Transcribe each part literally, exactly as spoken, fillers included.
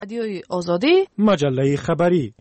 رادیوی آزادی، مجله خبری.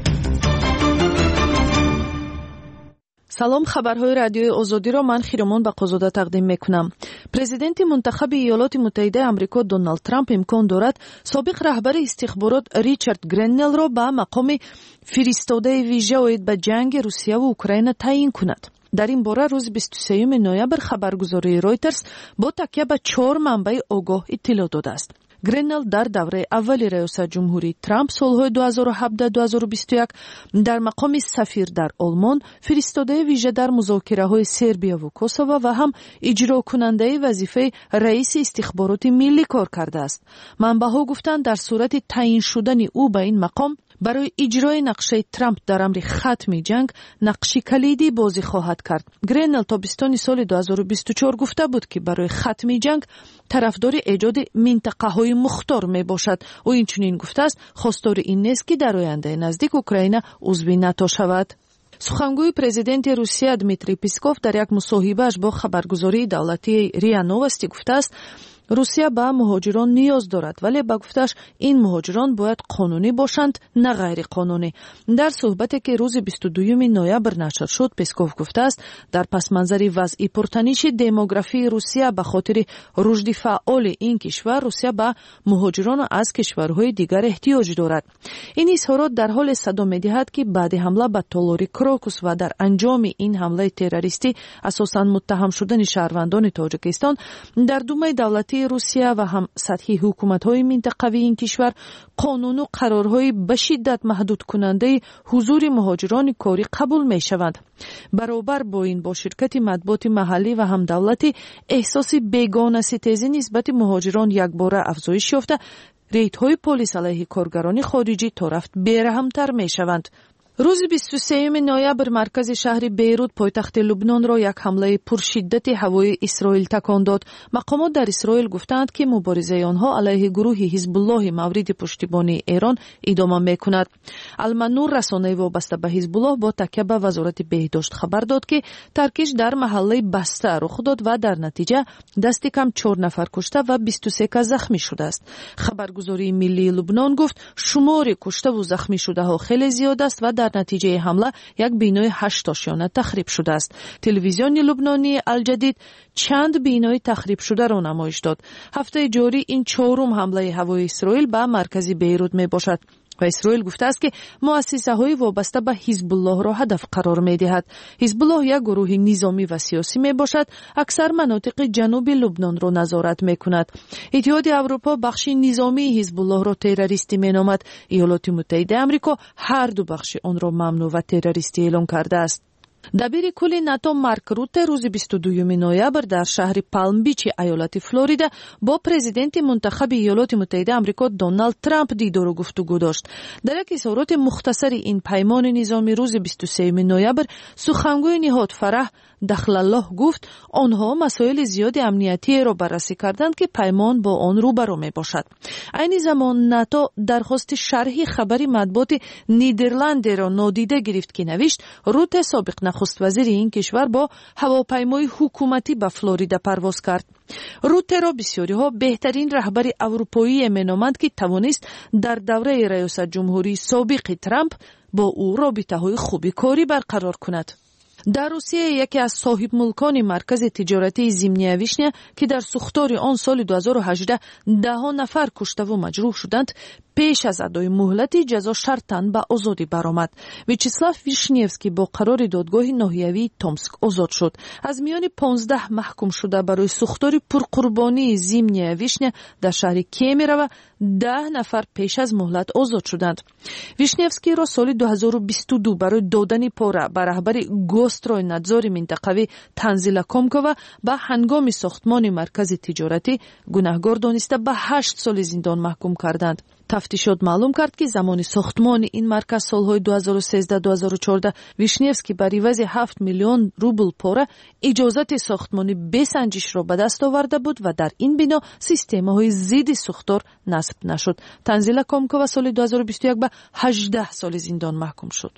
سلام، خبرهای رادیوی آزادی را من خیرمان بقازاده تقدیم میکنم. پرزیدنت منتخب ایالات متحده آمریکا دونالد ترامپ امکان دارد سابق رهبر استخبارات ریچارد گرنل را به مقام فرستاده ویژه اوید به جنگ روسیه و اوکراین تعیین کند. در این باره روز بیست و سوم نوامبر خبرگزاری رویترز با تکیه به چهار منبع آگاه اطلاع داده است. گرنل در دوره اولی ریاست جمهوری ترامپ سالهای دو هزار و هفده تا دو هزار و بیست و یک در مقام سفیر در آلمان، فرستاده ویژه در مذاکره‌های سربیا و کوسوو و هم اجرا کننده وظیفه رئیس استخبارات ملی کار کرده است. منبع‌ها گفتند در صورت تعیین شدن او به این مقام برای اجرای نقشه ترامپ در امر ختم جنگ نقشی کلیدی بازی خواهد کرد. گرنل تابستان سال دو هزار و بیست و چهار گفته بود که برای ختم جنگ طرفدار ایجاد منطقه‌های مختار می باشد. او اینچنین گفته است خواستار این نیست که در آینده نزدیک اوکراین عضو ناتو شود. سخنگوی پرزیدنت روسیه دمیتری پسکوف در یک مصاحبه‌اش با خبرگزاری دولتی ریا نووستی گفته است روسیه به مهاجران نیاز دارد، ولی با گفتش این مهاجران باید قانونی باشند نه غیر قانونی. در صحبتی که روز بیست و دوم نوامبر نشر شد، پسکوف گفته است در پس منظر وضع پرتنش دموگرافی روسیه به خاطر رشد فعال این کشور، روسیه به مهاجران از کشورهای دیگر احتیاج دارد. این اظهارات در حال صدا می‌دهد که بعد حمله به تالاری کراکوس و در انجام این حمله تروریستی اساساً متهم شدن شهروندان تاجیکستان در دومای دولتی روسیه و هم سطحی حکومت‌های منطقوی این کشور قانون و قرارهای به شدت محدود کننده حضور مهاجران کاری قبول می‌شوند. برابر با این با شرکت مطبوعات محلی و هم دولتی احساس بیگانه ستیزی نسبت مهاجران یک باره افزایش یافته، ریت‌های پلیس علیه کارگران خارجی تا رفت بی‌رحم‌تر می‌شوند. روز بیست و سوم نوامبر مرکز شهر بیروت پایتخت لبنان را یک حمله پرشدت هوایی اسرائیل تکان داد. مقامات در اسرائیل گفتند که مبارزه آنها علیه گروه حزب الله مورد پشتیبانی ایران ادامه می‌کند. المنور رسانه وابسته به حزب الله با تکیه به وزارت بهداشت خبر داد که ترکش در محله بسته رخ داد و در نتیجه دست کم چهار نفر کشته و بیست و سه کس زخمی شده است. خبرگزاری ملی لبنان گفت شمار کشته و زخمی شده ها خیلی زیاد است و در نتیجه حمله یک بینای هشت آشیانه تخریب شده است. تلویزیون لبنانی الجدید چند بینای تخریب شده را نمایش داد. هفته جاری این چهارم حمله هوایی اسرائیل به مرکز بیروت می باشد و اسرائیل گفته است که مؤسسه های وابسته به حزب الله را هدف قرار می دهد. حزب الله یک گروه نظامی و سیاسی می باشد، اکثر مناطق جنوب لبنان را نظارت می کند. اتحاد اروپا بخش نظامی حزب الله را تروریستی می نامد. ایالات متحده آمریکا هر دو بخش آن را ممنوع و تروریستی اعلام کرده است. دبیر کل ناتو مارک روته روز بیست و دوم نوامبر در شهر پالم بیچ ایالت فلوریدا با پرزیدنت منتخب ایالات متحده آمریکا دونالد ترامپ دیدار و گفتگو داشت. در یک اظهارات مختصر این پیمان نظامی روز بیست و سوم نوامبر سخنگوی نهاد فرح دخل الله گفت آنها مسائل زیاد امنیتی را بررسی کردند که پیمان با آن روبرو می باشد. این زمان ناتو درخواست شرحی خبری مطبوعات نیدرلند را نادیده گرفت که نوشت روته سابق نخست وزیر این کشور با هواپیمای حکومتی به فلوریدا پرواز کرد. روته را بسیاری ها بهترین رهبر اروپایی مینامند که توانست در دوره ریاست جمهوری سابق ترامپ با او رابطه های خوبی کاری برقرار کند. در روسیه یکی از صاحب ملکان مرکز تجارتی زیمنیا ویشنیا که در سوختار آن سال دو هزار و هجده ده نفر کشته و مجروح شدند پیش از ادای مهلت جزا شرطاً به آزادی برآمد. ویچسلاف ویشنیوسکی با قرار دادگاه ناحیوی تومسک آزاد شد. از میان پانزده محکوم شده برای سوختار پرقربانی زیمنیا ویشنیا در شهر کیمیرو ده نفر پیش از مهلت آزاد شدند. ویشنیوسکی را سال دو هزار و بیست و دو برای دادن پاره به رهبر گوستروی نادزور منطقوی تنزیلا کومکووا به هنگام ساختمان مرکز تجارتی گناهکار دانسته به هشت سال زندان محکوم کردند. تفتیشات معلوم کرد که زمان ساختمان این مرکز سالهای دو هزار و سیزده تا دو هزار و چهارده ویشنیوسکی بر عوض هفت میلیون روبل پاره اجازت ساختمانی بسنجش را به دست آورده بود و در این بنا سیستم‌های ضد سوختار نصب نشد. تنزیلا کومکووا سال دو هزار و بیست و یک به هجده سال زندان محکوم شد.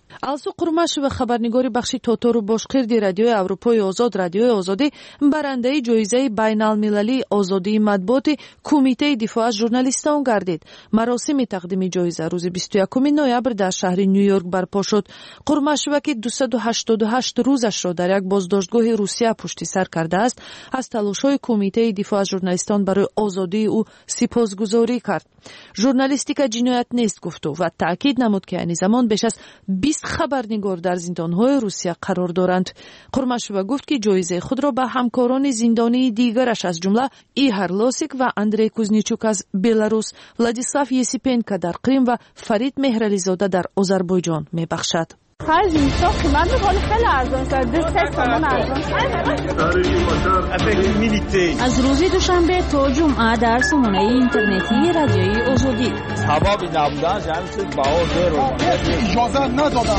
алсу қурмашева хабарнигори бахши тотору бошқирди радиои аврупои озод радиои озодӣ барандаи ҷоизаи байналмилалии озодии матбуоти кумитаи дифоъ аз журналистон гардид. маросими тақдими ҷоиза рӯзи бисту якуми ноябр дар шаҳри ню-йорк барпо шуд. қурмашева ки дусаду ҳаштоду ҳашт рӯзашро дар як боздоштгоҳи русия пушти сар кардааст, аз талошҳои кумитаи дифоъ аз журналистон барои озодии ӯ сипосгузорӣ кард. журналистика ҷиноят нест гуфту ва таъкид намуд ки айни замон беш аз бист хабарнигор дар зиндонҳои русия қарор доранд. қурмашева гуфт ки ҷоизаи худро ба ҳамкорони зиндонии дигараш аз ҷумла Ихар Лосик ва Андрей Кузничук аз Беларус, Владислав Есипенко дар Крим ва Фарид Меҳрализода дар Озарбойҷон мебахшад. از روزی دوشنبه تا جمعه در سامانه اینترنتی رادیوی آزادی سبب نبودن جمعیت بهادر رو اجازه ندادن.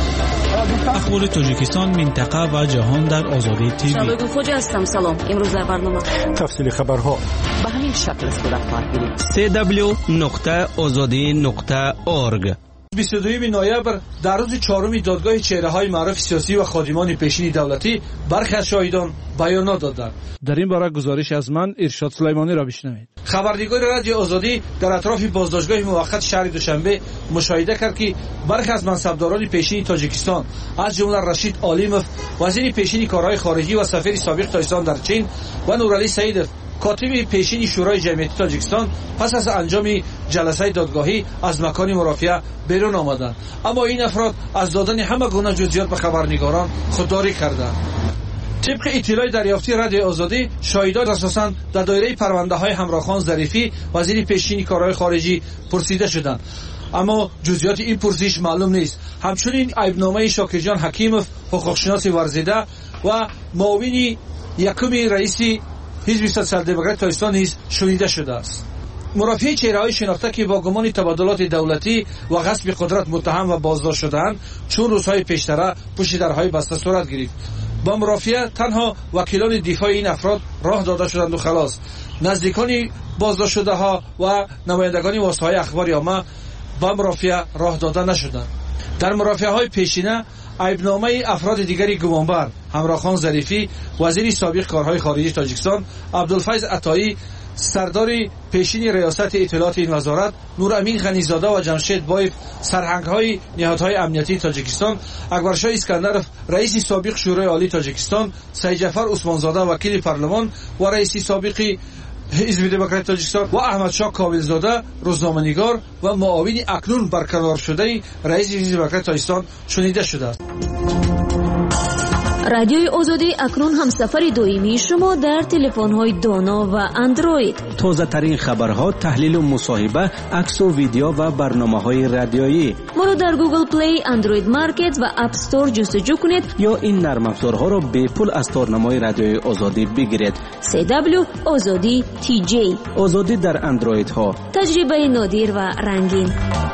اخبار تاجیکستان، منطقه و جهان در آزادی تیوی. شبکه خوجا هستم. سلام. امروز در برنامه تفصیل خبرها به همین شکل است. رفتار گیرید. سی دبلیو نقطه آزادی نقطه اورگ. بیست و دوم نوامبر در روز چهارم دادگاه چهره‌های معروف سیاسی و خادمان پیشین دولتی برخی از شاهدان بیانات دادند. در این باره گزارش از من ارشاد سلیمانی را بشنوید. خبرنگار رادیو آزادی در اطراف بازداشتگاه موقت شهر دوشنبه مشاهده کرد که برخی از منصبداران پیشین تاجیکستان از جمله رشید عالیموف وزیر پیشین کارهای خارجی و سفیر سابق تاجیکستان در چین و نورعلی سعیدов کاتب پیشین شورای جمعیتی تاجیکستان پس از انجام جلسه دادگاهی از مکان مرافعه بیرون آمدند، اما این افراد از دادن همه گونه جزئیات به خبرنگاران خودداری کردند. طبق اطلاع دریافتی رادیو آزادی، شاهدان اساساً در دایره پرونده های همراهخان ظریفی وزیر پیشین کارهای خارجی پرسیده شدند، اما جزئیات این پرسش معلوم نیست. همچنین عیبنامه شاکرجان حکیموف حقوقشناس ورزیده و معاون یکم رئیس حزب سوسیال دموکرات تاجیکستان نیز شنیده شده است. مرافعه چهره‌های شناخته که با گمان تبادلات دولتی و غصب قدرت متهم و بازداشت شده‌اند چون روزهای پیشتر پشت درهای بسته صورت گرفت. با مرافعه تنها وکیلان دفاع این افراد راه داده شدند و خلاص. نزدیکان بازداشت شده‌ها و نمایندگان واسطه‌های اخبار عامه با مرافعه راه داده نشدند. در مرافعه‌های پیشینه عیبنامه افراد دیگری گمانبر همراهخان ظریفی وزیر سابق کارهای خارجی تاجیکستان، عبدالفیض عطایی سردار پیشین ریاست اطلاعات این وزارت، نورامین غنیزاده و جمشید بایف سرهنگ‌های نهادهای امنیتی تاجیکستان، اکبرشاه اسکندرов رئیس سابق شورای عالی تاجیکستان، سید جعفر عثمانزاده وکیل پارلمان و رئیس سابق حزب دموکرات تاجیکستان و احمدشاه کابلزاده روزنامه‌نگار و معاون اکنون برکنار شده رئیس حزب دموکرات تاجیکستان شنیده شده است. رادیوی آزادی اکنون همسفر دائمی شما در تلفن‌های دانا و اندروید. تازه ترین خبرها، تحلیل و مصاحبه، عکس و ویدیو و برنامه‌های رادیویی. ما رو در گوگل پلی، اندروید مارکت و اپ استور جستجو کنید یا این نرم افزارها را به پول از تارنمای رادیوی آزادی بگیرید. سی دبلیو آزادی تی جی. آزادی در اندروید ها. تجربه نادر و رنگین.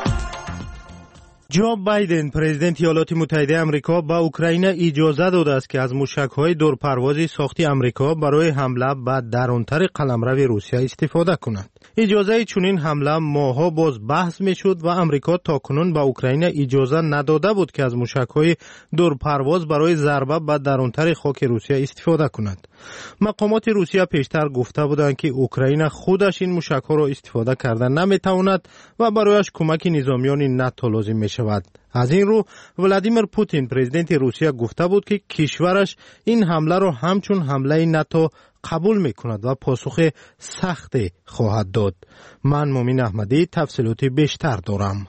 جو بایدن پرزیدنت ایالات متحده آمریکا به اوکراین اجازه داده است که از موشک‌های دورپروازی ساختی آمریکا برای حمله به درونتر قلمرو روسیه استفاده کند. اجازه چنین حمله ماه‌ها باز بحث می‌شد و آمریکا تاکنون به اوکراین اجازه نداده بود که از موشک‌های دورپرواز برای ضربه به درونتر خاک روسیه استفاده کند. مقامات روسیه پیشتر گفته بودند که اوکراین خودش این موشک‌ها را استفاده کردن نمی‌تواند و برایش کمک نظامیان ناتو لازم می‌شود. از این رو ولادیمیر پوتین پرزیدنت روسیه گفته بود که کشورش این حمله را همچون حمله ناتو قبول می‌کند و پاسخ سخت خواهد داد. من مومن احمدی تفصیلات بیشتر دارم.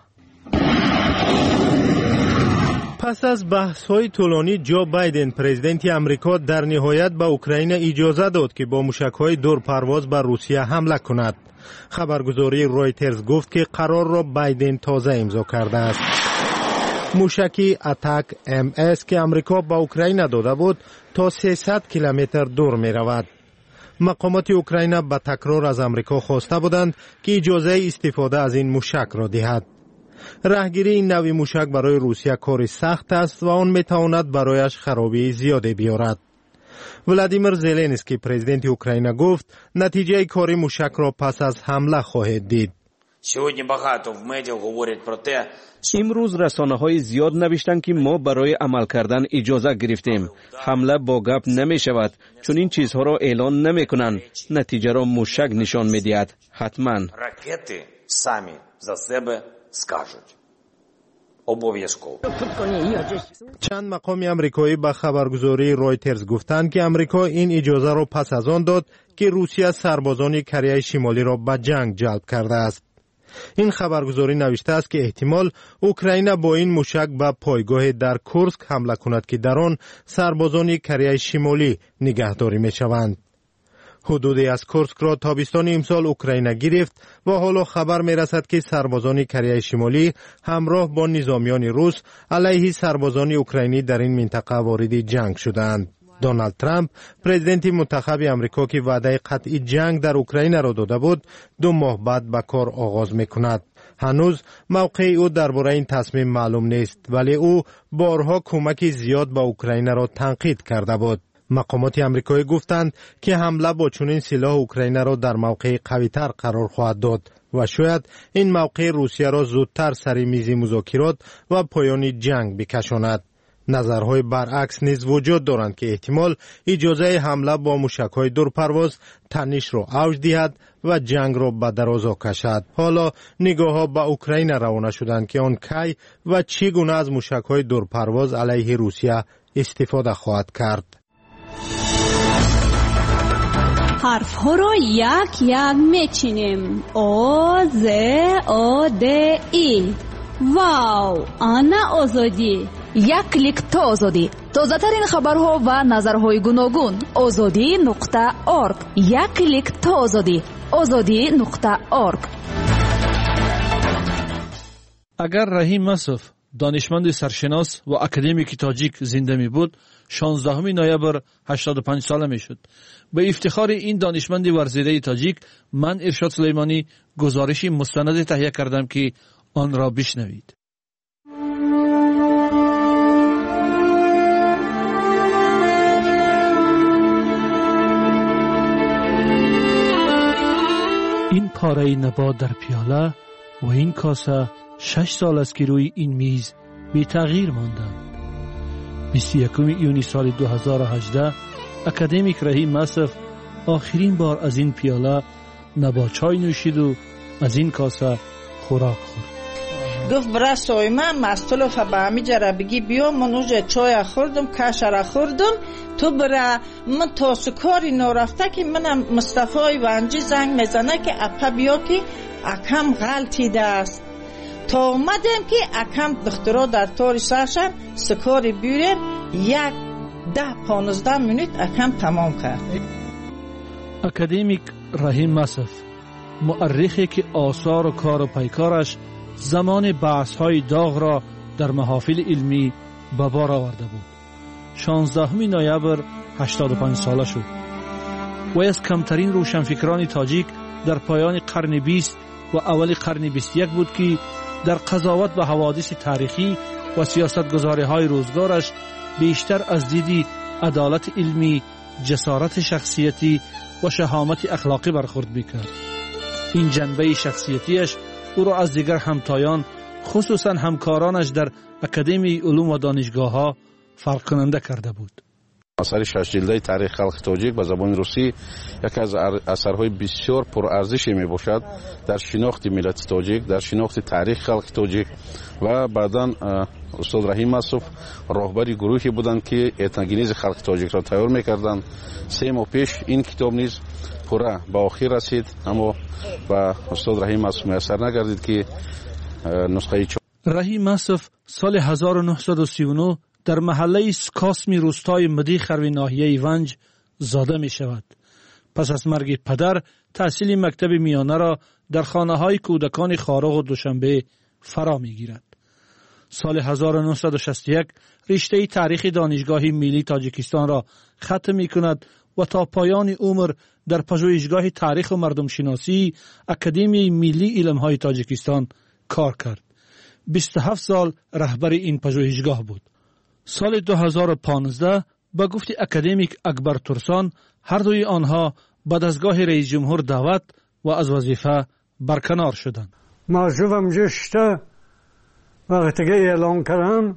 پس از بحث‌های طولانی جو بایدن پرزیدنت آمریکا در نهایت به اوکراین اجازه داد که با موشک‌های دورپرواز بر روسیه حمله کند. خبرگزاری رویترز گفت که قرار را بایدن تازه امضا کرده است. موشکی اتاک ام اس که آمریکا به اوکراین داده بود تا سیصد کیلومتر دور می رود. مقامات اوکراین به تکرار از آمریکا خواسته بودند که اجازه استفاده از این موشک را دهد. راهگیری این نوع موشک برای روسیه کار سخت است و آن می تواند برایش خرابی زیاده بیارد. ولادیمیر زلنسکی پرزیدنت اوکراین گفت نتیجه کار موشک را پس از حمله خواهد دید. امروز رسانه های زیاد نوشتن که ما برای عمل کردن اجازه گرفتیم. حمله با گپ نمی شود چون این چیزها را اعلان نمی کنند. نتیجه را موشک نشان می دهد. حتما چند مقام امریکایی به خبرگزاری رویترز گفتند که امریکا این اجازه را پس از آن داد که روسیه سربازان کره شمالی را به جنگ جلب کرده است. این خبرگزاری نوشته است که احتمال اوکراین با این موشک به پایگاه در کورسک حمله کند که در آن سربازان کره شمالی نگهداری می شوند. حدودی از کورسک را تابستان امسال اوکراین گرفت و حالا خبر می رسد که سربازان کره شمالی همراه با نظامیان روس علیه سربازان اوکراینی در این منطقه وارد جنگ شدند. دونالد ترامپ پرزیدنت منتخب امریکا که وعده قطعی جنگ در اوکراین را داده بود دو ماه بعد به کار آغاز می کند. هنوز موقع او درباره این تصمیم معلوم نیست ولی او بارها کمک زیاد به اوکراین را تنقید کرده بود. مقامات امریکایی گفتند که حمله با چنین سلاح اوکراین را در موقع قوی‌تر قرار خواهد داد و شاید این موقع روسیه را زودتر سر میز مذاکرات و پایان جنگ بکشاند. نظرهای برعکس نیز وجود دارند که احتمال اجازه حمله با موشک‌های دورپرواز تنش را اوج دهد و جنگ را به درازا کشد. حالا نگاه‌ها به اوکراین روانه شدند که آن کی و چگونه از موشک‌های دورپرواز علیه روسیه استفاده خواهد کرد. حرف ها را یک یک میچینیم. او ز او د ای. واو، آنا آزادی. یک کلیک تا آزادی. تازه ترین خبرها و نظرهای گوناگون. آزادی نقطه اورگ. یک کلیک تا آزادی. آزادی نقطه اورگ. اگر رحیم مسعود دانشمند سرشناس و اکادمیک تاجیک زنده می بود، شانزدهم نوامبر هشتاد و پنج ساله می شد. به افتخار این دانشمند ورزیده تاجیک من ارشاد سلیمانی گزارشی مستند تهیه کردم که آن را بشنوید. این پاره نبات در پیاله و این کاسه شش سال است که روی این میز بی تغییر ماندند. بیست و یکم ایونی سال دو هزار و هجده اکادمیک رحیم مسعود آخرین بار از این پیاله نبات چای نوشید و از این کاسه خوراک خورد. گفت برای سویمه مستلوف به همی جره بگی بیا من اوجه چای خوردم کشره خوردم تو برای من تا سکاری نورفته که منم مصطفی ونجی زنگ میزنه که اپا بیا که اکم غلطیده است. تا اومدم که اکم دخترها در طور سرشن سکاری بیوریم یک ده پانزده منوت اکم تمام کرد. اکادمیک رحیم مسعود مؤرخی که آثار و کار و پیکارش زمان بحث های داغ را در محافل علمی به بار آورده بود. شانزدهم نوامبر هشتاد و پنج ساله شد و از کمترین روشنفکران تاجیک در پایان قرن بیست و اول قرن بیست و یک بود که در قضاوت به حوادث تاریخی و سیاستگزاری های روزگارش بیشتر از دیدی عدالت علمی، جسارت شخصیتی و شهامت اخلاقی برخورد می‌کرد. این جنبه شخصیتیش او را از دیگر همتایان خصوصا همکارانش در اکادمی علوم و دانشگاه‌ها فرق کننده کرده بود. اثر شش جلده تاریخ خلق تاجیک به زبان روسی یکی از اثرهای بسیار پرارزشی می باشد در شناخت ملت تاجیک، در شناخت تاریخ خلق تاجیک و بعداً استاد رحیم مسعود راهبر گروهی بودند که اتنگینیز خلق تاجیک را تیار می‌کردند. سه ماه پیش این کتاب نیز پورا به آخر رسید، اما با استاد رحیم مسعود میسر نگردید که نسخه چاپ. رحیم مسعود سال هزار و نهصد و سی و نه در محله سکاسمی روستای مدیخر و ناحیه ونج زاده می شود. پس از مرگ پدر تحصیل مکتب میانه را در خانه های کودکان خارق و دوشنبه فرا می گیرد. سال هزار و نهصد و شصت و یک رشته تاریخ دانشگاه ملی تاجیکستان را ختم می کند و تا پایان عمر در پژوهشگاه تاریخ و مردم شناسی اکادمی ملی علم های تاجیکستان کار کرد. بیست و هفت سال رهبر این پژوهشگاه بود. سال دو هزار و پانزده با گفت اکادمیک اکبر ترسان هر دوی آنها به دستگاه رئیس جمهور دعوت و از وظیفه برکنار شدند. موضوع همجا شده وقتی که اعلان کردم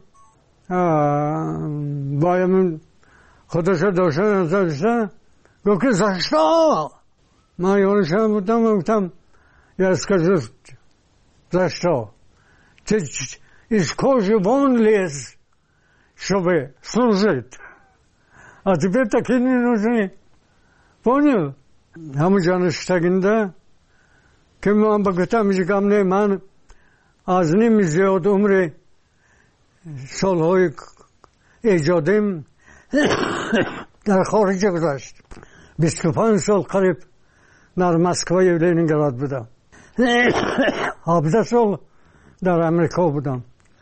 بایم خودش داشته نزدشته گفت که زشتا من یارشم بودم گفتم я скажу за что ты из кожи вон лез чтобы служить а тебе такие не нужны понял همون شتگنده که من بگفتم میگم نه من از نیم زیاد عمر سالهای ایجادیم در خارج گذشت بیست و پنج سال قریب در مسکو و لنینگراد بودم هفده سال در امریکا بودم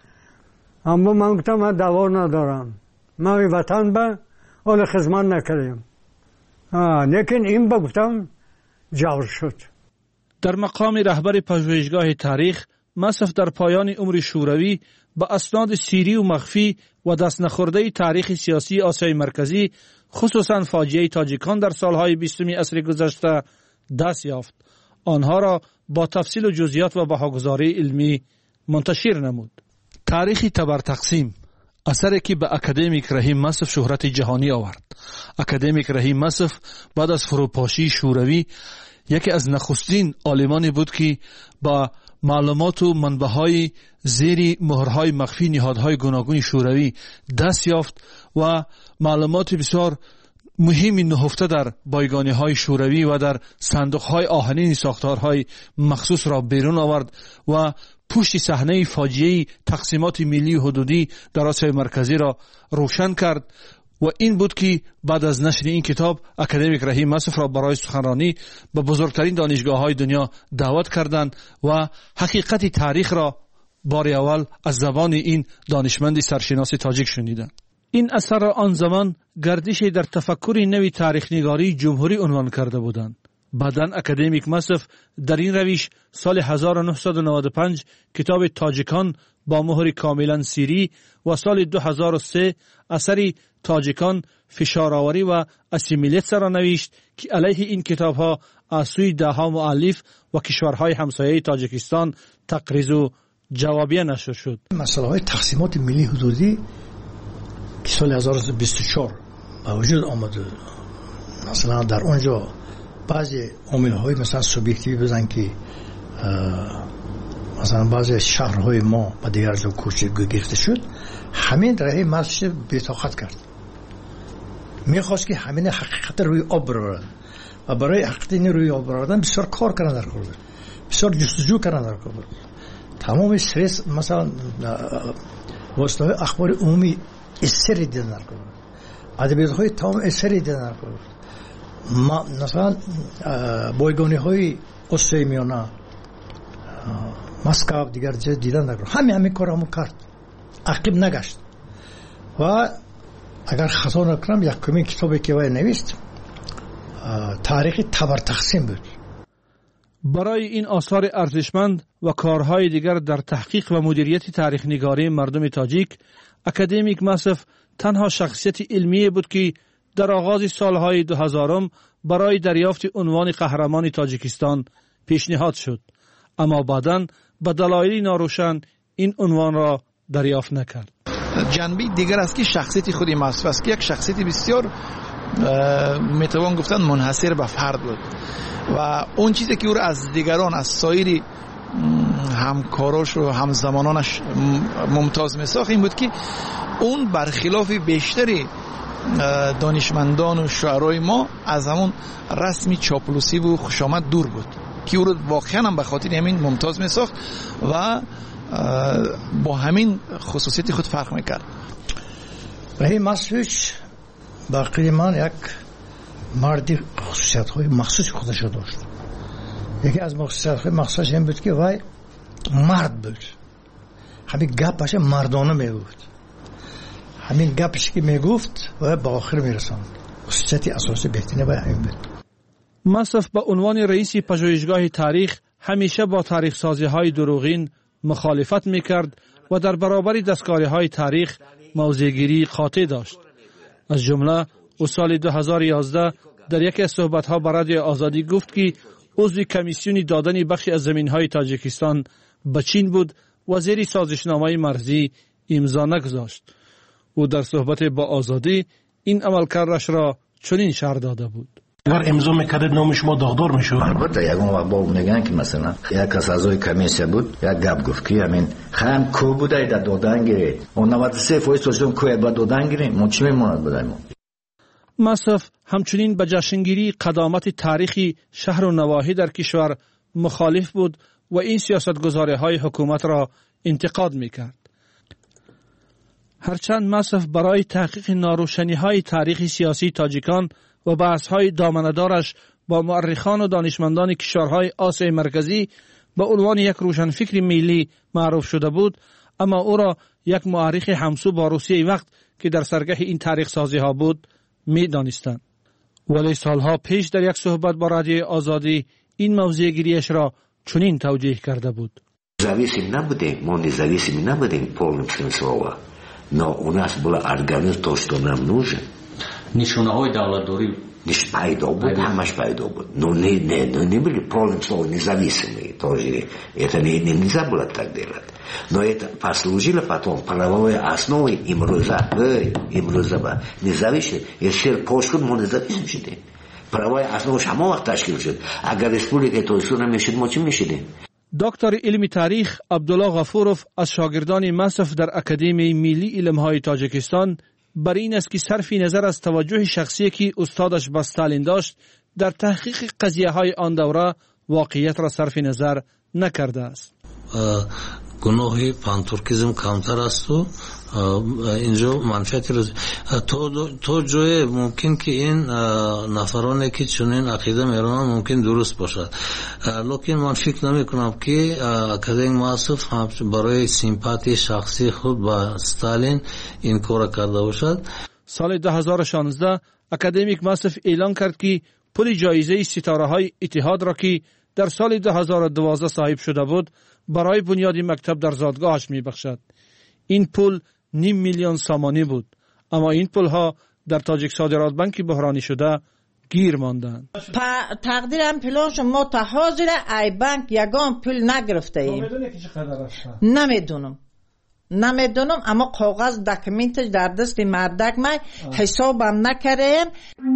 اما من گفتم من دوا ندارم من وطن به حال خدمت نکردیم لیکن این بگفتم جور شد. در مقام رهبر پژوهشگاه تاریخ مصف در پایان عمر شوروی با اسناد سیری و مخفی و دست نخورده تاریخ سیاسی آسیای مرکزی خصوصا فاجعه تاجیکان در سالهای بیستم عصر گذشته دست یافت. آنها را با تفصیل و جزئیات و بهاگزاری علمی منتشر نمود. تاریخ تبر تقسیم اثری که به اکادمیک رحیم مصف شهرت جهانی آورد. اکادمیک رحیم مصف بعد از فروپاشی شوروی یکی از نخستین عالمانی بود که با معلومات و منبع‌های زیر مهرهای مخفی نهادهای گوناگون شوروی دست یافت و معلومات بسیار مهمی نهفته در بایگانی‌های شوروی و در صندوق‌های آهنین ساختارهای مخصوص را بیرون آورد و پشت صحنه فاجعه تقسیمات ملی و حدودی در آسیای مرکزی را روشن کرد و این بود که بعد از نشر این کتاب اکادمیک رحیم مصف را برای سخنرانی به بزرگترین دانشگاه‌های دنیا دعوت کردند و حقیقت تاریخ را بار اول از زبان این دانشمند سرشناس تاجیک شنیدند. این اثر را آن زمان گردش در تفکر نوی تاریخ نگاری جمهوری عنوان کرده بودند. بعداً اکادمیک مصف در این روش سال هزار و نهصد و نود و پنج کتاب تاجیکان با مهر کاملا سیری و سال دو هزار و سه اثری تاجیکان فشارآوری و اسیمیلیت را نوشت که علیه این کتاب‌ها از سوی ده‌ها مؤلف و کشورهای همسایه تاجیکستان تقریض و جوابیه نشر شد. مسئله های تقسیمات ملی حدودی که سال هزار و سیصد و بیست و چهار با وجود آمده، مثلا در اونجا بعضی عامل‌های مثلا سوبیکتیوی بزن که مثلا بعضی شهرهای ما به دیگر جا کوچه گرفته شد، همین راه مصف بی‌طاقت کرد. میخواست که همین حقیقت روی آب برارد و برای حقیقت این روی آب براردن بسیار کار کردن در کار، بسیار جستجو کردن در کار. تمام استرس مثلا واسطه اخبار عمومی استری دیدن در کار، ادبیات‌های تمام استری دیدن در کار. ما مثلا بایگانی‌های آسیای میانه، مسکو دیگر جای دیدن در کار، همین همین کارامو کرد، عقب نگشت. و اگر خطا نکنم یکمین کتابی که وی نوشت تاریخ تبر تقسیم بود. برای این آثار ارزشمند و کارهای دیگر در تحقیق و مدیریت تاریخ نگاری مردم تاجیک، اکادمیک مصف تنها شخصیت علمی بود که در آغاز سالهای دو هزارم برای دریافت عنوان قهرمان تاجیکستان پیشنهاد شد، اما بعداً به دلایلی ناروشن این عنوان را دریافت نکرد. جنبه دیگر است که شخصیت خودی مصف است که یک شخصیت بسیار میتوان گفتن منحصر به فرد بود و اون چیزی که او را از دیگران، از سایر همکاراش و همزمانانش ممتاز میساخت این بود که اون برخلاف بیشتری دانشمندان و شاعرای ما از همون رسمی چاپلوسی و خوشامد دور بود که او را واقعا هم به خاطر همین ممتاز میساخت و با همین خصوصیت خود فرق میکرد. رحیم مصف باقی من یک مردی خصوصیت های مخصوص خودش داشت. یکی از خصوصیت های مخصوص این بود که وای مرد بود، همین گپش مردانه میگفت، همین گپش که میگفت و با آخر میرساند. خصوصیت اساسی بهترین وای همین بود. مصف با عنوان رئیس پژوهشگاه تاریخ همیشه با تاریخ سازی های دروغین مخالفت میکرد و در برابر دستکاری های تاریخ موضع‌گیری قاطع داشت. از جمله او سال دو هزار و یازده در یکی از صحبت‌ها با رادیو آزادی گفت که عضو کمیسیون دادن بخشی از زمین‌های تاجیکستان به چین بود، وزیر سازشنامه مرزی امضا نگذاشت. او در صحبت با آزادی این عملکردش را چنین شرح داده بود: اگر امضا میکردید نام شما داغدار میشد. البته یگان وقت با میگن که مثلا یک کس اعضای کمیسیون بود، یک گپ گفت که همین خام کو بوده در دادن گیرید، اون نود و سه درصد سوشون کو با دادن گیرید، ما چی میموند بودیم. مصرف همچنین به جشنگیری قدامت تاریخی شهر و نواحی در کشور مخالف بود و این سیاستگزاری‌های حکومت را انتقاد میکرد. هرچند مصرف برای تحقیق ناروشنی‌های تاریخی سیاسی تاجیکان و بحث‌های دامنه‌دارش با مورخان و دانشمندان کشورهای آسیای مرکزی به عنوان یک روشنفکر ملی معروف شده بود، اما او را یک مورخ همسو با روسیه وقت که در سرگه این تاریخ سازی ها بود می دانستند. ولی سالها پیش در یک صحبت با رادیوی آزادی این موضوع گیریش را چنین توجیه کرده بود: Зависим набудем, мы независимы набудем в полном смысле слова, но у нас был организм то, что нам нужен. нишонаҳои давлатдорӣ Ниш пайдо буд, ҳамаш пайдо буд. Но не, не, не, не были в полном слове независимые тоже. Это не, не, нельзя было так делать. Но это послужило потом правовой основой имрӯза, имрӯза ба независимый. Если пошуд, мы независим шудем. Правовая основа ҳамон вақт ташкил шуд. Агар республика тоису намешуд, мо чӣ мешудем? دکتر علم تاریخ عبدالله غفورов از شاگردان مصرف در اکادمی ملی علمهای تاجیکستان بر این است که صرف نظر از توجه شخصی که استادش به استالین داشت در تحقیق قضیه های آن دوره واقعیت را صرف نظر نکرده است. گناه پانتورکیزم کمتر است و اینجا منفعتی رو تو تو جای ممکن که این نفرانی که چنین عقیده میرن ممکن درست باشد، لیکن من فکر نمی کنم که اکادمی مصرف برای سیمپاتی شخصی خود با استالین این کار کرده باشد. سال دو هزار و شانزده اکادمیک مصرف اعلان کرد که پول جایزه ستاره های اتحاد را که در سال دو هزار و دوازده صاحب شده بود برای بنیاد مکتب در زادگاهش می بخشد. این پول نیم میلیون سامانی بود، اما این پول ها در تاجیک صادرات بانک بحرانی شده گیر ماندند. تقدیرم پولش ما تا حاضر ای بانک یگان پول نگرفته ایم. نمیدونم نمیدونم اما کاغذ دکمنتش در دست مردک ما حسابم نکردیم.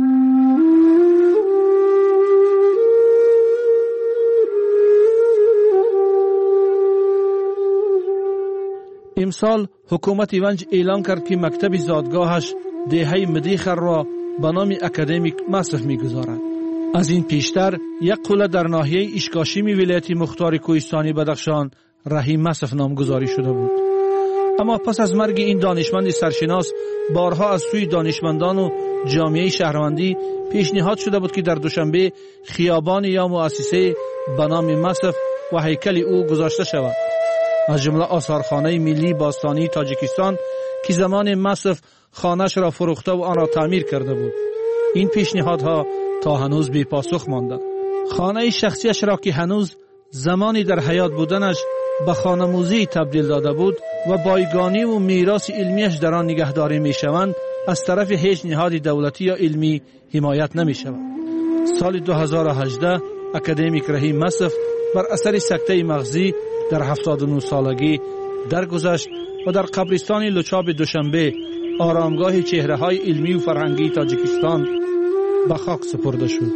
امسال حکومت ونج اعلان کرد که مکتب زادگاهش دهه مدیخر را به نام اکادمیک مصرف می‌گذارد. از این پیشتر یک قله در ناحیه اشکاشیمی ولایت مختار کوهستانی بدخشان رحیم مصرف نامگذاری شده بود. اما پس از مرگ این دانشمند سرشناس بارها از سوی دانشمندان و جامعه شهروندی پیشنهاد شده بود که در دوشنبه خیابان یا مؤسسه به نام مصرف و هیکل او گذاشته شود. از جمله آثارخانه ملی باستانی تاجیکستان که زمان مصرف خانه‌اش را فروخته و آن را تعمیر کرده بود. این پیشنهادها تا هنوز بی پاسخ مانده. خانه شخصیش را که هنوز زمانی در حیات بودنش به خانه‌موزی تبدیل داده بود و بایگانی و میراث علمیش در آن نگهداری میشوند، از طرف هیچ نهاد دولتی یا علمی حمایت نمیشود. سال دو هزار و هجده اکادمیک رحیم مصرف بر اثر سکته مغزی در هفتاد و نه سالگی درگذشت و در قبرستان لچاب دوشنبه آرامگاه چهره‌های علمی و فرهنگی تاجیکستان به خاک سپرده شد.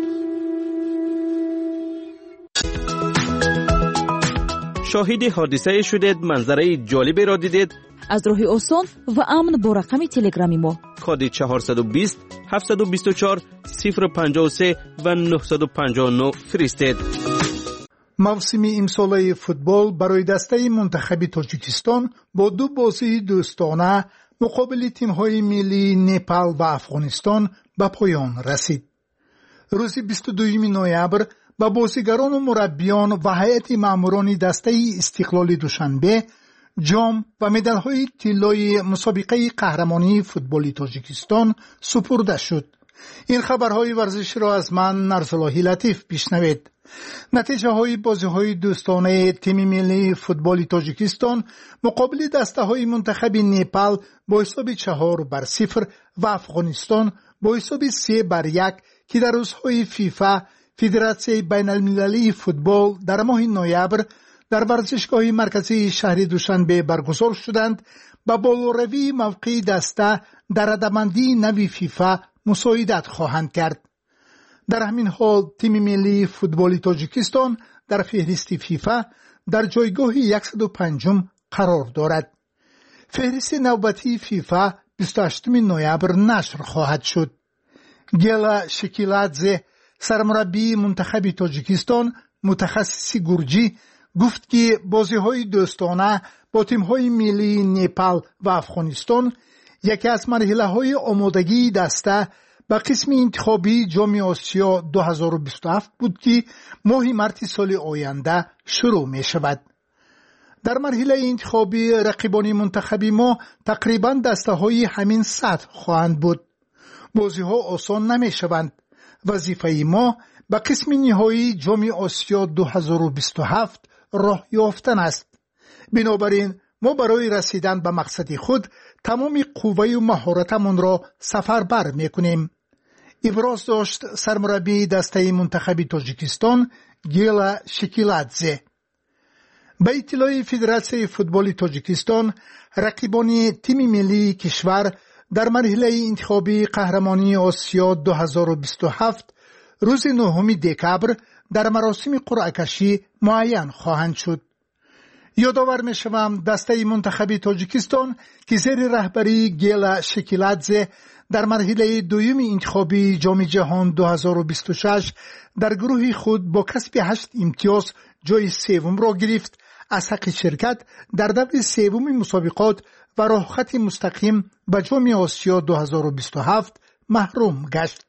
شاهد حادثه شدید، منظره جالبی را دیدید؟ از راه آسان و امن با رقم تلگرامی ما کد چهارصد و بیست هفتصد و بیست و چهار صفر پنجاه و سه و نهصد و پنجاه و نه فرستید. موسم امساله فوتبال برای دسته منتخب تاجیکستان با دو بازی دوستانه مقابل تیم‌های ملی نپال و افغانستان به پایان رسید. روز بیست و دوم نوامبر با بازیگران و مربیان و هیئت ماموران دسته استقلال دوشنبه جام و مدال‌های طلای مسابقه قهرمانی فوتبال تاجیکستان سپرده شد. این خبرهای ورزش را از من نرسلاهی لطیف بشنوید. نتیجه های بازی های دوستانه تیم ملی فوتبال تاجیکستان مقابل دسته های منتخب نپال با حساب چهار بر صفر و افغانستان با حساب سه بر یک که در روزهای فیفا فدراسیون بین المللی فوتبال در ماه نوامبر در ورزشگاه مرکزی شهر دوشنبه برگزار شدند با بالاروی موقع دسته در ردمندی نوی فیفا مساعدت خواهند کرد. در همین حال تیم ملی فوتبال تاجیکستان در فهرست فیفا در جایگاه صد و پنجم قرار دارد. فهرست نوبتی فیفا بیست و هشتم نوامبر نشر خواهد شد. گیلا شکیلادزه سرمربی منتخب تاجیکستان متخصص گرجی گفت که بازی‌های دوستانه با تیم‌های ملی نپال و افغانستان یکی از مرحله‌های آمادگی دسته به قسم انتخابی جام آسیا دو هزار و بیست و هفت بود که ماه مارس سال آینده شروع می‌شود. در مرحله انتخابی رقیبان منتخبی ما تقریباً دسته‌های همین سطح خواهند بود. بازی‌ها آسان نمی‌شوند. وظیفه ما به قسم نهایی جام آسیا دو هزار و بیست و هفت راه یافتن است. بنابراین ما برای رسیدن به مقصد خود تمام قوه و مهارتمان را سفربر می‌کنیم. ابراز داشت سرمربی دسته منتخب تاجیکستان گیلا شکیلادزه. به اطلاع فدراسیون فوتبال تاجیکستان رقیبان تیم ملی کشور در مرحله انتخابی قهرمانی آسیا دو هزار و بیست و هفت روز نهم دکبر در مراسم قرعه کشی معین خواهند شد. یادآور می‌شوم دسته منتخب تاجیکستان که زیر رهبری گیلا شکیلادزه در مرحله دوم انتخابی جام جهان دو هزار و بیست و شش در گروه خود با کسب هشت امتیاز جای سوم را گرفت، از حق شرکت در دور سوم مسابقات و راه خط مستقیم به جام آسیا دو هزار و بیست و هفت محروم گشت.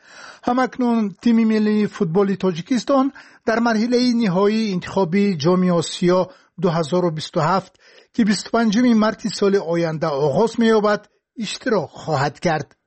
همکنون تیم ملی فوتبال تاجیکستان در مرحله نهایی انتخابی جام آسیا دو هزار و بیست و هفت که بیست و پنجم مارس سال آینده آغاز می‌یابد اشتراک خواهد کرد.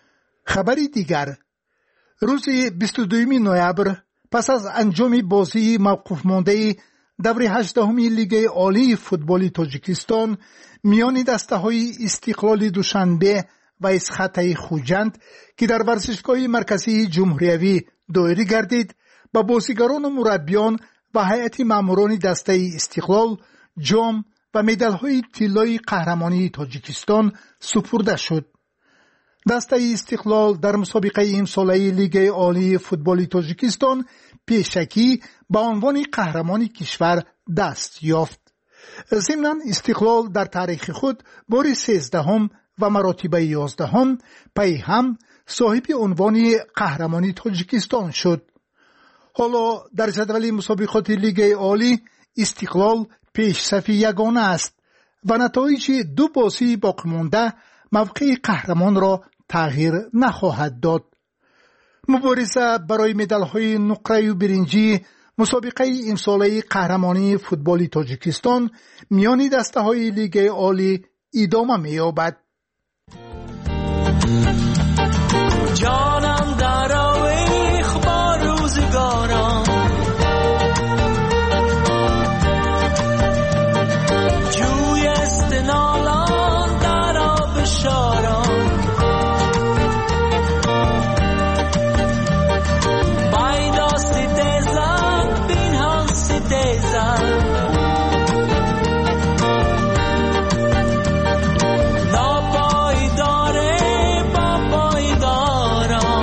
خبری دیگر، روز بیست و دوم نوامبر پس از انجام بازی موقوف مانده دور هجدهم لیگ عالی فوتبال تاجیکستان میان دسته‌های استقلال دوشنبه و اسخط خوجند که در ورزشگاه مرکزی جمهوریوی دایره گردید، با بازیگران و مربیان و هیئت ماموران دسته استقلال جام و مدال‌های طلای قهرمانی تاجیکستان سپرده شد. دسته استقلال در مسابقه امساله لیگ عالی فوتبال تاجیکستان پیشکی با عنوان قهرمانی کشور دست یافت. ضمناً استقلال در تاریخ خود بار سیزدهم و مراتب یازدهم پی هم صاحب عنوان قهرمانی تاجیکستان شد. حالا در جدول مسابقات لیگ عالی استقلال پیش صف یگانه است و نتایج دو بازی باقی مانده موقع قهرمان را تغییر نخواهد داد. مبارزه برای مدال‌های نقره و برنجی مسابقه امساله قهرمانی فوتبال تاجیکستان میان دسته‌های لیگ عالی ادامه می‌یابد. جانم در آویخ با روزگاران، جوی استنالان در آب شاران، بایداستی دیزن بین هانسی دیزن، ناپایداره با پایداران.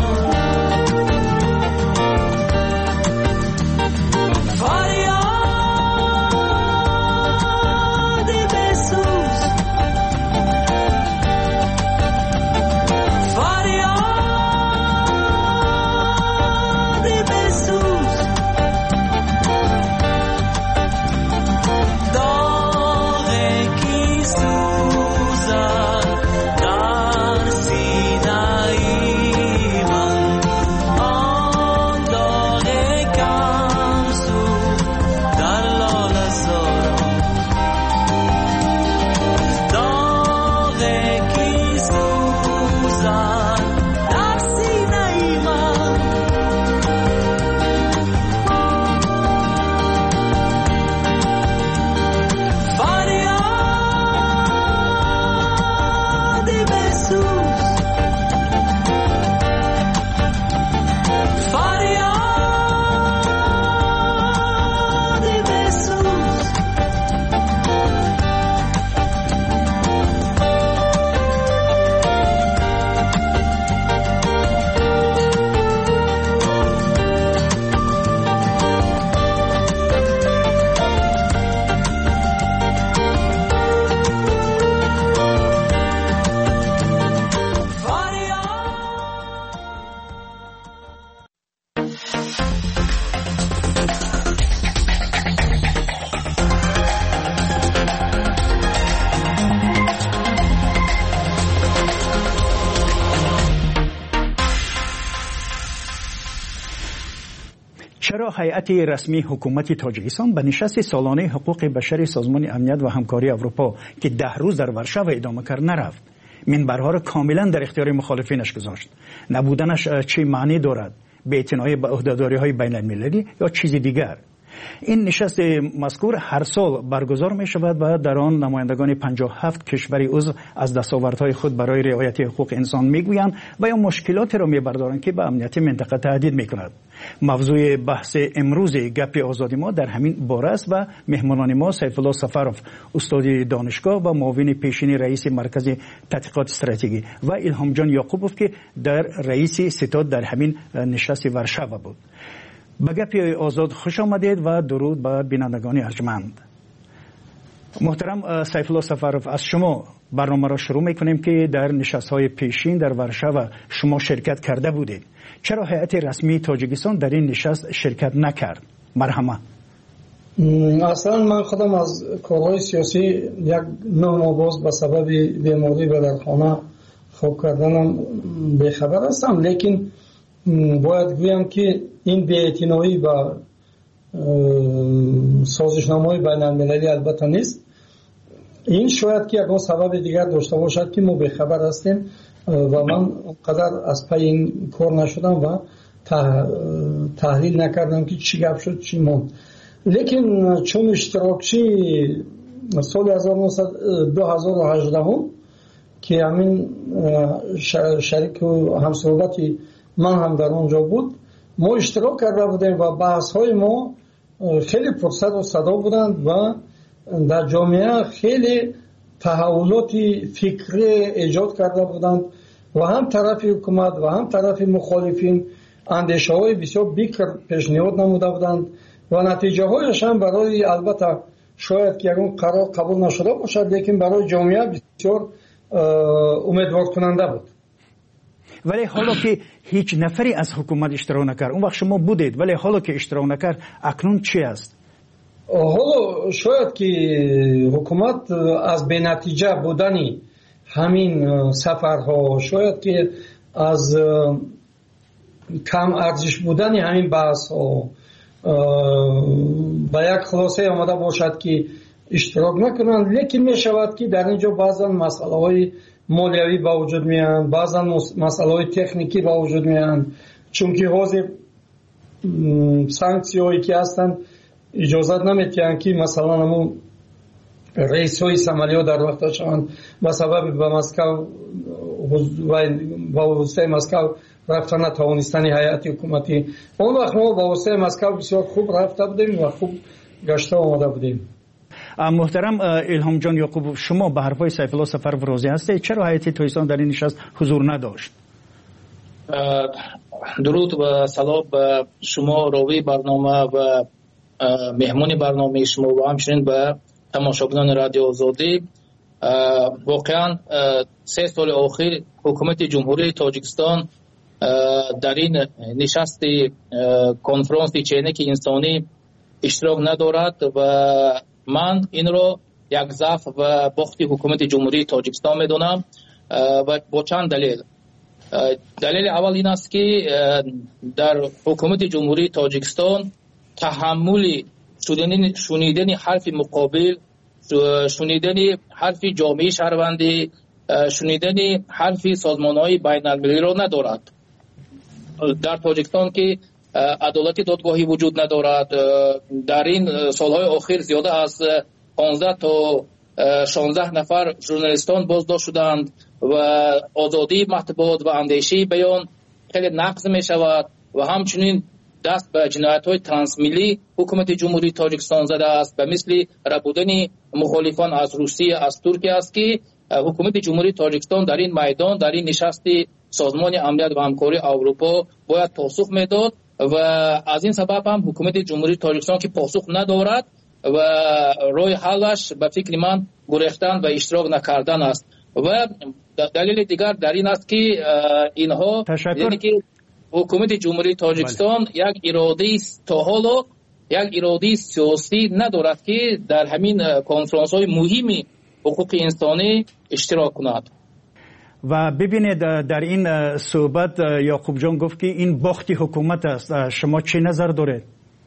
چرا هیئت رسمی حکومت تاجیکستان به نشست سالانه حقوق بشر سازمان امنیت و همکاری اروپا که ده روز در ورشو ادامه کرد نرفت؟ منبرها را کاملا در اختیار مخالفینش گذاشت. نبودنش چه معنی دارد؟ بی‌اعتنایی به عهده‌داری‌های بین المللی یا چیزی دیگر؟ این نشست مذکور هر سال برگزار می شود و در آن نمایندگان پنجاه و هفت کشور عضو از دستاوردهای خود برای رعایت حقوق انسان میگویند و یا مشکلاتی را میبردارند که به امنیت منطقه تهدید میکند. موضوع بحث امروز گپ آزادی ما در همین باره است و مهمانان ما سیف الله سفروف استاد دانشگاه و معاون پیشین رئیس مرکز تحقیقات استراتژی و الهام جان یعقوبوف که در رئیس ستاد در همین نشست ورشو بود. به گپ آزاد خوش آمدید و درود به بینندگان ارجمند. محترم سیف الله سفروف، از شما برنامه را شروع میکنیم که در نشست‌های پیشین در ورشو شما شرکت کرده بودید. چرا هیئت رسمی تاجیکستان در این نشست شرکت نکرد؟ مرحمه. اصلا من خودم از کارهای سیاسی یک نه ماه باز به سبب بیماری به در خانه خواب کردنم بیخبر هستم، لیکن باید گویم که این بی‌اعتنایی با سازشنامه‌های بین‌المللی البته نیست. این شاید که یک سبب دیگر داشته باشد که ما بیخبر هستیم و من قدر از پی این کار نشدم و تحلیل نکردم که چی گپ شد چی موند. لیکن چون اشتراکچی سال دو هزار و هجده که همین شریک و همصحبتی من هم در اونجا بود، ما اشتراک کرده بودیم و بحث های ما خیلی پرصد و صدا بودند و در جامعه خیلی تحولات فکری ایجاد کرده بودند و هم طرف حکومت و هم طرف مخالفین اندیشه های بسیار بیکر پیشنهاد نموده بودند و نتیجه هایش هم برای البته شاید که اون قرار قبول نشده باشد، لیکن برای جامعه بسیار امیدوار کننده بود. ولی حالا که هیچ نفری از حکومت اشتراک نکرد، اون وقت شما بودید، ولی حالا که اشتراک نکرد اکنون چی است؟ حالا شاید که حکومت از بی نتیجه بودنی همین سفرها، شاید که از کم ارزش بودنی همین بحث ها به یک خلاصه آمده باشد که اشتراک نکنند، لیکن می شود که در اینجا بعضا مسئله های مالیوی با وجود میان، بعضا مسئله های تکنیکی با وجود میان، چون که حوض سانکسی هایی که هستند اجازت نمیتیند که مثلا همون رئیس های سمالی ها در وقت شوند به سبب به مسکو و واسطه مسکو رفتن نتوانستن هیئت حکومتی. اون وقت ما با واسطه مسکو بسیار خوب رفته بودیم و خوب گشته آمده بودیم. محترم الهام جان یعقوب، شما به حرفای سیف الله سفروف راضی هستید؟ چرا هیئت تاجیکستان در این نشست حضور نداشت؟ درود و سلام به شما راوی برنامه و مهمون برنامه شما و همچنین به تماشاگران رادیو آزادی. واقعا سه سال اخیر حکومت جمهوری تاجیکستان در این نشست کنفرانس چینک انسانی اشتراک ندارد و من این رو یک ضعف و بخت حکومت جمهوری تاجیکستان میدونم و با چند دلیل. دلیل اول این است که در حکومت جمهوری تاجیکستان تحمل شنیدن حرف مقابل، شنیدن حرف جامعه شهروندی، شنیدن حرف سازمان‌های بین المللی را ندارد. در تاجیکستان که عدالت دادگاهی وجود ندارد، در این سالهای اخیر زیاده از پانزده تا شانزده نفر ژورنالیستان بازداشت شدند و آزادی مطبوعات و اندیشه بیان خیلی نقض می شود و همچنین دست به جنایت‌های ترانسمیلی حکومت جمهوری تاجیکستان زده است به مثل ربودن مخالفان از روسیه، از ترکیه است که حکومت جمهوری تاجیکستان در این میدان، در این نشست سازمان امنیت و همکاری اروپا باید پاسخ میداد و از این سبب هم حکومت جمهوری تاجیکستان که پاسخ ندارد و راه حلش به فکر من گریختن و اشتراک نکردن است. و دلیل دیگر در این است که اینها یعنی که حکومت جمهوری تاجیکستان یک اراده تا حالا یک اراده سیاسی ندارد که در همین کنفرانس های مهمی حقوق انسانی اشتراک کند. و ببینید در این صحبت یعقوب جان گفت که این باخت حکومت است. شما چه نظر دارید؟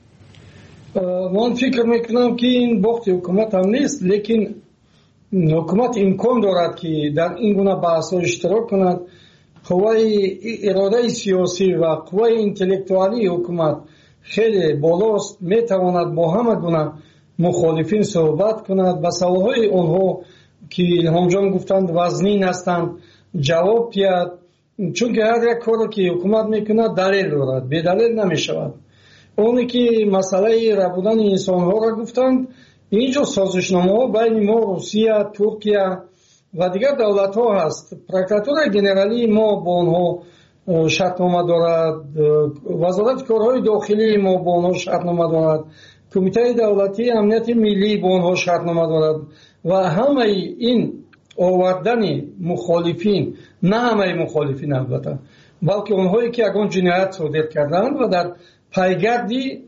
من فکر میکنم که این بخت حکومت هم نیست، لیکن حکومت امکان دارد که در این گونه بحث ها اشتراک کند. قوه اراده سیاسی و قوه انتلکتوالی حکومت خیلی بالاست، میتواند با همه گونه مخالفین صحبت کند، به سوالهای آنها که الهام جان گفتند وزنین هستند جواب دهد، چون که هر یک کاری که حکومت میکند دلیل دارد، به دلیل نمیشود. اونی که مسئله ربودن انسان ها را گفتند، اینجا سازشنامه ها بین ما، روسیه، ترکیه و دیگر دولت ها هست. پروکراتور گنرالی ما با آنها شرطنامه دارد، وزارت کارهای داخلی ما با آنها شرطنامه دارد، کمیته دولتی امنیت ملی با آنها شرطنامه دارد و همه این آوردن مخالفین، نه همه مخالفین البته، بلکه اونهایی که اگون جنایت صادر کردند و در پیگردی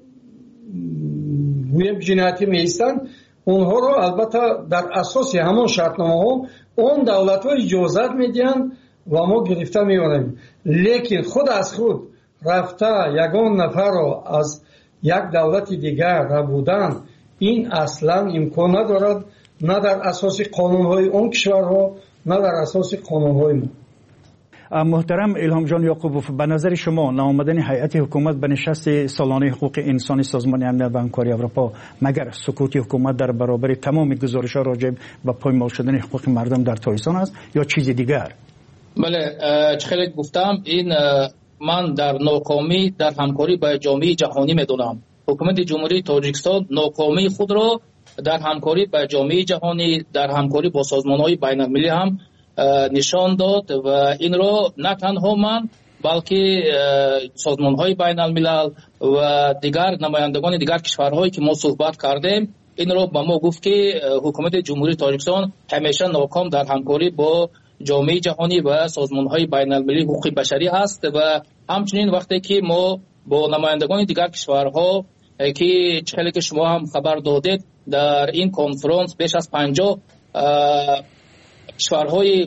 گویم جنایتی میستند، اونها رو البته در اساس همون شرطنامه ها اون دولت ها اجازت میدن و ما گرفته میبریم. لیکن خود از خود رفته یگان نفر رو از یک دولت دیگر را بودن، این اصلا امکان ندارد، نه در اساس قانون های اون کشورها نه در اساس قانون های ما. محترم الهام جان یعقوبوف، به نظر شما نامدن هیئت حکومت به نشست سالانه حقوق انسانی سازمان امنیت و همکاری اروپا مگر سکوت حکومت در برابر تمام گزارش‌ها راجع به پایمال شدن حقوق مردم در تایستان است یا چیز دیگر؟ بله، چخیلی گفتم این من در ناکامی در همکاری با جامعه جهانی میدونم. حکومت جمهوری تاجیکستان ناکامی خود را در همکاری با جامعه جهانی، در همکاری با سازمان‌های بین‌المللی هم نشان داد و این را نه تنها من بلکه سازمان‌های بین‌الملل و دیگر نمایندگان دیگر کشورهایی که ما صحبت کردیم این را به ما گفت که حکومت جمهوری تاجیکستان همیشه ناکام در همکاری با جامعه جهانی و سازمان‌های بین‌المللی حقوق بشری است و همچنین وقتی که ما با نمایندگان دیگر کشورها که چخیلی که شما هم خبر دادید در این کنفرانس بیش از پنجاه کشورهای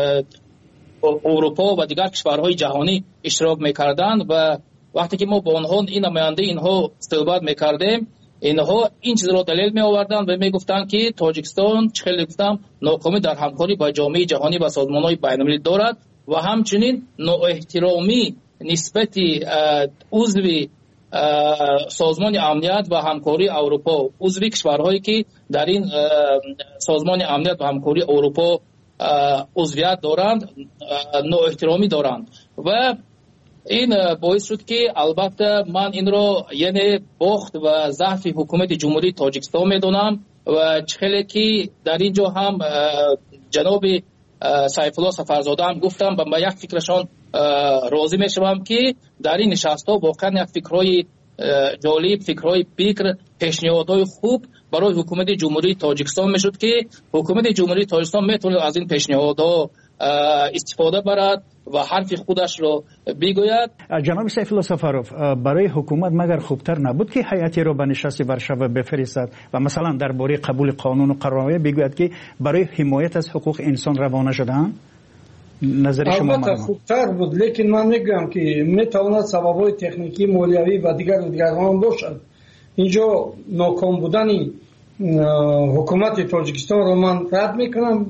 اروپا و دیگر کشورهای جهانی اشتراک میکردند و وقتی که ما با آنها این نماینده اینها صحبت میکردیم، اینها این چیز را دلیل می آوردند و میگفتند که تاجیکستان چخیلی گفتم ناکامی در همکاری با جامعه جهانی و سازمان‌های بین‌المللی دارد و همچنین نااحترامی نسبت عضو سازمان امنیت و همکاری اروپا، عضو کشورهایی که در این سازمان امنیت و همکاری اروپا عضویت دارند نااحترامی دارند و این باعث شد که البته من این را یعنی باخت و ضعف حکومت جمهوری تاجیکستان میدونم و چخیلی که در اینجا هم جناب سیف الله سفرزاده هم گفتم و با یک فکرشان راضی میشوم که در این نشست ها واقعا یک فکرهای جالب، فکرهای فکر، پیشنهادهای خوب برای حکومت جمهوری تاجیکستان میشد که حکومت جمهوری تاجیکستان میتونه از این پیشنهادها استفاده برد و حرف خودش رو بگوید. جناب سیف الله سفروف، برای حکومت مگر خوبتر نبود که هیئتی را به نشست ورشو بفرستد و مثلا درباره قبول قانون و قرارنامه بگوید که برای حمایت از حقوق انسان روانه شدن؟ نظر شما؟ البته خوبتر بود، لیکن من میگم که میتواند سبب‌های تکنیکی، مالیوی و دیگر و دیگر هم باشد. اینجا ناکام بودن حکومت تاجیکستان را من رد میکنم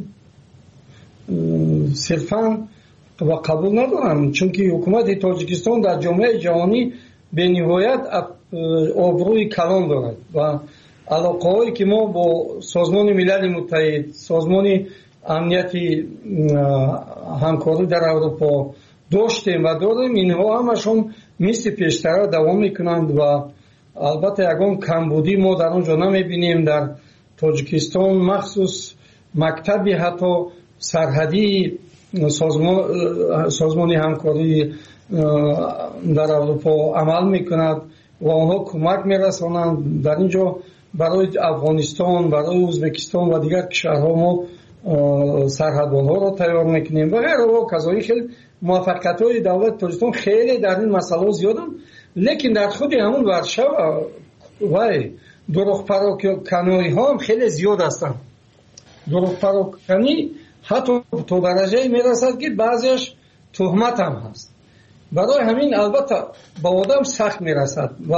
صرفا و قبول ندارم، چون که حکومت تاجیکستان در جامعه جهانی به نهایت آبروی کلان دارد و علاقه هایی که ما با سازمان ملل متحد، سازمان امنیتی همکاری در اروپا داشتیم و داریم، اینها همشون مثل پیشتر دوام میکنند و البته یکان کمبودی ما در اونجا نمیبینیم. در تاجیکستان مخصوص مکتبی حتی سرحدی سازمان سازمان همکاری در اروپا عمل میکند و آنها کمک میرسانند. در اینجا برای افغانستان، برای ازبکستان و دیگر کشورها ما سرحدبان‌ها را تیار میکنیم و غیره و کذایی. خیلی موفقیت های دولت تاجیکستان خیلی در این مسئله زیادن، لیکن در خود همون ورشو و دروغ پراکنی ها هم خیلی زیاد هستند. دروغ پراکنی حتی تو درجه میرسد که بعضیش تهمت هم هست. برای همین البته با آدم سخت میرسد و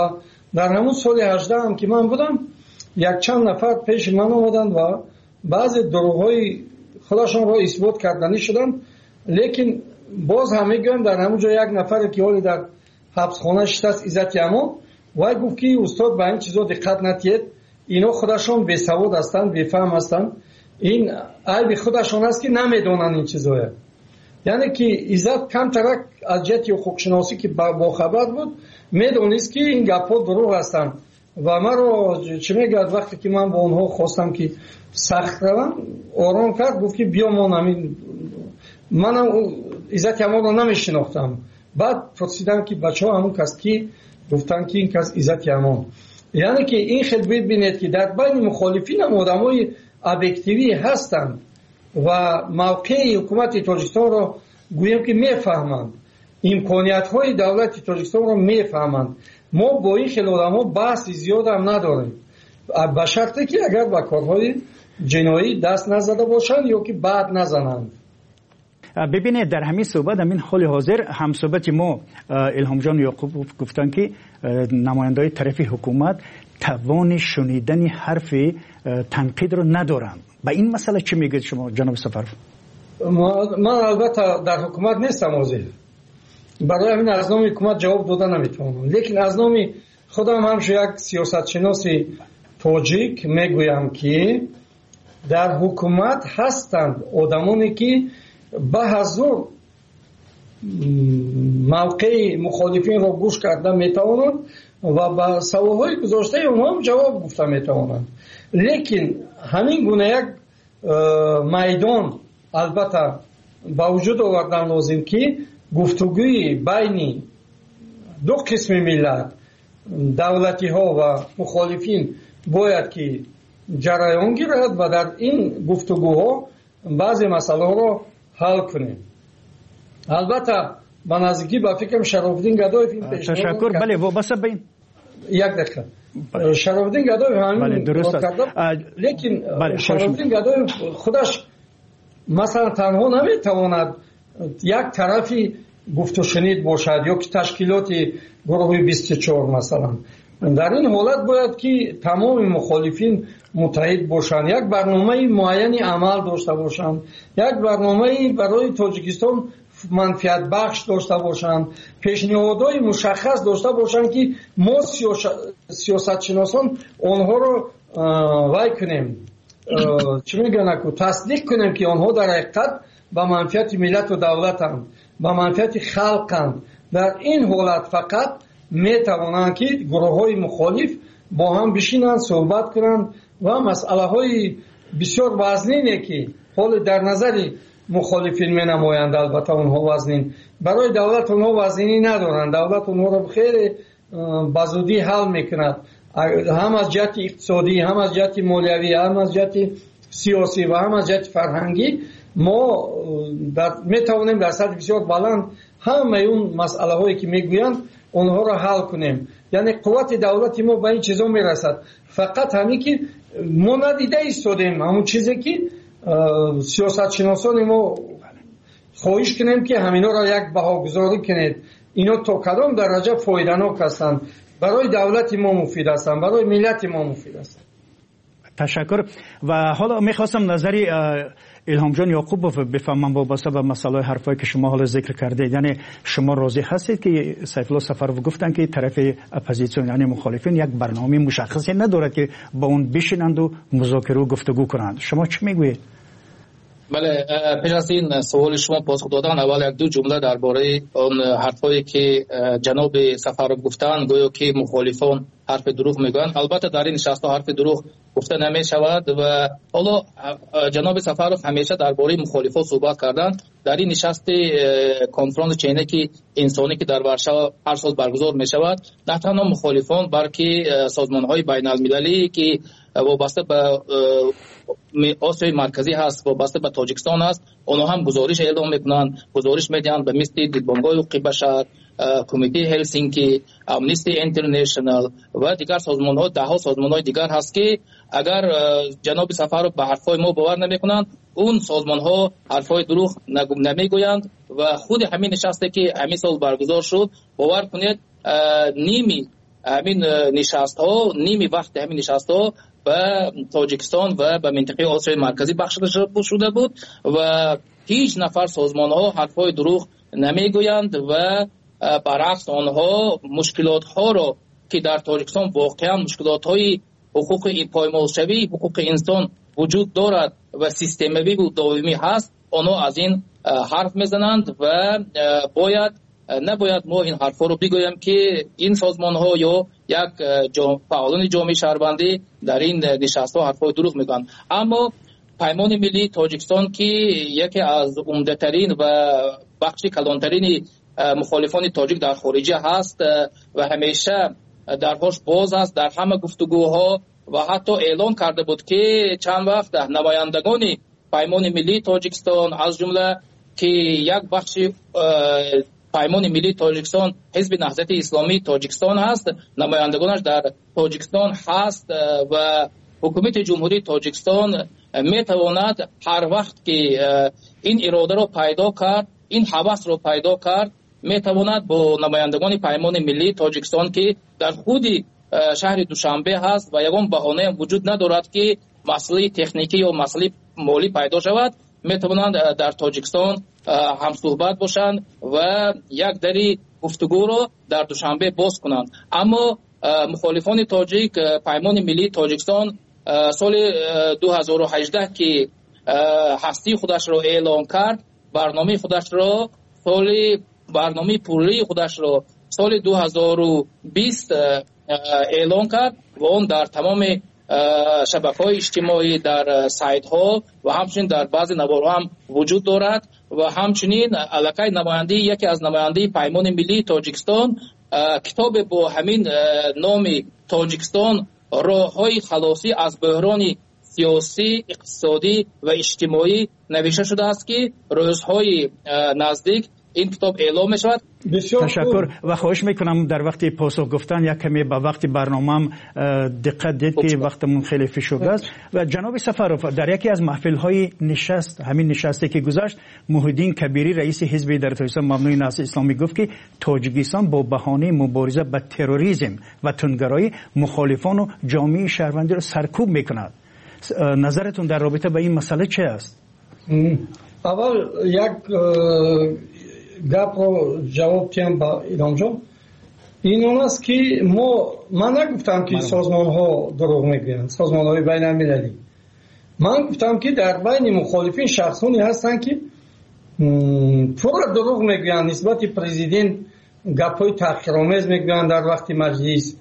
در همون سال هجده هم که من بودم یک چند نفر پیش من آمدن و بعضی دروغ‌های خودشان را اثبات کردنی شدن، لیکن باز همه گویم در همون جا یک نفر که حالی در حبسخانه شده است عزت امان وای گفت که استاد به این چیزا دقت نتید، اینا خودشان بی سواد هستند، بی فهم هستند، این عیب خودشان است که نمیدونن این چیزا. یعنی که عزت کم ترک از جهت حقوق شناسی که با خبر بود میدونست که این گپ‌ها دروغ هستند و من رو چه میگه وقتی که من با اونها خواستم که سخت روم آرام کرد، گفت که بیا ما نمی منم عزت امان رو نمیشناختم. بعد پرسیدم که بچه ها همون کس کی؟ گفتن که این کس عزت امان. یعنی که این خیلی ببینید که در بین مخالفین هم آدم های ابیکتیوی هستند و موقع حکومت تاجیکستان رو گویم که میفهمند، امکانیت های دولت تاجیکستان رو میفهمند. ما با این خیلی آدم ها بحث زیاد هم نداریم، به شرطی که اگر با کارهای جنایی دست نزده باشند یا که بعد نزنند. ببینید در همین صحبت همین حال حاضر هم صحبت ما الهام جان یعقوب گفتن که نماینده‌های طرف حکومت توان شنیدن حرف تنقید رو ندارن. با این مسئله چی میگید شما جناب سفر؟ من البته در حکومت نیستم حاضر، برای همین از نام حکومت جواب دادن نمیتونم، لیکن از نام خودم هم یک سیاست شناس تاجیک میگویم که در حکومت هستند آدمانی که به حضور موقع مخالفین را گوش کرده میتوانند و به سوالهای گذاشته اونها هم جواب گفته میتوانند. لیکن همین گونه یک میدان البته با وجود آوردن لازم که گفتگوی بین دو قسم ملت، دولتی ها و مخالفین باید که جریان گیرد و در این گفتگوها بعضی مسئله را حل کنیم. البته با نزدیکی با فکرم شرافالدین گدایف تشکر. بله وابسته به این یک دقیقه شرافالدین گدایف همین بله درست است، لیکن بله شرافالدین گدایف خودش مثلا تنها نمیتواند یک طرفی گفت و شنید باشد یا که تشکیلات گروه بیست و چهار مثلا. در این حالت باید که تمام مخالفین متحد باشند، یک برنامه معینی عمل داشته باشند، یک برنامه برای تاجیکستان منفعت بخش داشته باشند، پیشنهادهای مشخص داشته باشند که ما سیاست شناسان آنها رو وای کنیم، چی میگن که تصدیق کنیم که آنها در حقیقت به منفعت ملت و دولتند، به منفعت خلقند. در این حالت فقط میتوانند که گروه های مخالف با هم بشینند صحبت کنند و مسئله های بسیار وزنینه که حال در نظر مخالفین می نمایند، البته اونها وزنین، برای دولت اونها وزنی ندارند، دولت اونها رو خیلی بزودی حل میکند، هم از جهت اقتصادی، هم از جهت مالیوی، هم از جهت سیاسی و هم از جهت فرهنگی. ما می توانیم در سطح بسیار بلند همه اون مسئله هایی که میگویند اونها را حل کنیم. یعنی قوت دولت ما به این چیزا میرسد، فقط همین که ما ندیده ایستادیم همون چیزی که سیاست شناسان ما خواهش کنیم که همینا را یک بهاگذاری کنید، اینا تا کدام درجه فایده‌ناک هستند، برای دولت ما مفید هستند، برای ملت ما مفید هستند. تشکر. و حالا میخواستم نظری الهام جان یعقوب بفهمم وابسته به مسئله حرفایی که شما حالا ذکر کردید. یعنی شما راضی هستید که سیف الله سفرو گفتن که طرف اپوزیسیون یعنی مخالفین یک برنامه مشخصی ندارد که با اون بشینند و مذاکره و گفتگو کنند، شما چی میگویید؟ بله، پیش از این سوال شما پاسخ دادن اول یک دو جمله درباره اون حرفایی که جناب سفرو گفتن گویا که مخالفان حرف دروغ میگن. البته در این نشست حرف دروغ گفته نمی شود و حالا جناب سفرو همیشه درباره مخالفان صحبت کردن. در این نشست کنفرانس چینکی انسانی که در ورشو هر سال برگزار می شود، نه تنها مخالفان بلکه سازمان های بین المللی که وابسته به آسیای مرکزی هست، وابسته به تاجیکستان است، اونها هم گزارش اعلام میکنند، گزارش میدهند به مثل دیدبانگاه حقوق بشر، کمیته هلسینکی، امنیستی اینترنشنال و دیگر سازمان ها، ده ها سازمان های دیگر هست که اگر جناب سفرو به حرفای ما باور نمیکنند، اون سازمان ها حرفای دروغ نمیگویند و خود همین نشسته که همین سال برگزار شد، باور کنید نیمی همین نشست ها نیمی وقت همین نشست ها به تاجیکستان و به منطقه آسیای مرکزی بخشیده شده بود و هیچ نفر سازمان ها حرفای دروغ نمیگویند و برعکس آنها مشکلات ها را که در تاجیکستان واقعا مشکلات های حقوق پایمالشوی حقوق انسان وجود دارد و سیستمی و دائمی هست، آنها از این حرف میزنند و باید نباید ما این حرفا رو بگویم که این سازمان ها یا یک فعالان جامعه شهروندی در این نشست ها حرفای دروغ میگن. اما پیمان ملی تاجیکستان که یکی از عمده ترین و بخش کلانترین مخالفان تاجیک در خارجه هست و همیشه درهاش باز است در همه گفتگوها و حتی اعلان کرده بود که چند وقت نمایندگان پیمان ملی تاجیکستان از جمله که یک بخش پیمان ملی تاجیکستان حزب نهضت اسلامی تاجیکستان هست، نمایندگانش در تاجیکستان هست و حکومت جمهوری تاجیکستان میتواند هر وقت که این اراده رو پیدا کرد، این هوس رو پیدا کرد، میتواند با نمایندگان پیمان ملی تاجیکستان که در خود شهر دوشنبه هست و یگان بهانه وجود ندارد که مسئله تکنیکی یا مسئله مالی پیدا شود، میتوانند در تاجیکستان هم صحبت باشند و یک دری گفتگو رو در دوشنبه باز کنند. اما مخالفان تاجیک پیمان ملی تاجیکستان سال دو هزار و هجده که هستی خودش رو اعلام کرد، برنامه خودش رو سال برنامه پولی خودش رو سال دو هزار و بیست اعلام کرد و اون در تمام شبکه‌های اجتماعی، در سایت ها و همچنین در بعضی نوارها هم وجود دارد و همچنین علاقه نماینده یکی از نماینده پیمان ملی تاجیکستان کتاب با همین نام تاجیکستان راه‌های خلاصی از بحران سیاسی، اقتصادی و اجتماعی نوشته شده است که روزهای نزدیک این کتاب اعلام شد. تشکر و خواهش میکنم در وقت پاسخ گفتن یک کمی به وقت برنامه‌ام دقت دید که وقتمون خیلی فشرده است. و جناب سفروف در یکی از محفل‌های نشست، همین نشستی که گذشت، محیدین کبیری رئیس حزب در تاجیکستان مبنای نهضت اسلامی گفت که تاجیکستان با بهانه مبارزه با تروریسم و تندگرایی مخالفان و جامعه شهروندی را سرکوب میکند. نظرتون در رابطه با این مسئله چه است؟ اول یک گپ رو جواب تیم با ایران جان، این اون است که ما من نگفتم که سازمان ها دروغ میگن، سازمان های بین المللی. من گفتم که در بین مخالفین شخصانی هستن که پر دروغ میگن نسبت پرزیدنت، گپ های تحقیرآمیز میگن در وقت مجلس،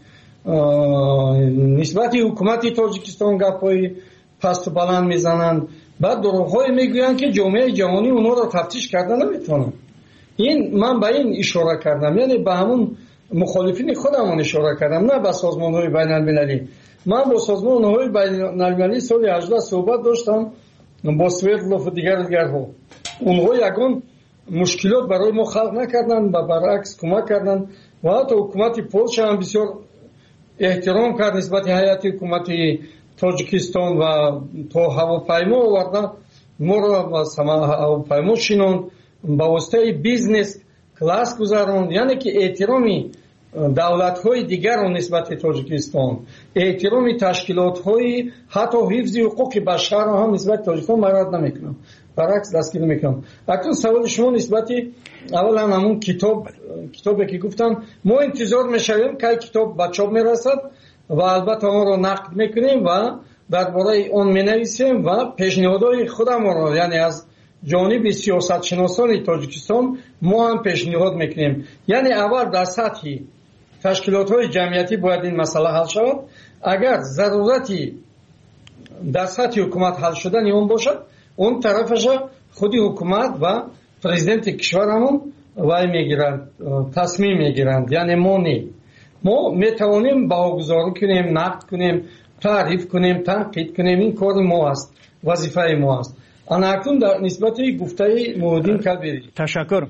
نسبت حکومت تاجیکستان گپ های پست و بلند میزنن، بعد دروغ های میگن که جامعه جهانی اونا رو تفتیش کردن نمیتونن. این من به این اشاره کردم، یعنی به همون مخالفین خودمون اشاره کردم، نه به سازمان های بین المللی. من با سازمان های بین المللی سال هجده صحبت داشتم با سویرلوف و دیگر دیگرها. اونها یگان مشکلات برای ما خلق نکردن و برعکس کمک کردن و حتی حکومت پولش هم بسیار احترام کرد نسبت هیئت حکومت تاجیکستان و تا هواپیما آوردن ما رو با هواپیما شینوند، با واسطه بیزنس کلاس گذارند، یعنی که احترامی دولت‌های دیگر رو نسبت تاجیکستان، احترامی تشکیلات‌های حتی حفظ حقوق بشر رو هم نسبت تاجیکستان مراد نمیکنم، برعکس دستگیر میکنم. اکنون سوال شما نسبت اولا همون کتاب کتابی که گفتم، ما انتظار میشویم که کتاب به چاپ میرسد و البته آن رو نقد میکنیم و درباره اون مینویسیم و پیشنهادهای خودمون رو، یعنی از جانب سیاست شناسان تاجیکستان ما هم پیشنهاد میکنیم. یعنی اول در سطح تشکیلات های جمعیتی باید این مسئله حل شود. اگر ضرورتی در سطح حکومت حل شدن اون باشد، اون طرفش خودی حکومت و پرزیدنت کشورمون وای میگیرند، تصمیم میگیرند. یعنی ما نه، ما میتوانیم باگذاری کنیم، نقد کنیم، تعریف کنیم، تنقید کنیم، این کار ما است، وظیفه ما است. انا اکنون در نسبت گفته محیدین کبیری تشکر.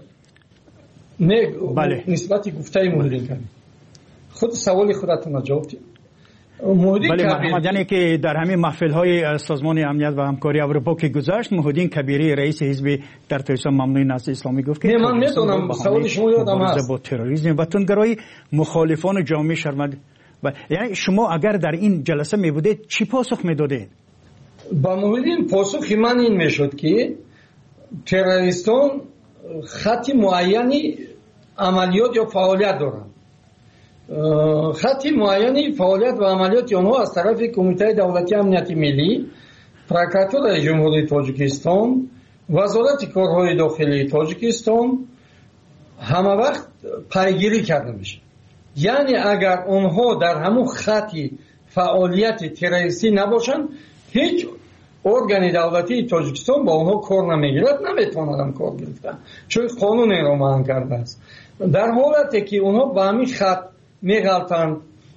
نه بله. نسبت گفته محیدین کبیری خود سوال خودتون جواب دید. بله محمد، یعنی که در همین محفل های سازمان امنیت و همکاری اروپا که گذشت، محمدین کبیری رئیس حزب در تاجیکستان ممنوع نسل اسلامی گفت که من میتونم سوال شما یادم هست با تروریسم و تندگرایی مخالفان جامعه شرمنده. یعنی شما اگر در این جلسه می بودید چی پاسخ میدادید؟ با محمدین پاسخ من این میشد که تروریستان خط معینی عملیات یا فعالیت دارند. خط معینی فعالیت و عملیات آنها از طرف کمیته دولتی امنیت ملی، پروکراتور جمهوری تاجیکستان، وزارت کارهای داخلی تاجیکستان همه وقت پیگیری کرده میشه. یعنی اگر آنها در همون خطی فعالیت تروریستی نباشن، هیچ ارگان دولتی تاجیکستان با آنها کار نمیگیرد، نمیتونن کار گرفتن، چون قانون این رو معنی کرده است. در حالتی که آنها با همین خط میغلطند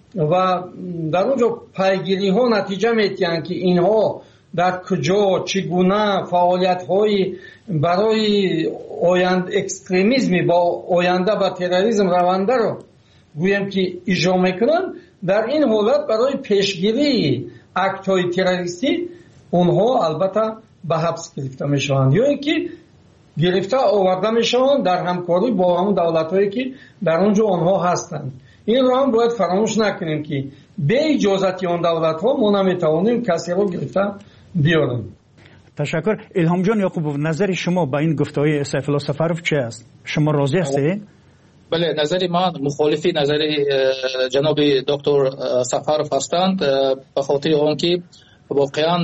و در اونجا پیگیری ها نتیجه میتیند که اینها در کجا چگونه فعالیت های برای آیند اکستریمیزمی با آینده با تروریسم رونده رو گویم که اجرا میکنن، در این حالت برای پیشگیری اکت های تروریستی اونها البته به حبس گرفته میشوند یا اینکه گرفته آورده میشوند در همکاری با همون دولت هایی که در اونجا آنها هستند. این رو هم باید فراموش نکنیم که به اجازت آن دولت ها ما نمیتوانیم کسی رو گرفته بیاریم. تشکر. الهام جان یعقوبوف، نظر شما با این گفته‌های سیف الله سفرов چه است؟ شما راضی هستید؟ بله، نظر من مخالفی نظر جناب دکتر سفرов هستند، به خاطر آنکه واقعا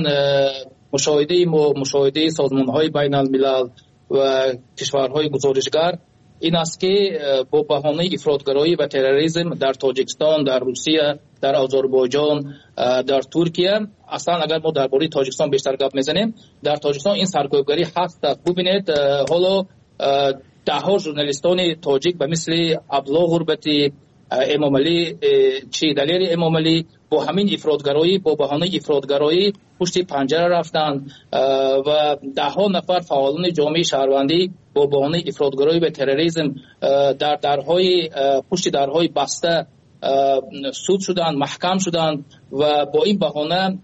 مشاهده ما مشاهده سازمان‌های بین الملل و کشورهای گزارشگر این است که با بهانه افراطگرایی و تروریسم در تاجیکستان، در روسیه، در آذربایجان، در ترکیه، اصلا اگر ما درباره تاجیکستان بیشتر گپ میزنیم، در تاجیکستان این سرکوبگری هست. ببینید حالا ده ها ژورنالیستان تاجیک به مثل عبدالله غربتی، امام علی چی دلیل امام علی با همین افراطگرایی، با بهانه افراطگرایی پشت پنجره رفتند و ده ها نفر فعالان جامعه شهروندی با بهانه افراطگرایی و تروریسم در درهای پشت درهای بسته سود شدند، محکم شدند و با این بهانه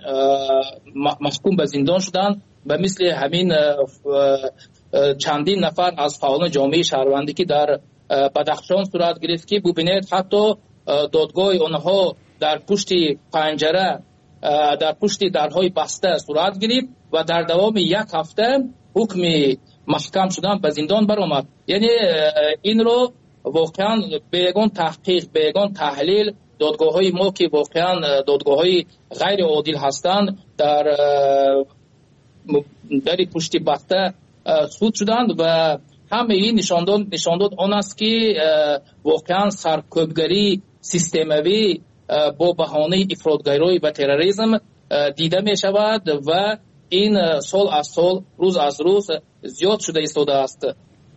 محکوم به زندان شدند. و مثل همین چندین نفر از فعالان جامعه شهروندی که در بدخشان صورت گرفت که ببینید حتی دادگاه آنها در پشت پنجره، در پشت درهای بسته صورت گرفت و در دوام یک هفته حکم محکم شدن به زندان برآمد. یعنی این رو واقعا بیگان تحقیق، بیگان تحلیل دادگاه های ما که واقعا دادگاه های غیر عادل هستند در در پشت بسته سود شدند و همه این نشانداد نشانداد آن است که واقعا سرکوبگری سیستموی با بهانه افراطگرایی و تروریسم دیده می شود و این سال از سال، روز از روز زیاد شده ایستاده است.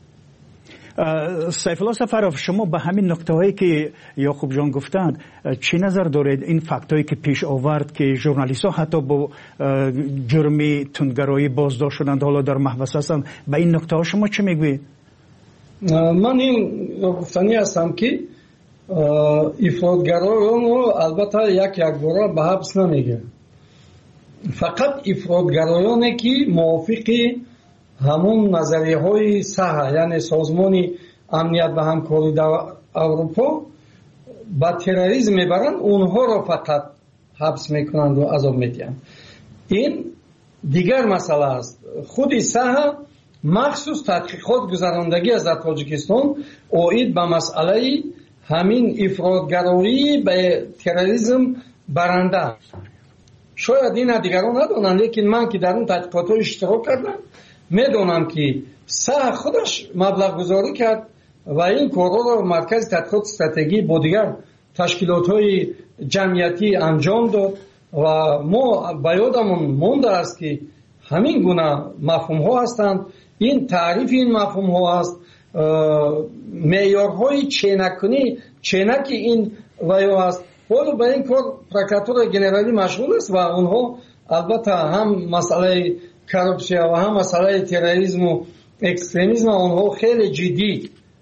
سیف الله سفرov، شما به همین نکته هایی که یعقوب جان گفتند چی نظر دارید؟ این فکت هایی که پیش آورد که ژورنالیست ها حتی با جرم تندگرایی بازداشت شدند، حالا در محبس هستند، به این نکته ها شما چی میگویید؟ من این گفتنی هستم که افراطگرایان رو البته یک یک بار به حبس نمیگه، فقط افراطگرایانی که موافق همون نظریه های صحه، یعنی سازمان امنیت و همکاری در اروپا با تروریسم میبرند، اونها رو فقط حبس میکنند و عذاب میدهند. این دیگر مسئله است. خود صحه مخصوص تحقیقات گذراندگی از تاجیکستان اوید به مسئله همین افراطگرایی به تروریسم برنده. شاید این دیگران ندانند، لیکن من که در اون تحقیقات اشتراک کردم میدونم که صح خودش مبلغ گذاری کرد و این کارها رو مرکز تحقیقات استراتژی با دیگر تشکیلات های جمعیتی انجام داد و ما به یادمون مونده است که همین گونه مفهوم ها هستند. این تعریف این مفهوم ها است، معیارهای چینکنی چینک این ویو است. حالا به این کار پروکراتور جنرالی مشغول است و اونها البته هم مسئله کرپسیا و هم مسئله تروریسم و اکستریمیسم اونها خیلی جدی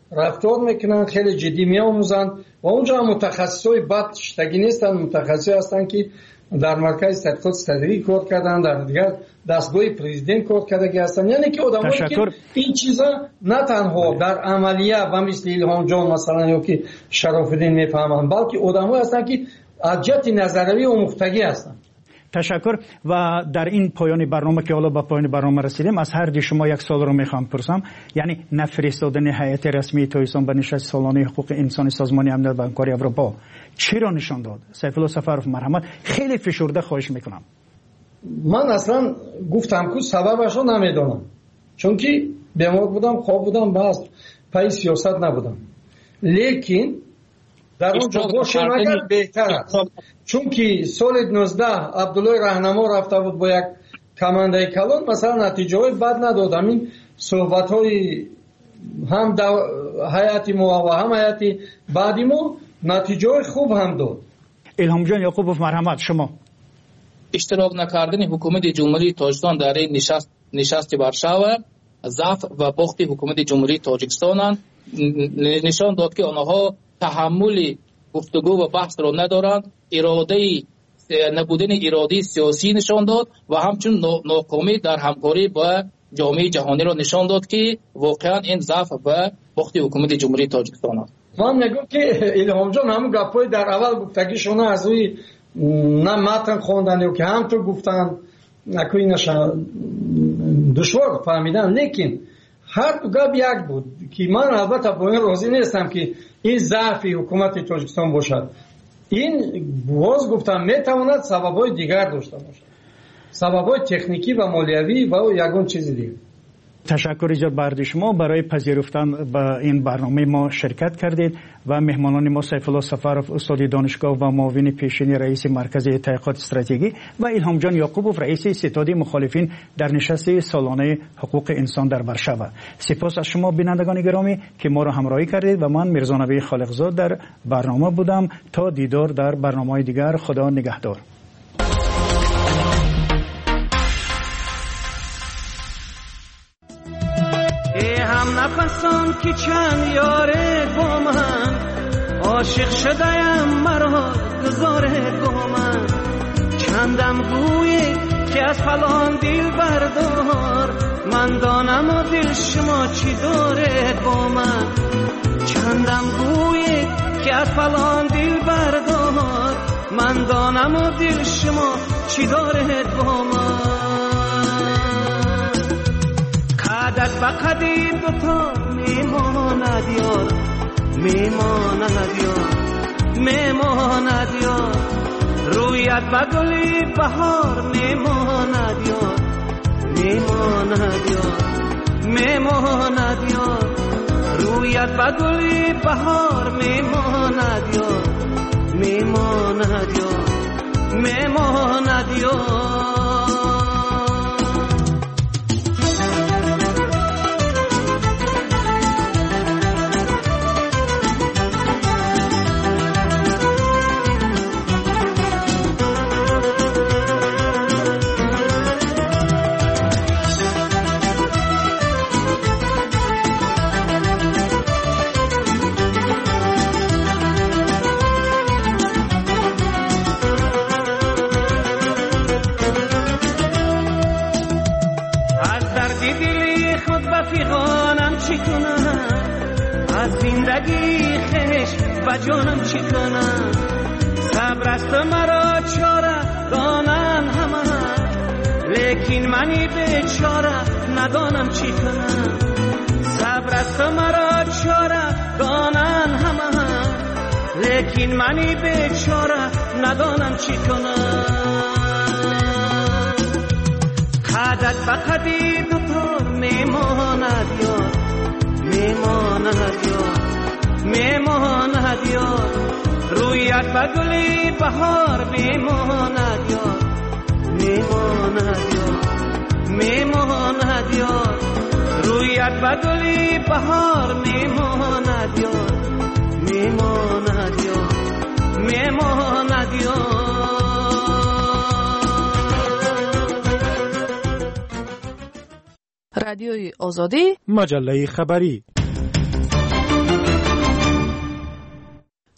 رفتار میکنن، خیلی جدی میآموزند و اونجا متخصصای بد شتگی نیستن، متخصصی هستن که در مرکز تحقیقات صدری کار کردن، در دیگر دستگاه پرزیدنت کار کرده هستن. یعنی که آدمایی که این چیزا نه تنها در عملیه و مثل الهام جان مثلا یا که شرف الدین میفهمن، بلکه آدمایی هستن که از جهت نظریه و مختگی هستن. تشکر. و در این پایان برنامه که حالا به پایان برنامه رسیدیم، از هر دی شما یک سوال رو میخوام پرسم. یعنی نفرستادن هیئت رسمی تاجیکستان به نشست سالانه حقوق انسان سازمان امنیت و همکاری اروپا چی را نشان داد؟ سیف الله سفرов مرحمت، خیلی فشرده خواهش میکنم. من اصلا گفتم که سببش رو نمیدونم، چون که بیمار بودم، خواب بودم، بس پای سیاست نبودم. لیکن در اونجا باشم اگر بهتر است، چون که سال نوزده عبدالله رهنما رفته بود با یک کمانده کلان، مثلا نتیجه های بد ندادم. این صحبت های هم حیاتی ما و هم حیاتی بعدی ما نتیجه های خوب هم داد. الهام جان یعقوبوف مرحمت، شما اشتراک نکردن حکومت جمهوری تاجیکستان در این نشست نشست وارشاوا ضعف و باخت حکومت جمهوری تاجیکستان نشان داد که آنها تحمل گفتگو و بحث را ندارند. اراده نبودن اراده سیاسی نشان داد و همچنین ناکامی در همکاری با جامعه جهانی را نشان داد که واقعا این ضعف و باخت حکومت جمهوری تاجیکستان است. من میگم که الهام جان همون گپای در اول گفتگیشون از روی نه متن خواندن که هم تو گفتن نکنی نشان دشوار فهمیدن، لیکن هر دو گپ یک بود که من البته با این راضی نیستم که این ضعف حکومت تاجیکستان باشد. این باز گفتم میتواند سبب‌های دیگر داشته باشد، سبب‌های تکنیکی و مالیوی و یگان چیز دیگر. تشکر ایجاد بر شما برای پذیرفتن به این برنامه ما شرکت کردید و مهمانان ما سیف الله سفرов استاد دانشگاه و معاون پیشین رئیس مرکز تحقیقات استراتژی و الهام جان یعقوبوف رئیس ستاد مخالفین در نشست سالانه حقوق انسان در وارشاوا. سپاس از شما بینندگان گرامی که ما را همراهی کردید و من میرزا نبی خالقزاد در برنامه بودم. تا دیدار در برنامه‌های دیگر، خدا نگهدار. هم نفسان که چند یاره با من عاشق شدهیم مرا گذاره با من چندم گویی که از فلان دل بردار من دانم و دل شما چی داره با من چندم گویی که از فلان دل بردار من دانم و دل شما چی داره با من قدت با قدی دوتا میماند یار میماند یار میماند یار رویت با گلی بهار میماند یار میماند یار میماند یار رویت با گلی بهار میماند یار میماند یار میماند یار زندگی خش و جانم چی کنم صبر است مرا چاره دانن همه لیکن منی بیچاره ندانم چی کنم صبر است مرا چاره دانن همه لیکن منی بیچاره ندانم چی کنم قدت بقدی دوتار میماند یار میماند یار میماند یار رویت با گلی بهار میماند یار میماند یار میماند یار رویت با گلی بهار میماند یار میماند یار میماند یار رادیوی آزادی مجله خبری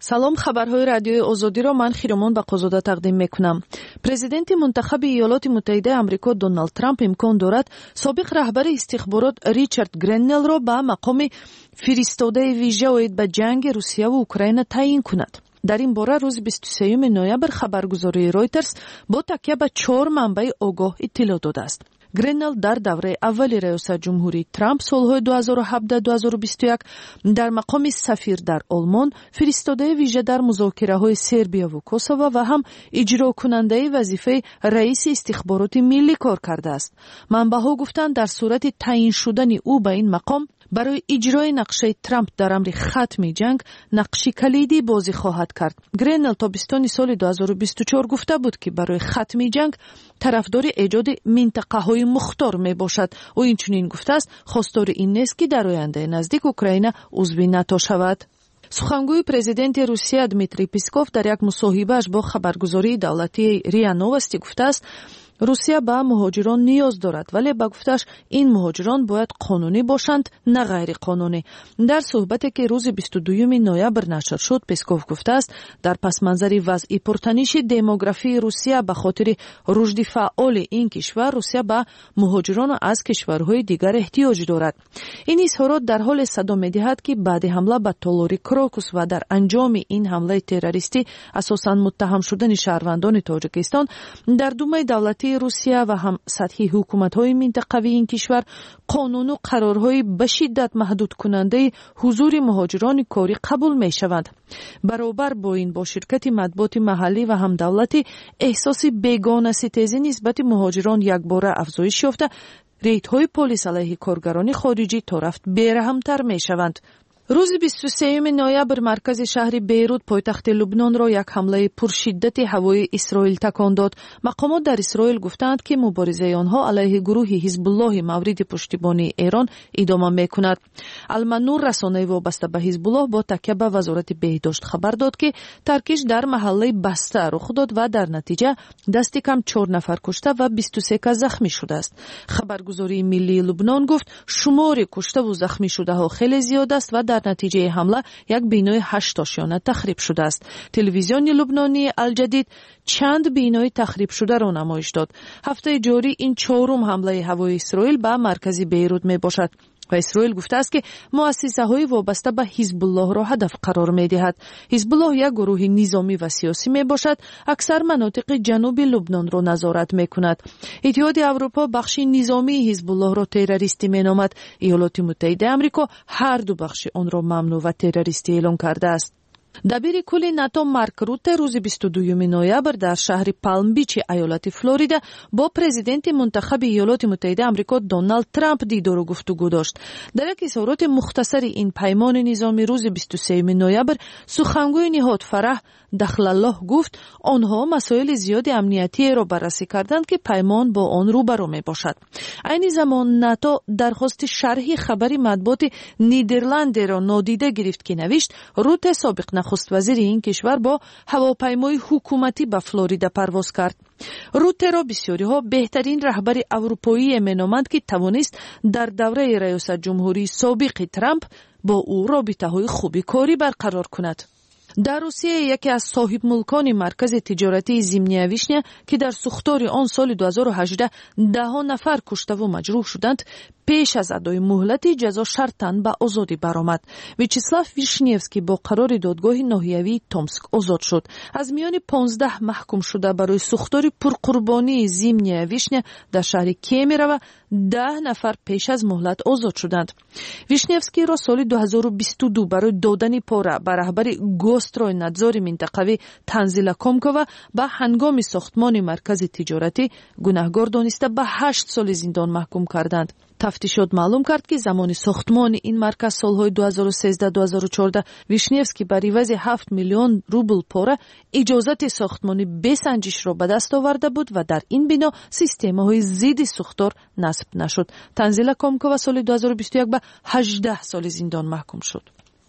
салом, хабарҳои радиои озодиро ман хиромон бақозода тақдим мекунам. Президенти мунтахаби иёлоти муттаҳидаи амрико Доналд Трамп имкон дорад собиқ раҳбари истихборот Ричард Греннелро ба мақоми фиристодаи вижа оид ба ҷанги Русияву Украина таъин кунад. дар ин бора рӯзи бисту сеюми ноябр хабаргузории Reuters бо такя ба чор манбаи огоҳ иттилоъ додааст. Греннел дар давраи аввали раёсатҷумҳурии Трамп солҳои ду ҳазору ҳабдаҳ - ду ҳазору бисту як дар мақоми сафир дар Олмон, фиристодаи вижа дар музокираҳои Сербияву Косово ва ҳам иҷрокунандаи вазифаи раиси истихбороти миллӣ кор кардааст. манбаҳо гуфтанд дар сурати таъин шудани ӯ ба ин мақом барои иҷрои нақшаи Трамп дар амри хатми ҷанг нақши калидӣ бозӣ хоҳад кард. Греннел тобистони соли ду ҳазору бисту чор гуфта буд ки барои хатми ҷанг тарафдори эҷоди минтақаҳои мухтор мебошад. ӯ инчунин гуфтааст хостори ин нест ки дар ояндаи наздик Украина узви НАТО шавад. сухангӯи президенти Русия Дмитрий Песков дар як мусоҳибааш бо хабаргузории давлатии РИА Новости гуфтааст Русия ба муҳоҷирон ниёз дорад, вале ба гуфташ ин муҳоҷирон бояд қонунӣ бошанд, на ғайриқонунӣ. дар суҳбате ки рӯзи бисту дуюми ноябр нашр шуд, Песков гуфтааст дар пасманзари вазъи пуртаниши демографии Русия ба хотири рушди фаъоли ин кишвар, Русия ба муҳоҷирону аз кишварҳои дигар эҳтиёҷ дорад. ин изҳорот дар ҳоле садо медиҳад ки баъди ҳамла ба толори Крокус ва дар анҷоми ин ҳамлаи террористӣ асосан муттаҳам шудани шаҳрвандони Тоҷикистон дар Думаи давлатии Русия ва ҳам сатҳи ҳукуматҳои минтақавии ин кишвар қонуну қарорҳои ба шиддат маҳдудкунандаи ҳузури муҳоҷирони корӣ қабул мешаванд. баробар бо ин бо ширкати матбуоти маҳаллӣ ва ҳам давлати эҳсоси бегонаситезӣ нисбати муҳоҷирон якбора афзоиш ёфта, рейдҳои полис алайҳи коргарони хориҷӣ то рафт бераҳмтар мешаванд. рӯзи бисту сеюми ноябр маркази шаҳри Бейрут пойтахти Лубнонро як ҳамлаи пуршиддати ҳавои Исроил такон дод. мақомот дар Исроил гуфтанд ки муборизаи онҳо алайҳи гурӯҳи Ҳизбуллоҳи мавриди пуштибонии Эрон идома мекунад. Алманур расонаи вобаста ба Ҳизбуллоҳ бо такя ба вазорати беҳдошт хабар дод ки таркиш дар маҳаллаи баста рух дод ва дар натиҷа дасти кам чор нафар кушта ва бисту се кас захмӣ шудааст. хабаргузории миллии Лубнон гуфт шумори куштаву захмӣшудаҳо хеле зиёд аст ва дар натиҷаи ҳамла як бинои ҳаштошёна тахриб шудааст. телевизиони лубнонии Алҷадид чанд бинои тахрибшударо намоиш дод. ҳафтаи ҷорӣ ин чорум ҳамлаи ҳавои Исроил ба маркази Бейрут мебошад ва Исроил гуфтааст ки муассисаҳои вобаста ба Ҳизбуллоҳро ҳадаф қарор медиҳад. Ҳизбуллоҳ як гурӯҳи низомӣ ва сиёсӣ мебошад, аксар манотиқи ҷануби Лубнонро назорат мекунад. иттиҳоди Аврупо бахши низомии Ҳизбуллоҳро террористӣ меномад. иёлоти муттаҳидаи Амрико ҳар ду бахши онро мамнӯъ ва террористӣ эълон кардааст. дабири кулли НАТО Марк Рутте рӯзи бисту дуюми ноябр дар шаҳри Палм-Бичи аёлати Флорида бо президенти мунтахаби иёлоти муттаҳидаи Амрико Доналд Трамп дидору гуфтугӯ дошт. дар як изҳороти мухтасари ин паймони низомӣ рӯзи бисту сеюми ноябр сухангӯи ниҳод Фараҳ Дахлаллоҳ гуфт онҳо масоили зиёди амниятиеро баррасӣ карданд ки паймон бо он рӯбаро мебошад. айни замон НАТО дархости шарҳи хабари матбуоти Нидерландеро нодида гирифт ки навишт Рутте собиқ нахуствазири ин кишвар бо ҳавопаймои ҳукуматӣ ба Флорида парвоз кард. Руттеро бисёриҳо беҳтарин раҳбари аврупоие меноманд ки тавонист дар давраи раёсатҷумҳурии собиқи Трамп бо ӯ робитаҳои хуби корӣ барқарор кунад. дар Русия яке аз соҳибмулкони маркази тиҷоратии Зимняя вишня ки дар сӯхтори он соли ду ҳазору ҳаждаҳ даҳҳо нафар куштаву маҷрӯҳ шуданд, пеш аз адои муҳлати ҷазо шартан ба озодӣ баромад. Вячеслав Вишневский бо қарори додгоҳи ноҳиявии Томск озод шуд. аз миёни понздаҳ маҳкум шуда барои сӯхтори пурқурбонии Зимняя вишня дар шаҳри Кемерово даҳ нафар пеш аз муҳлат озод шуданд. Вишневскийро соли ду ҳазору бисту ду барои додани пора ба раҳбари гострой надзори минтақавӣ Танзила Комкова ба ҳангоми сохтмони маркази тиҷоратӣ гунаҳгор дониста ба ҳашт соли зиндон маҳкум карданд. тафтишот маълум кард ки замони сохтмони ин марказ солҳои ду ҳазору сенздаҳ - ду ҳазору чордаҳ Вишневский бар ивази ҳафт миллион рубл пора иҷозати сохтмони бесанҷишро ба даст оварда буд ва дар ин бино системаҳои зидди сӯхтор насб нашуд. Танзила Комкова соли ду ҳазору бисту як ба ҳаждаҳ соли зиндон маҳкум шуд.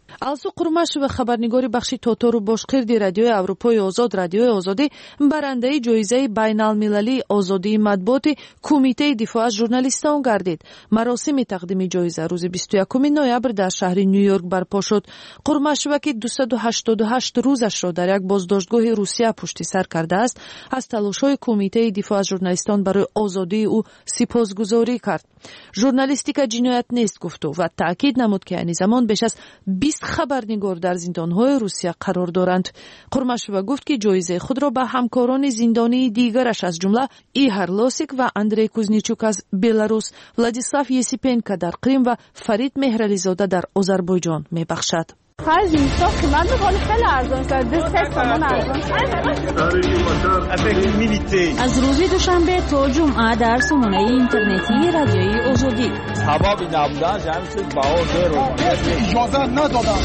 алсу қурмашева хабарнигори бахши тотору бошқирди радиои аврупои озод радиои озодӣ барандаи ҷоизаи байналмилалии озодии матбуоти кумитаи дифоъ аз журналистон гардид. маросими тақдими ҷоиза рӯзи бисту якуми ноябр дар шаҳри ню-йорк барпо шуд. қурмашева ки дусаду ҳаштоду ҳашт рӯзашро дар як боздоштгоҳи русия пушти сар кардааст, аз талошҳои кумитаи дифоъ аз журналистон барои озодии ӯ сипосгузорӣ кард. журналистика ҷиноят нест гуфту ва таъкид намуд ки айни замон беш аз бист хабарнигор дар зиндонҳои русия қарор доранд. қурмашева гуфт ки ҷоизаи худро ба ҳамкорони зиндонии дигараш аз ҷумла Ихар Лосик ва Андрей Кузничук аз Беларус, Владислав Есипенко дар Крим ва Фарид Меҳрализода дар Озарбойҷон мебахшад. خرج میساخت که من بخواد خیلی ارزان شد ده سه سامان ارزان از روز دوشنبه تا جمعه در سامانه اینترنتی رادیوی آزادی سبب نبودن جمع شد بها زیر اجازه ندادن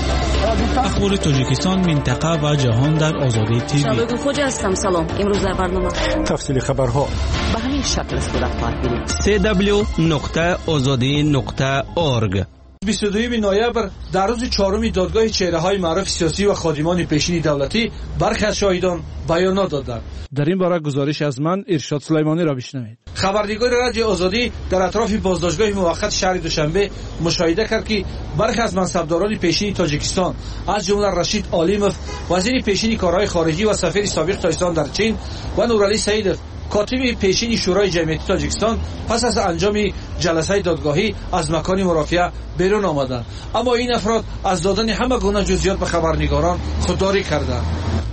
اخبار تاجیکستان منطقه و جهان در آزادی تیوی. شباب خوج هستم. سلام. امروز در برنامه تفصیل خبرها به همین شکل صورت خواهد گرفت. سی دبلیو نقطه آزادی نقطه اورگ. بیست و دوم نوامبر در روز چهارم دادگاه چهره‌های معروف سیاسی و خادمان پیشین دولتی برخی از شاهدان بیانات دادند. در این باره گزارش از من ارشاد سلیمانی را بشنوید. خبرنگار رادیو آزادی در اطراف بازداشتگاه موقت شهر دوشنبه مشاهده کرد که برخی از منصبداران پیشین تاجیکستان از جمله رشید عالیموف وزیر پیشین کارهای خارجی و سفیر سابق تاجیکستان در چین و نورعلی سعیدوف کاتب پیشین شورای جمعیتی تاجیکستان پس از انجام جلسه دادگاهی از مکان مرافعه بیرون آمدند، اما این افراد از دادن همه گونه جزئیات به خبرنگاران خودداری کردند.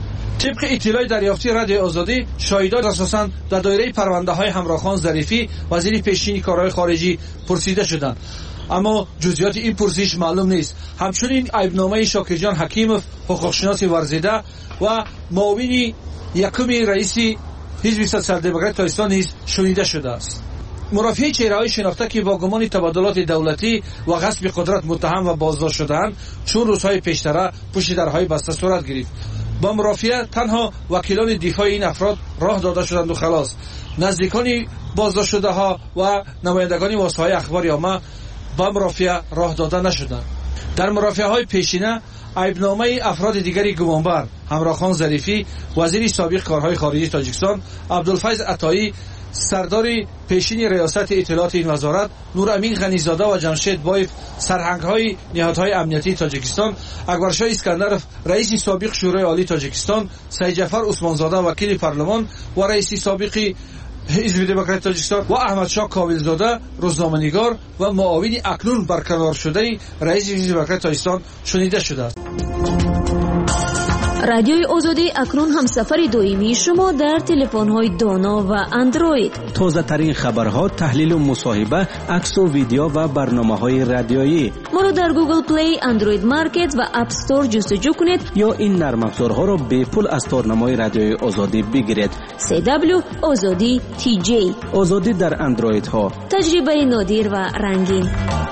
طبق اطلاع دریافتی رادیو آزادی، شاهدان اساساً در دایره پرونده‌های همراهخان ظریفی وزیر پیشین کارهای خارجی پرسیده شدند، اما جزئیات این پرسش معلوم نیست. همچنین عیبنامه شاکرجان حکیموف حقوقشناس ورزیده و معاون یکم رئیس حزب سوسیال دموکرات تاجیکستان نیز شنیده شده است. مرافعه چهره‌های شناخته که با گمان تبادلات دولتی و غصب قدرت متهم و بازداشت شدند چون روزهای پیشتر پشت درهای بسته صورت گرفت. با مرافعه تنها وکیلان دفاع این افراد راه داده شدند و خلاص. نزدیکان بازداشت شده ها و نمایندگان واسطه‌های اخبار عامه با مرافعه راه داده نشدند. در مرافعه های پیشینه عیبنامه افراد دیگری گمانبر همراهخان ظریفی وزیر سابق کارهای خارجی تاجیکستان، عبدالفیض عطایی سردار پیشین ریاست اطلاعات این وزارت، نورامین غنیزاده و جمشید بایف سرهنگ‌های نهادهای امنیتی تاجیکستان، اکبرشاه اسکندرов رئیس سابق شورای عالی تاجیکستان، سید جعفر عثمانزاده وکیل پارلمان و رئیس سابق حزب دموکرات تاجیکستان و احمدشاه کاملزاده روزنامه‌نگار و معاون اکنون برکنار شده رئیس حزب دموکرات تاجیکستان شنیده شده است. رادیوی آزادی اکنون همسفر دائمی شما در تلفن‌های دانا و اندروید. تازه ترین خبرها، تحلیل و مصاحبه، عکس و ویدیو و برنامه‌های رادیویی. ما رو در گوگل پلی، اندروید مارکت و اپ استور جستجو کنید یا این نرم افزارها را به پول از تارنمای رادیوی آزادی بگیرید. سی دبلیو آزادی تی جی. آزادی در اندروید ها. تجربه نادر و رنگین.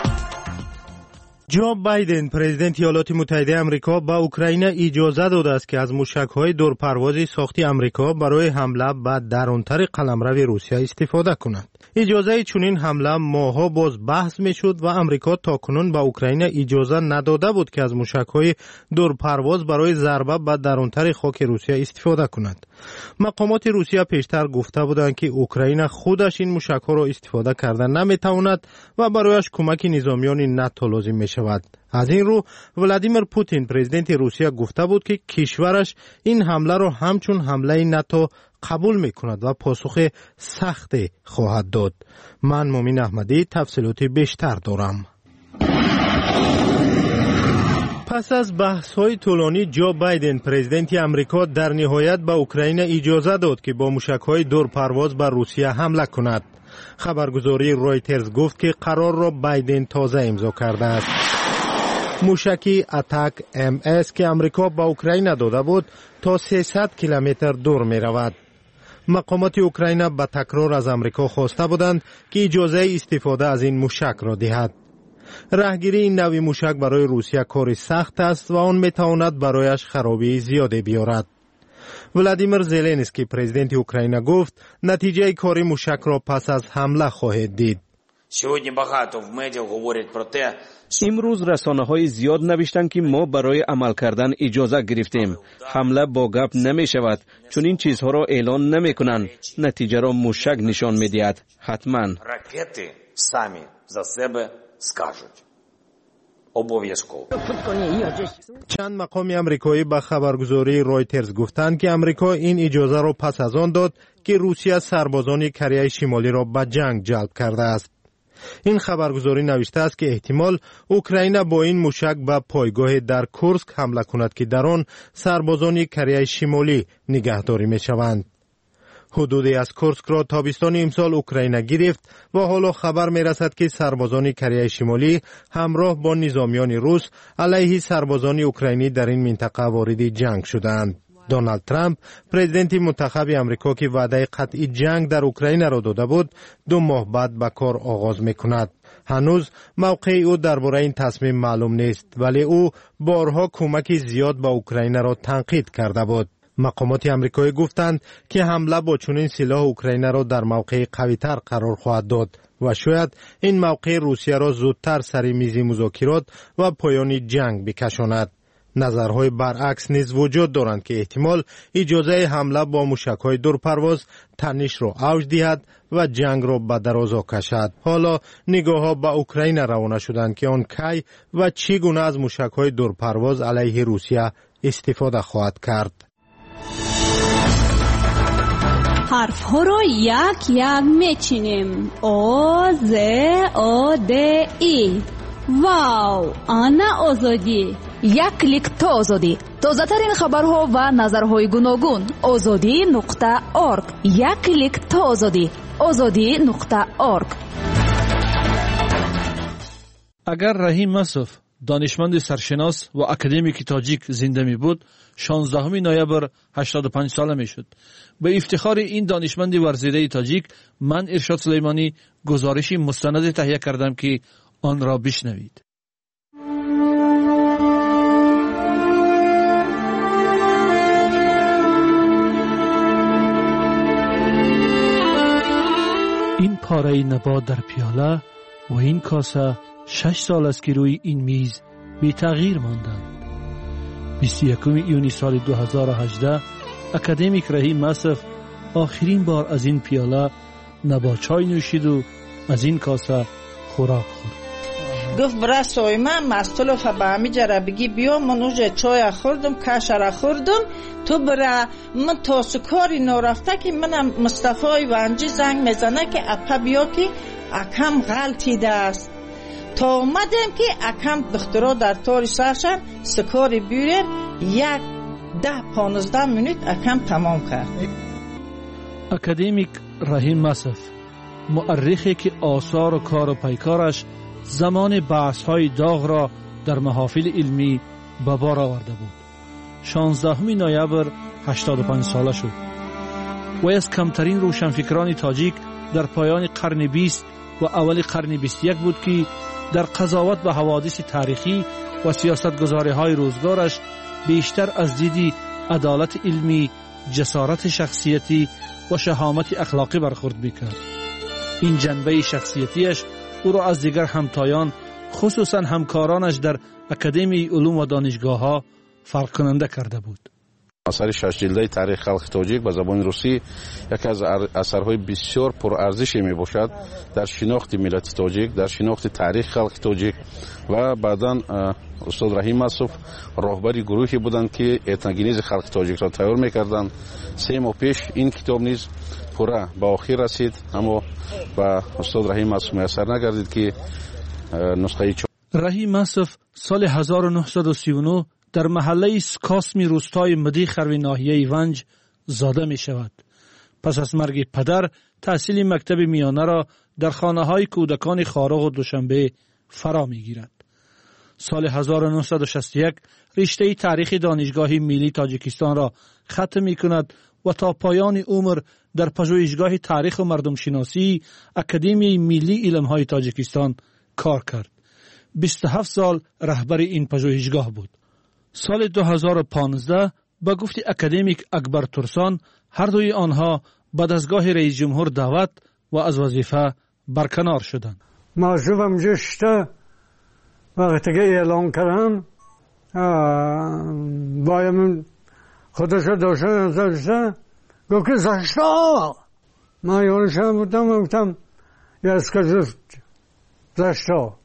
جو بایدن پرزیدنت ایالات متحده آمریکا با اوکراین اجازه داده است که از موشک‌های دورپروازی ساختی آمریکا برای حمله به درونتر قلمرو روسیه استفاده کند. اجازه چنین حمله ماها باز بحث میشد و آمریکا تاکنون به اوکراین اجازه نداده بود که از موشک‌های دورپرواز برای ضربه به درونتر خاک روسیه استفاده کند. مقامات روسیه پیشتر گفته بودند که اوکراین خودش این موشک‌ها را استفاده کردن نمیتواند و برایش کمک نظامیان ناتو لازم می شود. از این رو ولادیمیر پوتین پرزیدنت روسیه گفته بود که کشورش این حمله را همچون حمله ناتو قبول می کند و پاسخ سخت خواهد داد. من مومن احمدی تفصیلات بیشتر دارم. پس از بحث‌های طولانی، جو بایدن پرزیدنت آمریکا در نهایت به اوکراین اجازه داد که با موشک‌های دورپرواز بر روسیه حمله کند. خبرگزاری رویترز گفت که قرار را بایدن تازه امضا کرده است. موشکی اتاک ام اس که آمریکا به اوکراین داده بود تا سیصد کیلومتر دور می رود. مقامات اوکراین به تکرار از آمریکا خواسته بودند که اجازه استفاده از این موشک را دهد. راهگیری این نوع موشک برای روسیه کار سخت است و آن میتواند برایش خرابی زیاده بیارد. ولادیمیر زلنسکی پرزیدنت اوکراین گفت نتیجه کار موشک را پس از حمله خواهد دید. امروز رسانه های زیاد نوشتند که ما برای عمل کردن اجازه گرفتیم. حمله با گپ نمی شود، چون این چیزها را اعلان نمی کنند. نتیجه را موشک نشان می دهد. حتما رکتی سامی за себе скажуть. обов'язково. چند مقام امریکایی به خبرگزاری رویترز گفتند که امریکا این اجازه را پس از آن داد که روسیه سربازان کره شمالی را به جنگ جلب کرده است. این خبرگزاری نوشته است که احتمال اوکراین با این موشک به پایگاه در کورسک حمله کند که در آن سربازان کره شمالی نگهداری می شوند. حدودی از کورسک را تابستان امسال اوکراین گرفت و حالا خبر می رسد که سربازان کره شمالی همراه با نظامیان روس علیه سربازان اوکراینی در این منطقه وارد جنگ شدند. دونالد ترامپ پرزیدنت منتخب امریکا که وعده قطعی جنگ در اوکراین را داده بود دو ماه بعد به کار آغاز می کند. هنوز موقع او درباره این تصمیم معلوم نیست، ولی او بارها کمک زیاد به اوکراین را تنقید کرده بود. مقامات امریکایی گفتند که حمله با چنین سلاح اوکراین را در موقع قوی‌تر قرار خواهد داد و شاید این موقع روسیه را زودتر سر میز مذاکرات و پایان جنگ بکشاند. نظرهای برعکس نیز وجود دارند که احتمال اجازه حمله با موشک‌های دورپرواز تنش را اوج دهد و جنگ را به درازا کشد. حالا نگاه‌ها به اوکراین روانه شدند که آن کی و چگونه از موشک‌های دورپرواز علیه روسیه استفاده خواهد کرد. حرف ها را یک یک میچینیم. او ز او د ای. واو، آنا آزادی. یک کلیک تا آزادی. تازه ترین خبرها و نظرهای گوناگون. آزادی نقطه اورگ. یک کلیک تا آزادی. آزادی نقطه اورگ. اگر رحیم مسعود دانشمند سرشناس و اکادمیک تاجیک زنده می بود، شانزدهم نوامبر هشتاد و پنج ساله می شد. به افتخار این دانشمند ورزیده تاجیک، من ارشاد سلیمانی گزارشی مستند تهیه کردم که آن را بشنوید. این پاره نبات در پیاله و این کاسه شش سال است که روی این میز بی تغییر ماندند. بیست و یکم یونیو سال دو هزار و هجده اکادمیک رحیم مسعود آخرین بار از این پیاله نبات چای نوشید و از این کاسه خوراک خورد. گفت برای سایمه مستلوفه به همی جره بگی بیا من اوجه چای خوردم کش را خوردم تو برای من تاسو کاری نرفته که منم مصطفی ونجی زنگ میزنه که اپا بیا که اکم غلطیده است. تا اومدیم که اکم دخترها در طور سرشن سکاری بیریم یک ده پانزده منوت اکم تمام کرد. اکادمیک رحیم مسعود مؤرخی که آثار و کار و پیکارش زمان بحث‌های داغ را در محافل علمی به بار آورده بود. شانزدهم نوامبر هشتاد و پنج ساله شد. و از کمترین روشنفکران تاجیک در پایان قرن بیست و اول قرن بیست و یک بود که در قضاوت به حوادث تاریخی و سیاستگزاری‌های روزگارش بیشتر از دیدی عدالت علمی، جسارت شخصیتی و شهامت اخلاقی برخورد می‌کرد. این جنبه شخصیتیش او را از دیگر همتایان خصوصا همکارانش در اکادمی علوم و دانشگاه‌ها فرق کننده کرده بود. اثر شش جلده تاریخ خلق تاجیک به زبان روسی یکی از اثرهای بسیار پرارزشی می باشد در شناخت ملت تاجیک، در شناخت تاریخ خلق تاجیک و بعداً استاد رحیم مسعود راهبری گروهی بودند که اتنوگنیز خلق تاجیک را تیار می‌کردند. سه ماه پیش این کتاب نیز پورا به آخر رسید، اما با استاد رحیم مسعود میسر نگردید که نسخه چاپ. رحیم مسعود سال هزار و نهصد و سی و نه در محله سکاسمی روستای مدیخر ناحیه ونج زاده می شود. پس از مرگ پدر تحصیل مکتب میانه را در خانه های کودکان خارق و دوشنبه فرا می گیرد. سال هزار و نهصد و شصت و یک رشته تاریخ دانشگاه ملی تاجیکستان را ختم می کند و تا پایان عمر در پژوهشگاه تاریخ و مردم شناسی اکادمی ملی علم های تاجیکستان کار کرد. بیست و هفت سال رهبر این پژوهشگاه بود. سال دو هزار و پانزده با گفت اکادمیک اکبر ترسان هر دوی آنها به دستگاه رئیس جمهور دعوت و از وظیفه برکنار شدند. موضوعم جشته وقتی که اعلان کردم بایم خودش داشته نزدشته گفت که زشتا من یارشم بودم گفتم یه زشتا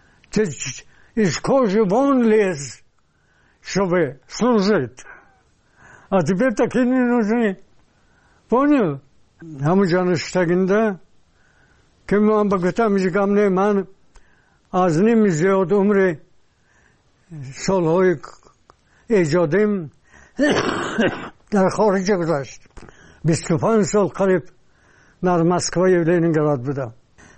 из кожи вон лез, чтобы служить. А теперь такие не нужны. Понял? همونجان اشتگنده که من بگفتم میگم نه من از نیم زیاد عمر سالهای ایجادیم در خارج گذشت. بیست و پنج سال قریب در مسکو لنینگراد بودم.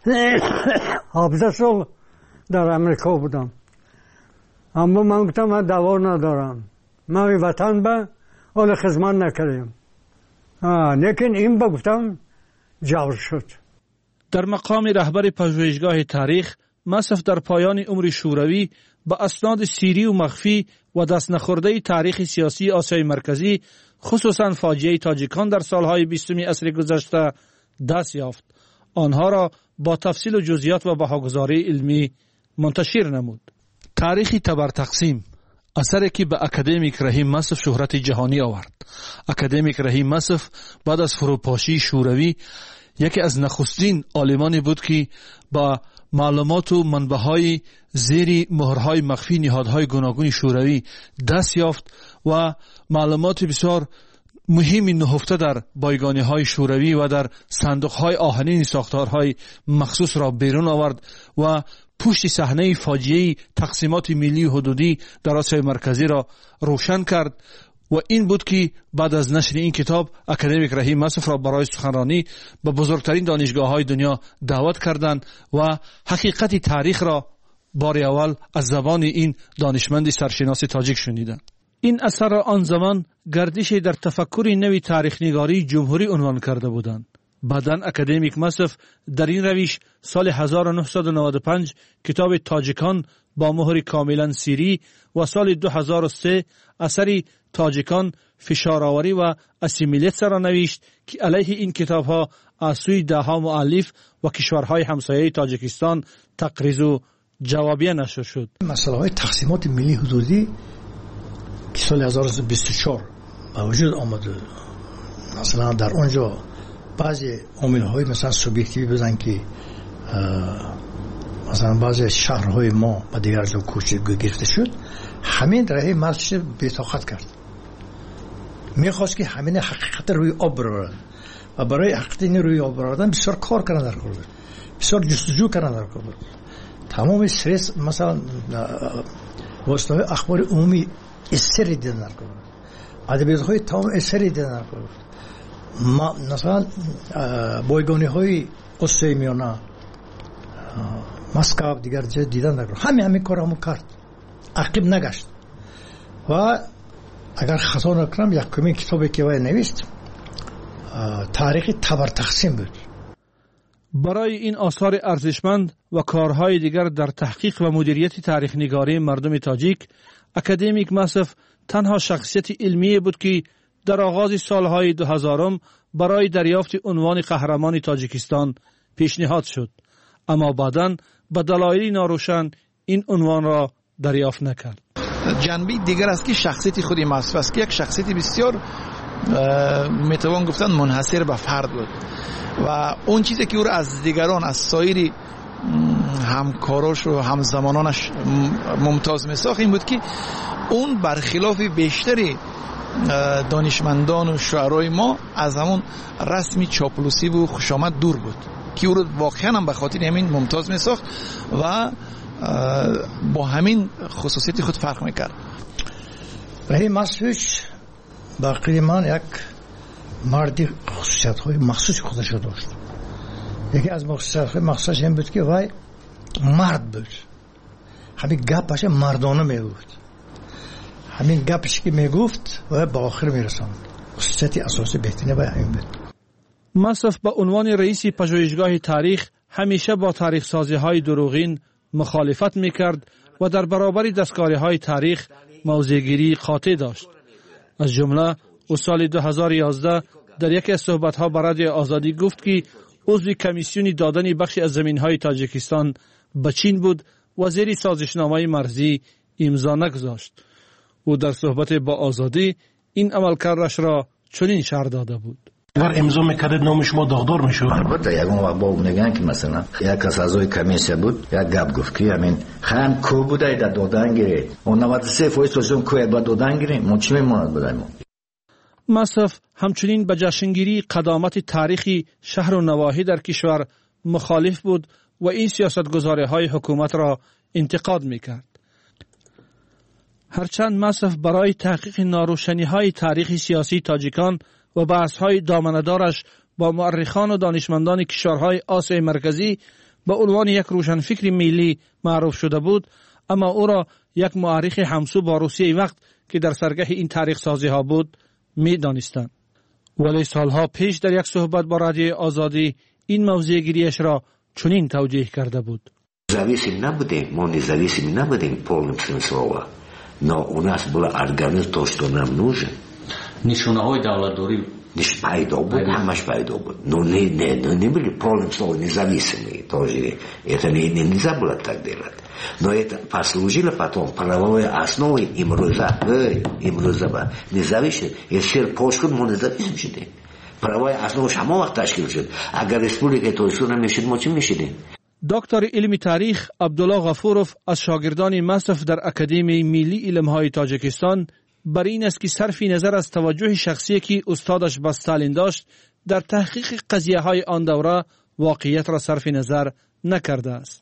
هفده سال در امریکا بودم. اما من گفتم من دوا ندارم. من وطن به حال خدمت نکردیم. لیکن این بگفتم جور شد. در مقام رهبر پژوهشگاه تاریخ مصف در پایان عمر شوروی با اسناد سیری و مخفی و دست نخورده تاریخ سیاسی آسیای مرکزی خصوصا فاجعه تاجیکان در سالهای بیستم عصر گذشته دست یافت. آنها را با تفصیل و جزئیات و بهاگذاری علمی منتشر نمود. تاریخ تبر تقسیم اثری که به اکادمیک رحیم مصف شهرت جهانی آورد. اکادمیک رحیم مصف بعد از فروپاشی شوروی یکی از نخستین عالمانی بود که با معلومات و منبع‌های زیر مهرهای مخفی نهادهای گوناگون شوروی دست یافت و معلومات بسیار مهمی نهفته در بایگانی‌های شوروی و در صندوق‌های آهنین ساختارهای مخصوص را بیرون آورد و پشت صحنه فاجعه تقسیمات ملی و حدودی در آسیای مرکزی را روشن کرد و این بود که بعد از نشر این کتاب اکادمیک رحیم مصف را برای سخنرانی به بزرگترین دانشگاه‌های دنیا دعوت کردند و حقیقت تاریخ را بار اول از زبان این دانشمند سرشناس تاجیک شنیدند. این اثر را آن زمان گردش در تفکر نوی تاریخ نگاری جمهوری عنوان کرده بودند. بعداً اکادمیک مصف در این روش سال هزار و نهصد و نود و پنج کتاب تاجیکان با مهر کاملا سیری و سال دو هزار و سه اثری تاجیکان فشارآوری و اسیمیلیت را نوشت که علیه این کتاب‌ها از سوی ده‌ها مؤلف و کشورهای همسایه تاجیکستان تقریض و جوابیه نشر شد. مسئله های تقسیمات ملی حدودی که سال هزار و سیصد و بیست و چهار با وجود آمده، مثلا در آنجا بعضی عامل‌های مثلا سوبیکتیوی بزن که مثلا بعضی شهرهای ما با دیگر جا کوچه گرفته شد، همین راه مرچ بی‌طاقت کرد. میخواست که همین حقیقت روی آب برارن و برای حقیقت این روی آب براردن بسیار کار کردن در کار بود، بسیار جستجو کردن در کار بود. تمام استرس مثلا واسطه اخبار عمومی استری دیدن در کار بود، ادبیات‌های تمام استری دیدن در کار بود. ما مثلا بایگانی های قصه میانه مسکو دیگر جای دیدن در کار، همین همین کار همون کرد، عقب نگشت. و اگر خطا نکنم یکمین کتابی که وی نوشت تاریخ تبر تقسیم بود. برای این آثار ارزشمند و کارهای دیگر در تحقیق و مدیریت تاریخ نگاری مردم تاجیک، اکادمیک مصف تنها شخصیت علمی بود که در آغاز سالهای دو هزارم برای دریافت عنوان قهرمان تاجیکستان پیشنهاد شد، اما بعداً به دلایلی ناروشن این عنوان را دریافت نکرد. جنبه دیگر است که شخصیت خودی مصف است که یک شخصیت بسیار میتوان گفتن منحصر به فرد بود و اون چیزی که او را از دیگران، از سایر همکاراش و همزمانانش ممتاز میساخت این بود که اون برخلاف بیشتری دانشمندان و شاعرای ما از همون رسمی چاپلوسی و خوشامد دور بود که او رو واقعا هم به خاطر همین ممتاز میساخت و با همین خصوصیت خود فرق میکرد. رحیم مصفش باقی من یک مردی خصوصیت های مخصوصی خودش داشت. یکی از خصوصیت های مخصوصش این بود که وای مرد بود، همین گپش مردانه میگفت، همین گپش که میگفت و به آخر میرساند. خصوصیت اساسی بهترین و همین بود. مصف به عنوان رئیس پژوهشگاه تاریخ همیشه با تاریخ سازی های دروغین مخالفت میکرد و در برابر دستکاری های تاریخ موضع‌گیری قاطع داشت. از جمله او سال دو هزار و یازده در یکی از صحبت‌ها با رادیو آزادی گفت که عضو کمیسیون دادن بخشی از زمین‌های تاجیکستان به چین بود و زیر سازشنامه مرزی امضا نگذاشت. او در صحبت با آزادی این عملکردش را چنین شرح داده بود: اگر امضا میکردید نام شما داغدار میشد. البته یگان وقت با میگن که مثلا یک کس اعضای کمیسیون بود، یک گپ گفت که همین خان کو بوده در دادن گیره اون نود و سه درصد کوی با دادن گیره ما چی میماند بدیم. مصرف همچنین به جشنگیری قدامت تاریخی شهر و نواحی در کشور مخالف بود و این سیاستگزاری‌های حکومت را انتقاد میکرد. هرچند مصرف برای تحقیق ناروشنی‌های تاریخی سیاسی تاجیکان و بحث‌های دامنه‌دارش با مورخان و دانشمندان کشورهای آسیای مرکزی به عنوان یک روشنفکر ملی معروف شده بود، اما او را یک مورخ همسو با روسیه وقت که در سرگه این تاریخ سازی‌ها بود می‌دانستند. ولی سالها پیش در یک صحبت با رادیو آزادی این موضوع گیریش را چنین توجیه کرده بود: Зависим набудем, мы независимы набудем в полном смысле слова, но у нас был организм то, что нам нужен. нишонаҳои давлатдорӣ Ниш пайдо буд, ҳамаш пайдо буд. Но не, не, не, не были в полном слове независимые тоже. Это не, не, нельзя было так делать. Но это послужило потом правовой основой имруза, имрузаба. Независимый, если пошкод, мы независим шедем. Правовая основа шама вақт ташкил шуд. Агар республика тоису намешид, мы чим мешидем? دکتر علم تاریخ عبدالله غفورов از شاگردان مصرف در اکادمی ملی علم‌های تاجیکستان بر این است که صرف نظر از توجه شخصی که استادش به استالین داشت در تحقیق قضیه‌های آن دوره واقعیت را صرف نظر نکرده است.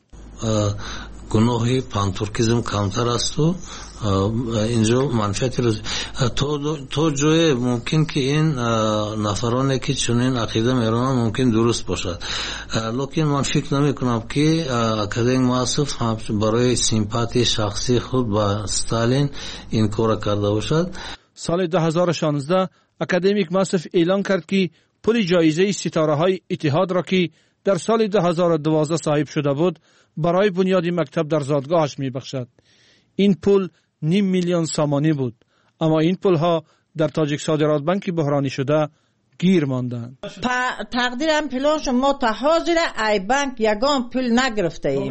گناه پانتورکیزم کمتر است و اینجا منفعتی رو تو تو جای ممکن که این نفرانی که چنین عقیده میرن ممکن درست باشد، لیکن من فکر نمی کنم که اکادمی مصرف برای سیمپاتی شخصی خود با استالین این کار کرده باشد. سال دو هزار و شانزده اکادمیک مصرف اعلان کرد که پول جایزه ستاره های اتحاد را که در سال دو هزار و دوازده صاحب شده بود برای بنیاد مکتب در زادگاهش می بخشد. این پول نیم میلیون سامانی بود، اما این پول ها در تاجیک صادرات بانک بحرانی شده گیر ماندند. تقدیرم پلانش ما تا حاضر ای بانک یگان پول نگرفته ایم.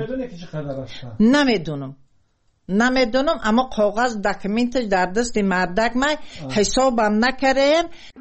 نمیدونم نمیدونم اما کاغذ دکمنتش در دست مردک من حسابم نکردم.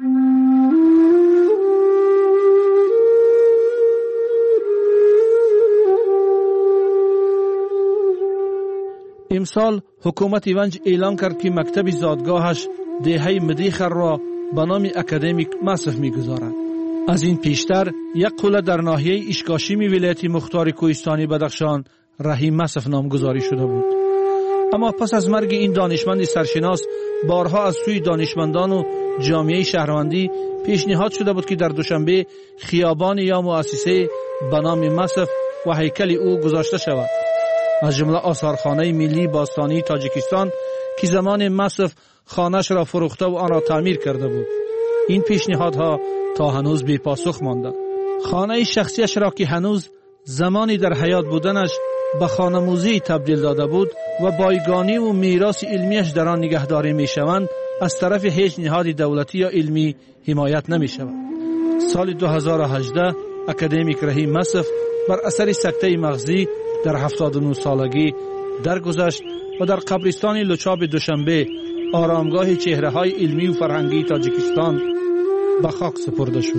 امسال حکومت ایونج اعلان کرد که مکتب زادگاهش دهه مدیخر را به نام اکادمیک مصرف می‌گذارد. از این پیشتر یک قله در ناحیه اشکاشیمی ولایت مختار کوهستانی بدخشان رحیم مصرف نامگذاری شده بود. اما پس از مرگ این دانشمند سرشناس بارها از سوی دانشمندان و جامعه شهروندی پیشنهاد شده بود که در دوشنبه خیابان یا مؤسسه به نام مصرف و هیکل او گذاشته شود، از جمله آثارخانه ملی باستانی تاجیکستان که زمان مصرف خانه‌اش را فروخته و آن را تعمیر کرده بود. این پیشنهادها تا هنوز بی پاسخ مانده. خانه شخصیش را که هنوز زمانی در حیات بودنش به خانه موزی تبدیل داده بود و بایگانی و میراث علمیش در آن نگهداری می شوند، از طرف هیچ نهاد دولتی یا علمی حمایت نمی شود. سال دو هزار و هجده اکادمیک رحیم مصرف بر اثر سکته مغزی در هفتاد و نه سالگی درگذشت و در قبرستان لچاب دوشنبه آرامگاه چهره های علمی و فرهنگی تاجیکستان به خاک سپرده شد.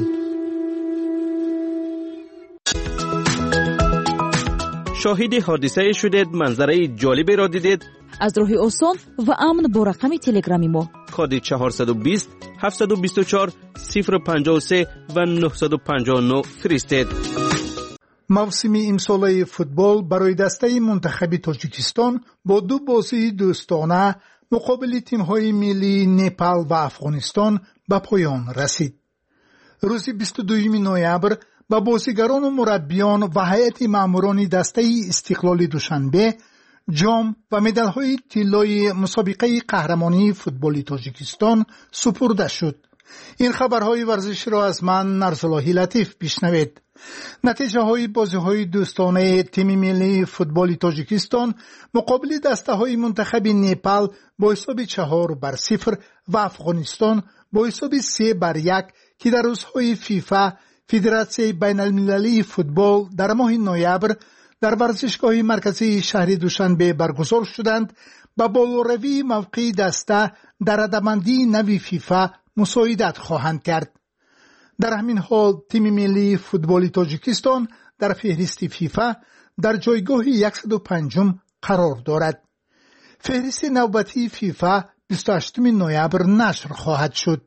شاهد حادثه شدید، منظره جالبی را دیدید؟ از راه آسان و امن با رقم تلگرامی ما کد چهارصد و بیست هفتصد و بیست و چهار صفر پنجاه و سه و نهصد و پنجاه و نه فرستید. موسم امساله فوتبال برای دسته منتخب تاجیکستان با دو بازی دوستانه مقابل تیم‌های ملی نپال و افغانستان به پایان رسید. روز بیست و دوم نوامبر با بازیگران و مربیان و هیئت ماموران دسته استقلال دوشنبه جام و مدال‌های طلای مسابقه قهرمانی فوتبال تاجیکستان سپرده شد. این خبرهای ورزش را از من نرسلاحی لطیف بشنوید. نتیجه های بازی های دوستانه تیم ملی فوتبال تاجیکستان مقابل دسته های منتخب نپال با حساب چهار بر صفر و افغانستان با حساب سه بر یک که در روزهای فیفا فدراسیون بین المللی فوتبال در ماه نوامبر در ورزشگاه مرکزی شهر دوشنبه برگزار شدند با بالاروی موقع دسته در رده‌بندی نوی فیفا مساعدت خواهند کرد. در همین حال تیم ملی فوتبال تاجیکستان در فهرست فیفا در جایگاه صد و پنجم قرار دارد. فهرست نوبتی فیفا بیست و هشتم نوامبر نشر خواهد شد.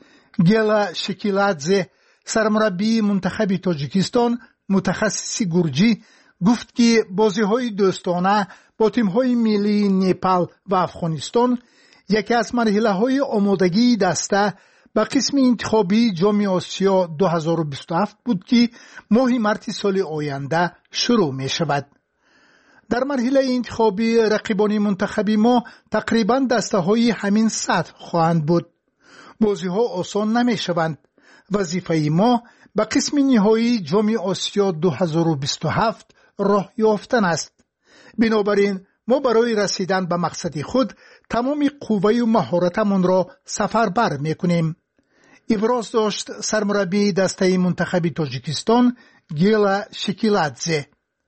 گیلا شکیلادزه سرمربی منتخب تاجیکستان متخصص گرجی گفت که بازی‌های دوستانه با تیم‌های ملی نپال و افغانستان یکی از مرحله‌های آمادگی دسته به قسم انتخابی جام آسیا دو هزار و بیست و هفت بود که ماه مارس سال آینده شروع می شود. در مرحله انتخابی رقیبان منتخبی ما تقریباً دسته های همین سطح خواهند بود. بازی ها آسان نمی شوند. وظیفه ما به قسم نهایی جام آسیا دو هزار و بیست و هفت راه یافتن است. بنابراین ما برای رسیدن به مقصد خود تمام قوه و مهارتمان را سفربر می کنیم. ابراز داشت سرمربی دسته منتخب تاجیکستان گیلا شکیلادزه.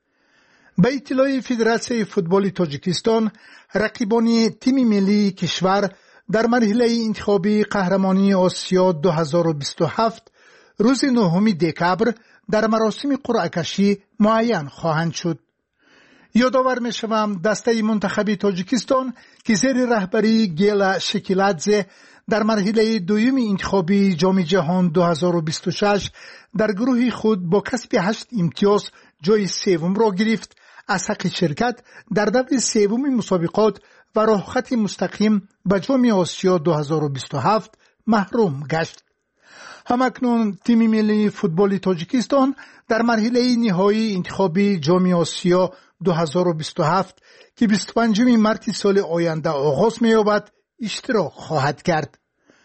به اطلاع فدراسیون فوتبال تاجیکستان رقیبان تیم ملی کشور در مرحله انتخابی قهرمانی آسیا دو هزار و بیست و هفت روز نهم دکبر در مراسم قرعه کشی معین خواهند شد. یادآور می شوم دسته منتخب تاجیکستان که زیر رهبری گیلا شکیلادزه در مرحله دوم انتخابی جام جهان دو هزار و بیست و شش در گروه خود با کسب هشت امتیاز جای سوم را گرفت، از حق شرکت در دور سوم مسابقات و راه خط مستقیم به جام آسیا دو هزار و بیست و هفت محروم گشت. همکنون تیم ملی فوتبال تاجیکستان در مرحله نهایی انتخابی جام آسیا دو هزار و بیست و هفت که بیست و پنجم مارس سال آینده آغاز می‌یابد اشتراک خواهد کرد.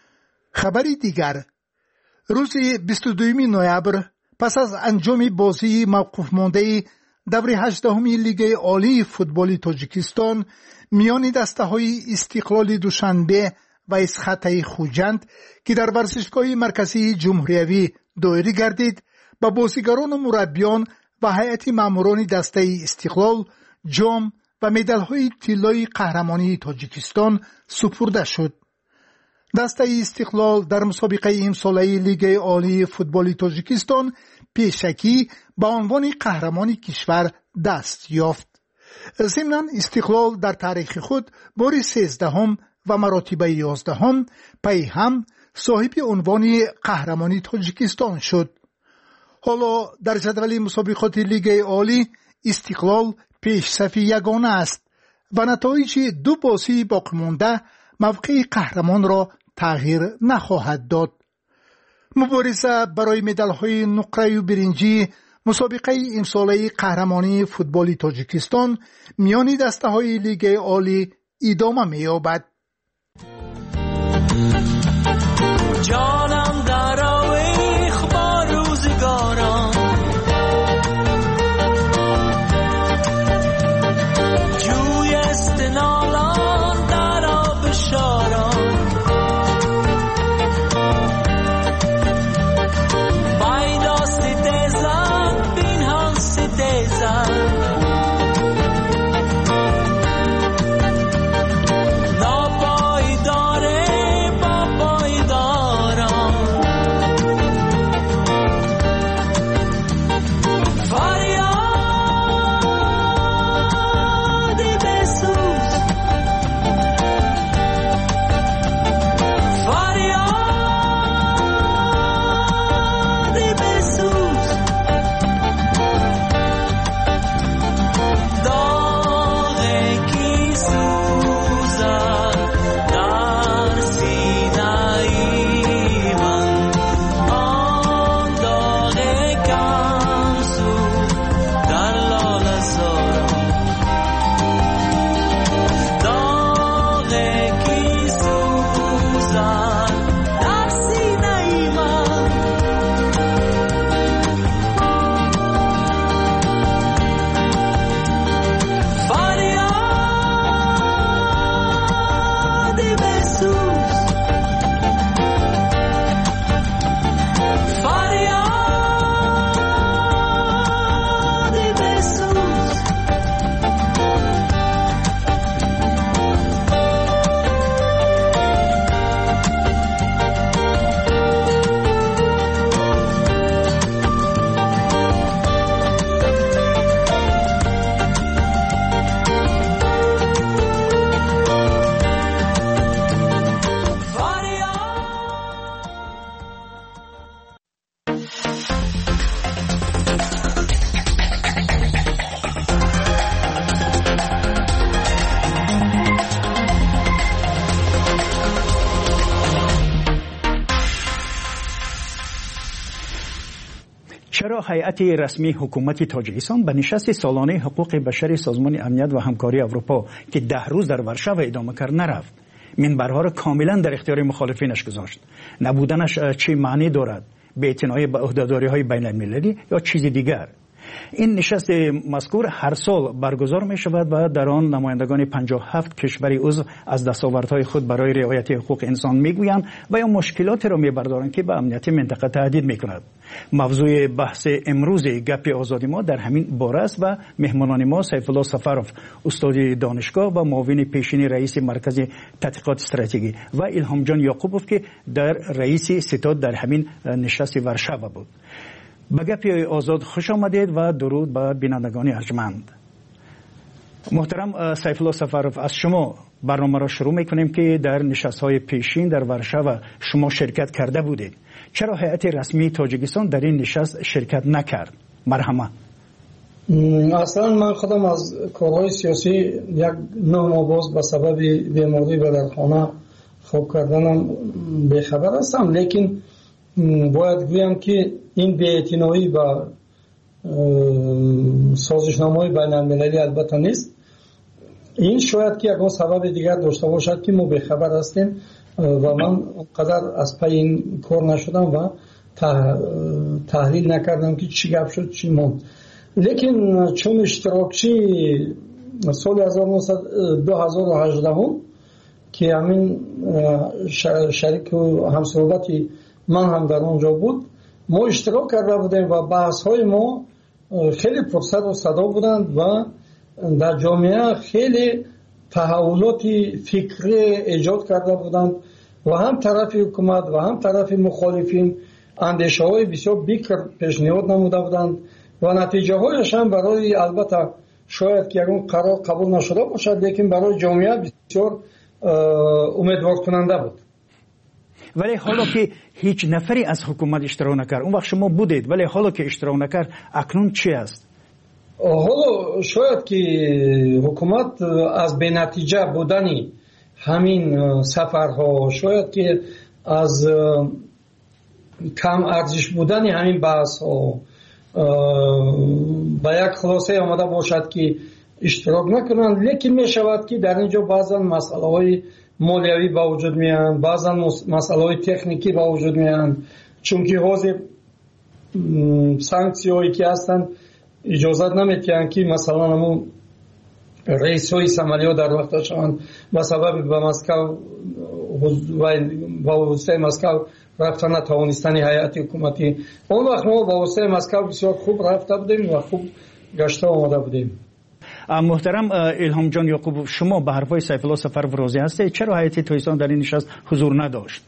خبری دیگر، روز بیست و دوم نوامبر پس از انجام بازی موقوف مانده دور هجدهم لیگ عالی فوتبال تاجیکستان میان دسته‌های استقلال دوشنبه و اسخطه خوجند که در ورزشگاه مرکزی جمهوریوی دایره گردید، با بازیگران و مربیان و هیئت ماموران دسته استقلال جام و مدال‌های طلای قهرمانی تاجیکستان سپرده شد. دسته استقلال در مسابقه امساله لیگ عالی فوتبال تاجیکستان پیشکی به عنوان قهرمانی کشور دست یافت. ضمناً استقلال در تاریخ خود بار سیزدهم و مراتب یازدهم پی هم صاحب عنوان قهرمانی تاجیکستان شد. حالا در جدول مسابقات لیگ عالی استقلال پیش صف یگانه است و نتایج دو بازی باقی مانده موقع قهرمان را تغییر نخواهد داد. مبارزه برای مدال‌های نقره و برنجی مسابقه امساله قهرمانی فوتبال تاجیکستان میان دسته‌های لیگ عالی ادامه می‌یابد. جانم در آویخ با روزگاران، جوی استنالان در آب شاران، بایدا ستیزن بین هم ستیزن، چرا هیئت رسمی حکومت تاجیکستان به نشست سالانه حقوق بشری سازمان امنیت و همکاری اروپا که ده روز در ورشو ادامه کرد نرفت؟ منبرها را کاملا در اختیار مخالفینش گذاشت. نبودنش چه معنی دارد؟ بی‌اعتنایی به عهده‌داری‌های بین‌المللی یا چیز دیگر؟ این نشست مذکور هر سال برگزار می شود و در آن نمایندگان پنجاه و هفت کشور عضو از دستاوردهای خود برای رعایت حقوق انسان میگویند و یا مشکلاتی را میبردارند که به امنیت منطقه تهدید میکند. موضوع بحث امروز گپ آزادی ما در همین باره است و مهمانان ما سیف الله سفروف استاد دانشگاه و معاون پیشین رئیس مرکز تحقیقات استراتژی و الهام جان یعقوبوف که در رئیس ستاد در همین نشست ورشو بود. به گپ آزاد خوش آمدید و درود به بینندگان ارجمند. محترم سیف الله سفروف، از شما برنامه را شروع میکنیم که در نشست‌های پیشین در ورشو شما شرکت کرده بودید. چرا هیئت رسمی تاجیکستان در این نشست شرکت نکرد؟ مرحمه. اصلا من خودم از کارهای سیاسی یک نه ماه باز به سبب بیماری به در خانه خوب کردنم بیخبر هستم، لیکن باید گویم که این بی‌اعتنایی با سازشنامه‌های بین‌المللی البته نیست. این شاید که یک سبب دیگر داشته باشد که ما بیخبر هستیم و من قدر از پی این کار نشدم و تحلیل نکردم که چی گپ شد چی موند. لیکن چون اشتراکچی سال دو هزار و هجده که همین شریک و همصحبتی من هم در اونجا بود، ما اشتراک کرده بودیم و بحث های ما خیلی پرسر و صدا بودند و در جامعه خیلی تحولات فکری ایجاد کرده بودند و هم طرف حکومت و هم طرف مخالفین اندیشه های بسیار بیکر پیشنهاد نموده بودند و نتیجه هایش هم برای البته شاید که اون قرار قبول نشده باشد، لیکن برای جامعه بسیار امیدوار کننده بود. ولی حالا که هیچ نفری از حکومت اشتراک نکرد، اون وقت شما بودید، ولی حالا که اشتراک نکرد اکنون چی است؟ حالا شاید که حکومت از بی نتیجه بودنی همین سفرها، شاید که از کم ارزش بودنی همین بحث ها به یک خلاصه آمده باشد که اشتراک نکنند، لیکن می شود که در اینجا بعضا مسئله های مالیوی با وجود میان، بعضا مسئله های تکنیکی با وجود میان، چون که حوزه سانکسی هایی که هستند اجازت نمیتیان که مثلا همون رئیس های سمالیو در وقتشان به سبب به مسکو و واسطه مسکو رفتن نتوانستن هیئت حکومتی، اون وقت ما با واسطه مسکو بسیار خوب رفته بودیم و خوب گشته آمده بودیم. محترم الهام جان یعقوب، شما به حرفای سیف الله سفروف راضی هستید؟ چرا هیئت تاجیکستان در این نشست حضور نداشت؟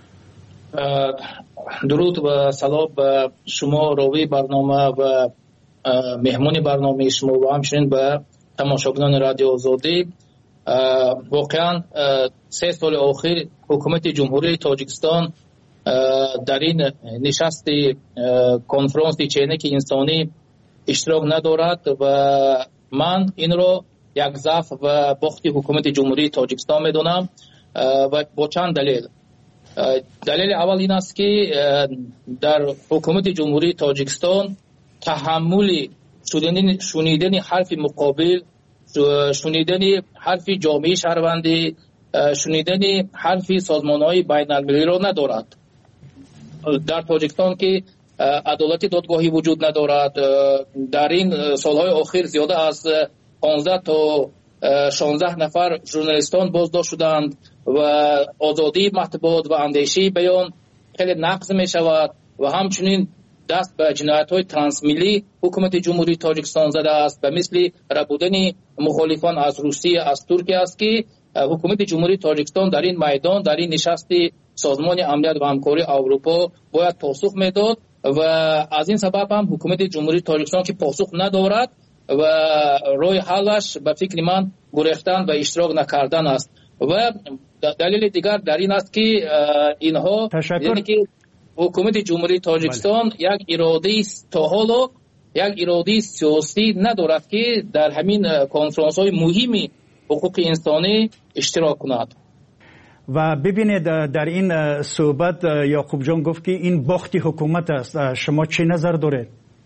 درود و سلام به شما راوی برنامه و مهمون برنامه شما و همچنین به تماشاگران رادیو آزادی. واقعا سه سال اخیر حکومت جمهوری تاجیکستان در این نشست کنفرانس چینک انسانی اشتراک ندارد و من این رو یک ضعف و بخت حکومت جمهوری تاجیکستان میدونم و با چند دلیل. دلیل اول این است که در حکومت جمهوری تاجیکستان تحمل شنیدن حرف مقابل، شنیدن حرف جامعه شهروندی، شنیدن حرف سازمان‌های بین‌المللی را ندارد. در تاجیکستان که عدالت دادگاهی وجود ندارد، در این سالهای اخیر زیاده از پانزده تا شانزده نفر ژورنالیستان بازداشت شدند و آزادی مطبوعات و اندیشه بیان خیلی نقض می شود و همچنین دست به جنایت‌های ترانسمیلی حکومت جمهوری تاجیکستان زده است و مثل ربودن مخالفان از روسیه، از ترکیه است که حکومت جمهوری تاجیکستان در این میدان، در این نشست سازمان امنیت و همکاری اروپا باید پاسخ میداد و از این سبب هم حکومت جمهوری تاجیکستان که پاسخ ندارد و روی حلش به فکر من گریختن و اشتراک نکردن است. و دلیل دیگر در این است که اینها یعنی که حکومت جمهوری تاجیکستان یک اراده تا حالا یک اراده سیاسی ندارد که در همین کنفرانس های مهمی حقوق انسانی اشتراک کند. و ببینید در این صحبت یعقوب جان گفت که این باخت حکومت است. شما چه نظر دارید؟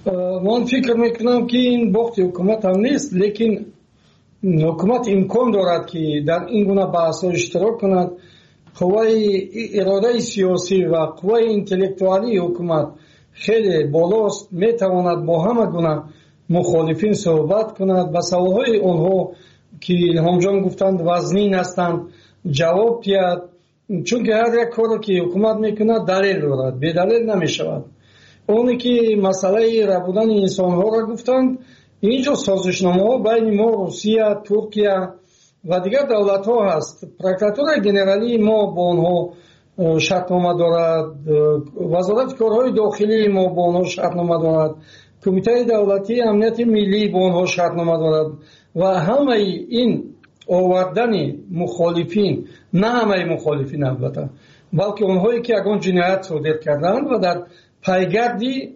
من فکر میکنم که این بخت حکومت هم نیست، لیکن حکومت امکان دارد که در این گونه بحث ها اشتراک کند. قوه اراده سیاسی و قوه انتلکتوالی حکومت خیلی بالاست، میتواند با همه گونه مخالفین صحبت کند، به سوالهای آنها که الهام جان گفتند وزنین هستند جواب دهد، چون که هر یک کاری که حکومت میکند دلیل دارد، به دلیل نمیشود. اونی که مسئله ربودن انسان ها را گفتند، اینجا سازشنامه ها بین ما روسیه، ترکیه و دیگر دولت ها هست. پروکراتور گنرالی ما با آنها شرطنامه دارد، وزارت کارهای داخلی ما با آنها شرطنامه دارد، کمیته دولتی امنیت ملی با آنها شرطنامه دارد و همه این آوردن مخالفین، نه همه مخالفین البته، بلکه اونهایی که اگون جنایت صادر کردند و در پیگردی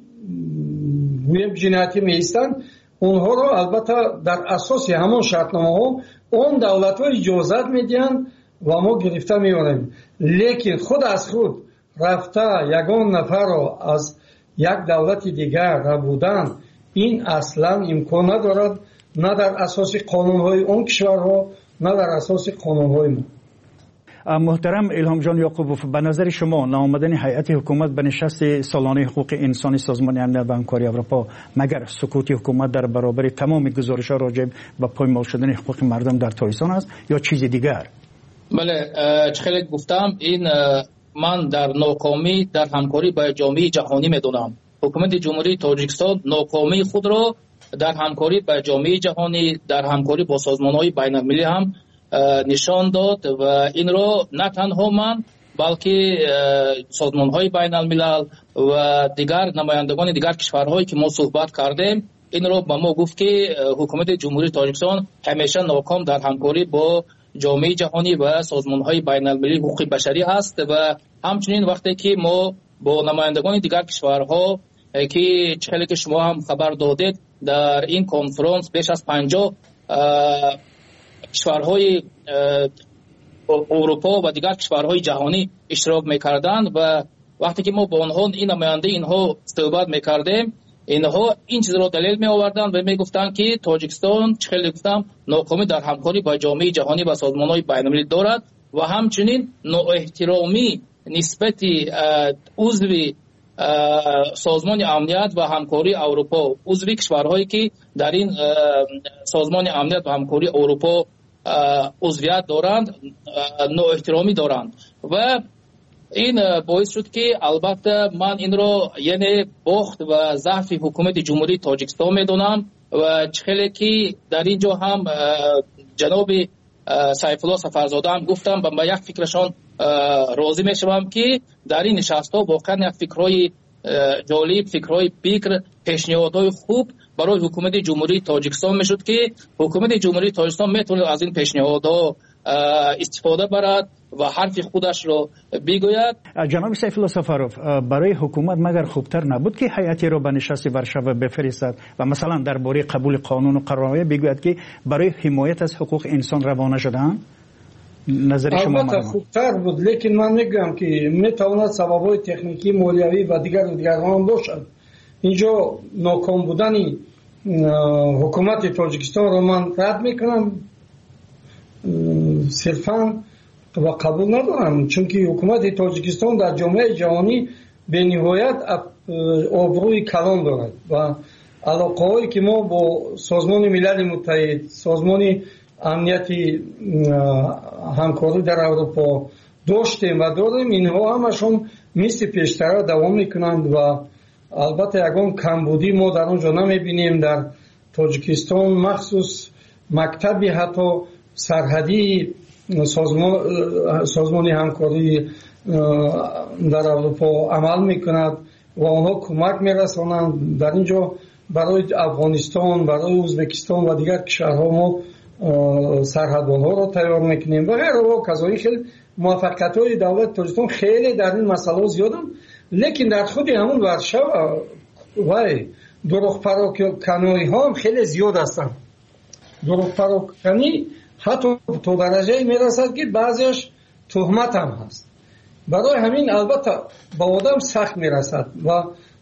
گویم جنایتی میستند، اونها را البته در اساس همان شرطنامه ها اون دولت ها اجازت میدین و ما گرفته میاریم. لیکن خود از خود رفته یگان نفر را از یک دولت دیگر ربودن، این اصلا امکان ندارد، نه در اساس قانون های اون کشورها نه در اساس قانون های ما. محترم الهام جان یعقوبوف، به نظر شما ناآمدن هیئت حکومت به نشست سالانه حقوق انسانی سازمان امنیت و همکاری اروپا مگر سکوت حکومت در برابر تمام گزارش‌ها راجع به پایمال شدن حقوق مردم در تایستان است یا چیز دیگر؟ بله، چخیلی گفتم این من در ناکامی در همکاری با جامعه جهانی میدونم. حکومت جمهوری تاجیکستان ناکامی خود را در همکاری با جامعه جهانی، در همکاری با سازمان‌های بین‌المللی هم نشان داد و این را نه تنها من بلکه سازمان‌های بین‌الملل و دیگر نمایندگان دیگر کشورهایی که ما صحبت کردیم این را به ما گفت که حکومت جمهوری تاجیکستان همیشه ناکام در همکاری با جامعه جهانی و سازمان‌های بین‌المللی حقوق بشری است و همچنین وقتی که ما با نمایندگان دیگر کشورها که چهلی که شما هم خبر دادید در این کنفرانس بیش از پنجاه کشورهای اروپا و دیگر کشورهای جهانی اشتراک میکردند و وقتی که ما با آنها این نماینده اینها صحبت میکردیم، اینها این چیز را دلیل می آوردند و میگفتند که تاجیکستان چخیلی گفتم ناکامی در همکاری با جامعه جهانی و سازمان‌های بین‌المللی دارد و همچنین نااحترامی نسبت عضو سازمان امنیت و همکاری اروپا، عضو کشورهایی که در این سازمان امنیت و همکاری اروپا عضویت دارند نااحترامی دارند و این باعث شد که البته من این را یعنی باخت و ضعف حکومت جمهوری تاجیکستان میدونم و خیلی که در اینجا هم جناب سیف الله سفرزاده هم گفتم و با یک فکرشان راضی میشوم که در این نشست ها واقعا یک فکرهای جالب، فکرهای بکر، پیشنهادهای خوب برای حکومت جمهوری تاجیکستان میشد که حکومت جمهوری تاجیکستان میتونه از این پیشنهادها استفاده برد و حرف خودش رو بگوید. جناب سیف الله سفروف، برای حکومت مگر خوبتر نبود که هیئتی را به نشست ورشو بفرستد و مثلا درباره قبول قانون و قرارهای بگوید که برای حمایت از حقوق انسان روانه شدن؟ نظر شما؟ البته خوبتر بود، لیکن من میگم که میتواند سبب‌های تکنیکی، مالیوی و دیگر و دیگر هم باشد. اینجا ناکام بودن حکومت تاجیکستان رو من رد میکنم صرفاً و قبول ندارم، چون که حکومت تاجیکستان در جامعه جهانی به نهایت آبروی کلان دارد و علاقه هایی که ما با سازمان ملل متحد، سازمان امنیتی همکاری در اروپا داشتیم و داریم، اینها همشون مثل پیشتر دوام میکنند و البته یکان کمبودی ما در اونجا نمیبینیم. در تاجیکستان مخصوص مکتبی حتی سرحدی سازمان, سازمان همکاری در اروپا عمل میکند و آنها کمک میرسانند. در اینجا برای افغانستان، برای ازبکستان و دیگر کشورها ما سرحدبان‌ها را تیار میکنیم و غیره و کذالک. خیلی موفقیت های دولت تاجیکستان خیلی در این مسئله زیادن، لیکن در خود همون ورشو و دروغ پراکنی ها هم خیلی زیاد هستند. دروغ پراکنی حتی تو درجه میرسد که بعضیش تهمت هم هست. برای همین البته با آدم سخت میرسد و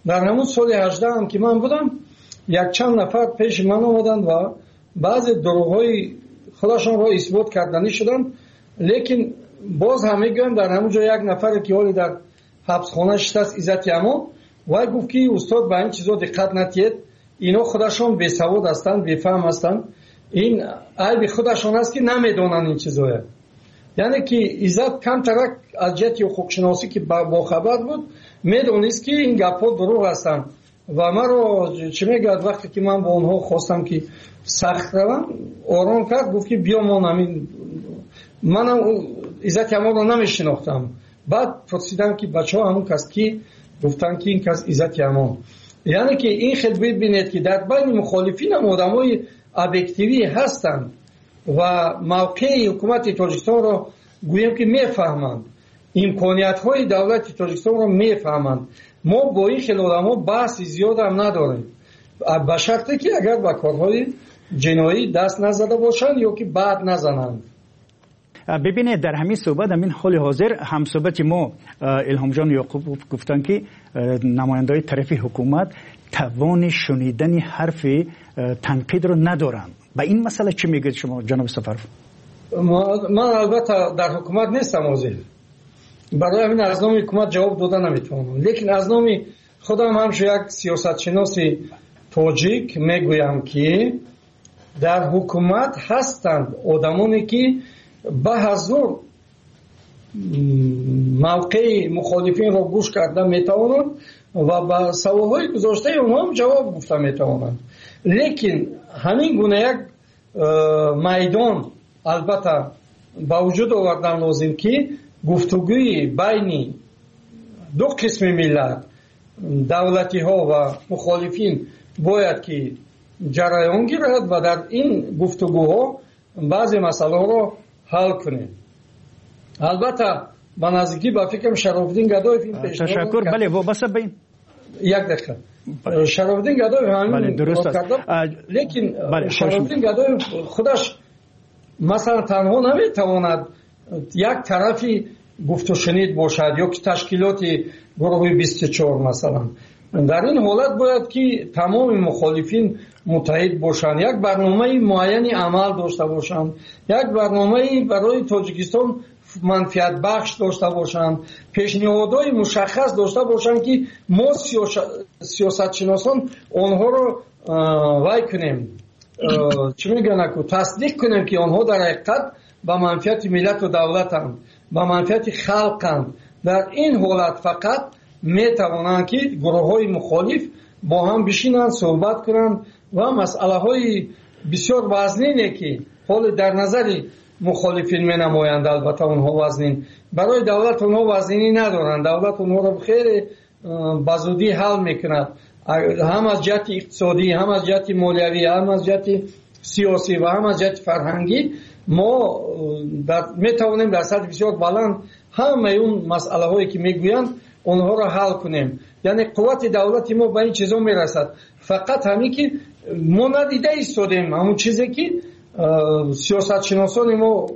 در همون سال هجده هم که من بودم یک چند نفر پیش من آمدند و بعضی دروغ‌های خودشان را اثبات کردنی شدن، لیکن باز همه گویم در همون جا یک نفر که حالی در حبسخانه شده است عزت امان و گفت که استاد به این چیزا دقت نتید، اینا خودشان بیسواد هستند، بیفهم هستند، این عیب خودشان است که نمیدونن این چیزا. یعنی که عزت کم ترک از جهت حقوق شناسی که با خبر بود میدونست که این گپ‌ها دروغ هستند و من رو چه میگه وقتی که من با اونها خواستم که سخت روم آرام کرد، گفت که بیا ما نمین منم عزت امان رو نمیشناختم. بعد پرسیدم که بچه ها همون کس کی؟ گفتن که این کس عزت امان. یعنی که این خیلی ببینید که در بین مخالفین هم آدم های ابیکتیوی هستند و موقع حکومت تاجیکستان رو گویم که میفهمند، امکانیت های دولت تاجیکستان رو میفهمند. ما با این خیلی آدم ها بحث زیاد هم نداریم، به شرطی که اگر با کارهای جنایی دست نزده باشند یا که بعد نزنند. ببینید در همین صحبت همین حال حاضر هم صحبت ما الهام جان یعقوب گفتن که نماینده‌های طرف حکومت توان شنیدن حرف تنقید رو ندارن. به این مسئله چی میگید شما جناب سفرو؟ من البته در حکومت نیستم حاضر، برای همین از نام حکومت جواب دادن نمیتونم، لیکن از نام خودم هم یک سیاست شناسی تاجیک میگویم که در حکومت هستند آدمانی که به حضور موقع مخالفین را گوش کرده میتوانند و به سواهای گذاشته اونها هم جواب گفته میتوانند. لیکن همین گونه یک میدان البته با وجود آوردن لازم که گفتگوی بین دو قسم ملت، دولتی ها و مخالفین باید که جریان گیرد و در این گفتگوها بعضی مسئله را حل کنیم. البته به نزدیکی با فکرم شرافالدین گدایف این پیشنهاد تشکر. بله وابسته به این یک دقیقه شرافالدین گدایف همین درست است، لیکن شرافالدین گدایف خودش مثلا تنها نمیتواند یک طرفی گفت و شنید باشد یا که تشکیلات گروه بیست و چهار مثلا. در این حالت باید که تمام مخالفین متحد باشند، یک برنامه معینی عمل داشته باشند، یک برنامه برای تاجیکستان منفعت بخش داشته باشند، پیشنهادهای مشخص داشته باشند که ما سیاست شناسان آنها رو وای کنیم، چی میگن که تصدیق کنیم که آنها در حقیقت به منفعت ملت و دولتند، به منفعت خلقند. در این حالت فقط میتوانند که گروه های مخالف با هم بشینند صحبت کنند و مسئله های بسیار وزنینه که حال در نظر مخالفین می نمایند، البته اونها وزنین، برای دولت اونها وزنینی ندارند، دولت اونها رو خیلی بزودی حل میکند، هم از جهت اقتصادی، هم از جهت مالیوی، هم از جهت سیاسی و هم از جهت فرهنگی. ما میتوانیم در سطح بسیار بلند همه اون مسئله هایی که میگویند اونها را حل کنیم. یعنی قوت دولتی ما به این چیزا میرسد، فقط همین که ما ندیده ایستادیم همون چیزی که سیاست شناسان ما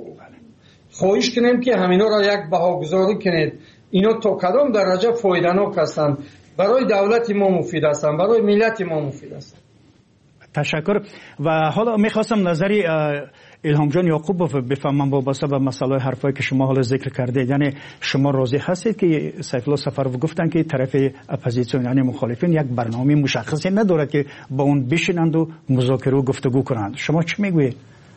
خواهش کنیم که همینا را یک بهاگذاری کنید، اینا تا کدام درجه فایده‌ناک هستند، برای دولت ما مفید هستند، برای ملت ما مفید هستند. تشکر. و حالا میخواستم نظری الهام جان یعقوب بفهمم وابسته به مسئله حرفایی که شما حالا ذکر کردید. یعنی شما راضی هستید که سیف الله سفرو گفتن که طرف اپوزیسیون یعنی مخالفین یک برنامه مشخصی نداره که با اون بشینند و مذاکره و گفتگو کنند، شما چی میگویید؟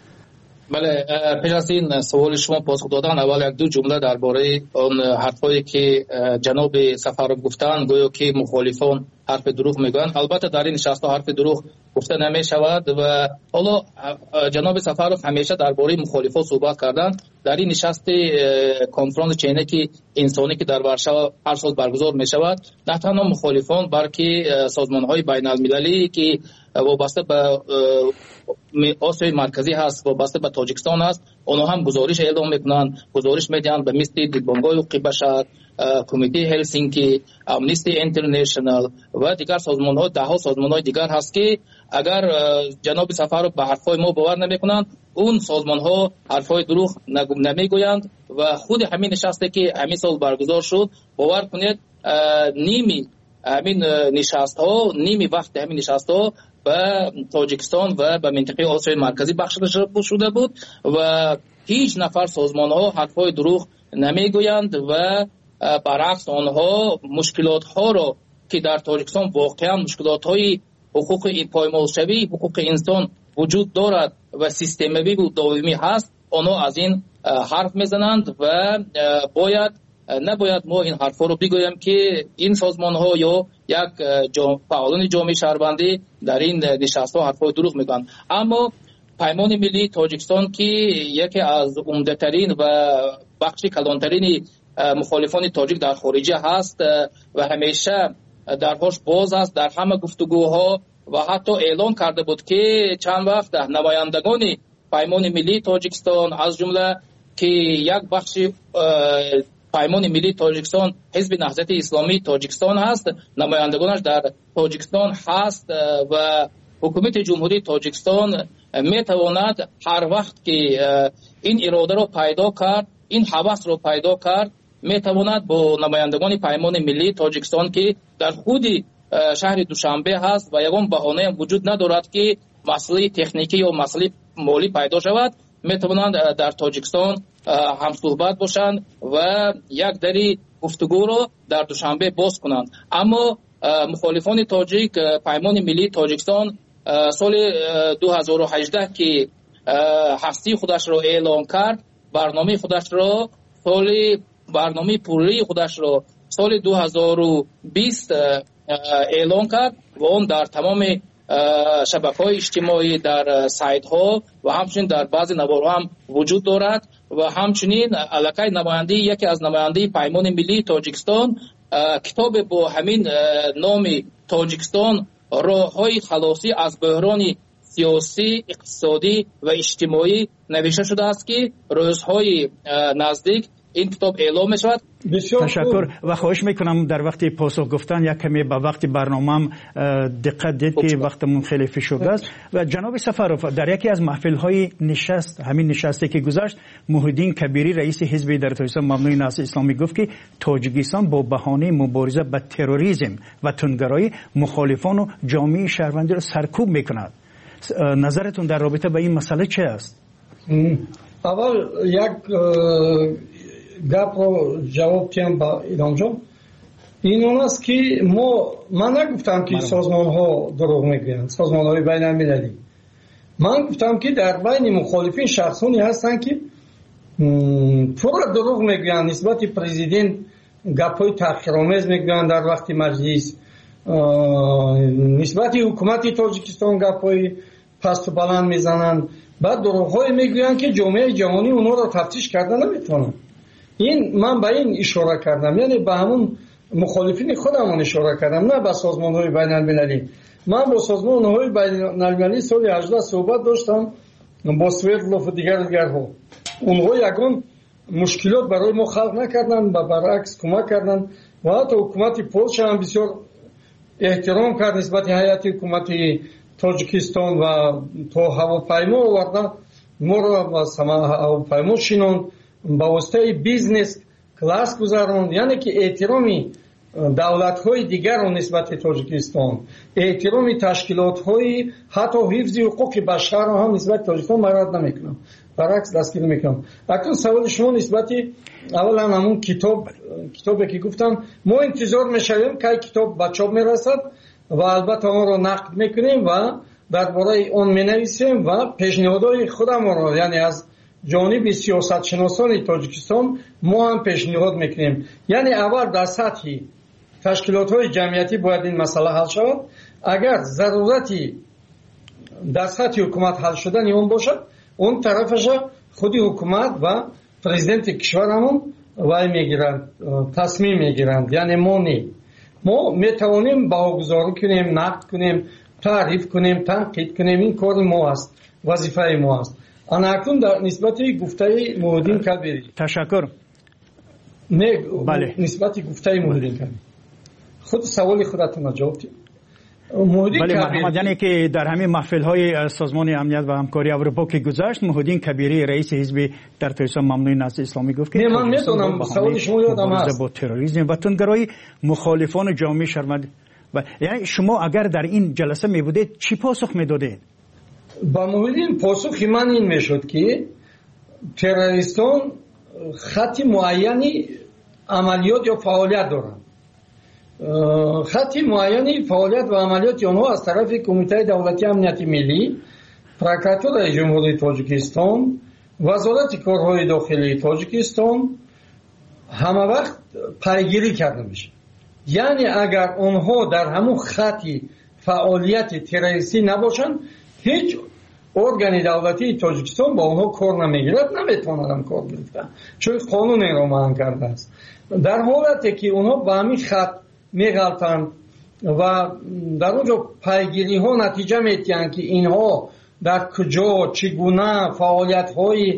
بله، پیش از این سوال شما پاسخ دادن اول یک دو جمله درباره اون حرفایی که جناب سفرو گفتن گویا که مخالفان حرف دروغ میگن. البته در این نشست حرف دروغ گفته نمی شود و حالا جناب سفرو همیشه درباره مخالفان صحبت کردن. در این نشست کنفرانس چینکی انسانی که در ورشو هر سال برگزار می شود، نه تنها مخالفان بلکه سازمان های بین المللی که وابسته به آسیای مرکزی هست، وابسته به تاجیکستان هست، اونها هم گزارش اعلام میکنند، گزارش میدن به مثل دیدبانگاه حقوق بشر، کمیته هلسینکی، امنیستی اینترنشنال و دیگر سازمان ها، ده ها سازمان های دیگر هست که اگر جناب سفرو به حرفای ما باور نمیکنند، اون سازمان ها حرفای دروغ نمیگویند و خود همین نشسته که همین سال برگزار شد، باور کنید نیمی همین نشست ها نیمی وقت همین نشست ها به تاجیکستان و به منطقه آسیای مرکزی بخشیده شده بود و هیچ نفر سازمان ها حرفای دروغ نمیگویند و برعکس آنها مشکلات ها را که در تاجیکستان واقعا مشکلات های حقوق پایمالشوی حقوق انسان وجود دارد و سیستمی و دائمی هست، آنها از این حرف میزنند و باید نباید ما این حرفا رو بگویم که این سازمان ها یا یک فعالان جامعه شهروندی در این نشست ها حرفای دروغ میگن. اما پیمان ملی تاجیکستان که یکی از عمده ترین و بخش کلانترین مخالفان تاجیک در خارجه هست و همیشه درهاش باز است در همه گفتگوها و حتی اعلان کرده بود که چند وقت نمایندگان پیمان ملی تاجیکستان از جمله که یک بخش پیمان ملی تاجیکستان حزب نهضت اسلامی تاجیکستان هست، نمایندگانش در تاجیکستان هست و حکومت جمهوری تاجیکستان می تواند هر وقت که این اراده رو پیدا کرد، این هوس رو پیدا کرد، می تواند با نمایندگان پیمان ملی تاجیکستان که در خود شهر دوشنبه هست و یگان بهانه هم وجود ندارد که مسئله تکنیکی یا مسئله مالی پیدا شود، می توانند در تاجیکستان هم صحبت باشند و یک دری گفتگو رو در دوشنبه باز کنند. اما مخالفان تاجیک پیمان ملی تاجیکستان سال دو هزار و هجده که هستی خودش را اعلان کرد، برنامه خودش را سال برنامه پوری خودش را سال دو هزار و بیست اعلان کرد و اون در تمام شبکه‌های اجتماعی، در سایت ها و همچنین در بعضی نوارها هم وجود دارد و همچنین علاقه نماینده یکی از نماینده پیمان ملی تاجیکستان کتاب با همین نام تاجیکستان راه‌های خلاصی از بحران سیاسی، اقتصادی و اجتماعی نوشته شده است که روزهای نزدیک این کتاب اعلام می شود. تشکر و خواهش میکنم در وقت پاسخ گفتن یک کمی به وقت برنامه‌ام دقت دید که وقتمون خیلی فشرده است. و جناب سفروف در یکی از محفل های نشست، همین نشستی که گذشت، محیدین کبیری رئیس حزب در تاجیکستان مبنای نهضت اسلامی گفت که تاجیکستان با بهانه مبارزه با تروریسم و تندگرایی مخالفان و جامعه شهروندی را سرکوب میکند. نظرتون در رابطه با این مسئله چه است؟ اول یک گپ رو جواب تیم با ایران جان، این اون است که ما من نگفتم که سازمان ها دروغ میگویند، سازمان های بین المللی. من گفتم که در بین مخالفین شخصانی هستند که پورا دروغ میگویند، نسبت پرزیدنت گپ های تحقیرآمیز میگویند در وقت مجلس، نسبت حکومت تاجیکستان گپ های پست و بلند میزنند، بعد دروغ های میگویند که جامعه جهانی اونها رو تفتیش کردن نمیتونن. این من به این اشاره کردم، یعنی به همون مخالفین خودمون اشاره کردم، نه به سازمان های بین المللی. من با سازمان های بین المللی سال هجده صحبت داشتم، با سویرلوف و دیگر دیگر ها. اونها یکان مشکلات برای ما خلق نکردن و برعکس کمک کردن و حتی حکومت پولش هم بسیار احترام کرد نسبت هیئت حکومت تاجیکستان و تو هواپیما آوردن ما رو با هواپیما شینوند، با واسطه بیزنس کلاس گذاروند، یعنی که احترامی دولت‌های دیگر رو نسبت تاجیکستان، احترامی تشکیلات‌های حتی حفظ حقوق بشر رو هم نسبت تاجیکستان مراد نمیکنم، برعکس دستگیر میکنم. اکنون سوال شما نسبت اولا همون کتاب کتابی که گفتم، ما انتظار میشویم که کتاب به چاپ میرسد و البته آن رو نقد میکنیم و درباره اون مینویسیم و پیشنهادهای خودمون رو، یعنی از جانب سیاست شناسان تاجیکستان ما هم پیشنهاد میکنیم. یعنی اول در سطح تشکیلات های جمعیتی باید این مسئله حل شود، اگر ضرورتی در سطح حکومت حل شدن اون باشد، اون طرفش خودی حکومت و پرزیدنت کشورمون وای میگیرند، تصمیم میگیرند. یعنی ما نی ما میتوانیم باگذاری کنیم، نقد کنیم، تعریف کنیم، تنقید کنیم، این کار ما است، وظیفه ما است. انا اکنون در نسبت گفته محیدین کبیری تشکر. نه بله. نسبت گفته محیدین کبیری خود سوال خودتون جواب بدید. ولی مرحمت یعنی که در همین محفل های سازمان امنیت و همکاری اروپا که گذشت محمودین کبیری رئیس حزب در تاجیکستان ممنوع نهضت اسلامی گفت که من میدونم سوال شما یادم هست با تروریسم و تندگرایی مخالفان جامعه شرمنده و یعنی شما اگر در این جلسه می بودید چی پاسخ میدادید؟ با محمودین پاسخ من این میشد که تروریستان خط معینی عملیات یا فعالیت دارند. خط معینی فعالیت و عملیات آنها از طرف کمیته دولتی امنیت ملی، پروکراتور جمهوری تاجیکستان، وزارت کارهای داخلی تاجیکستان همه وقت پیگیری کرده میشه. یعنی اگر آنها در همون خطی فعالیت تروریستی نباشند هیچ ارگان دولتی تاجیکستان با آنها کار نمیگیرد، نمیتونن کار گرفتن چون قانون این رو معنی کرده است. در حالتی که آنها با همین خط میغلطند و در اونجا پیگیری ها نتیجه میتیند که اینها در کجا چگونه فعالیت های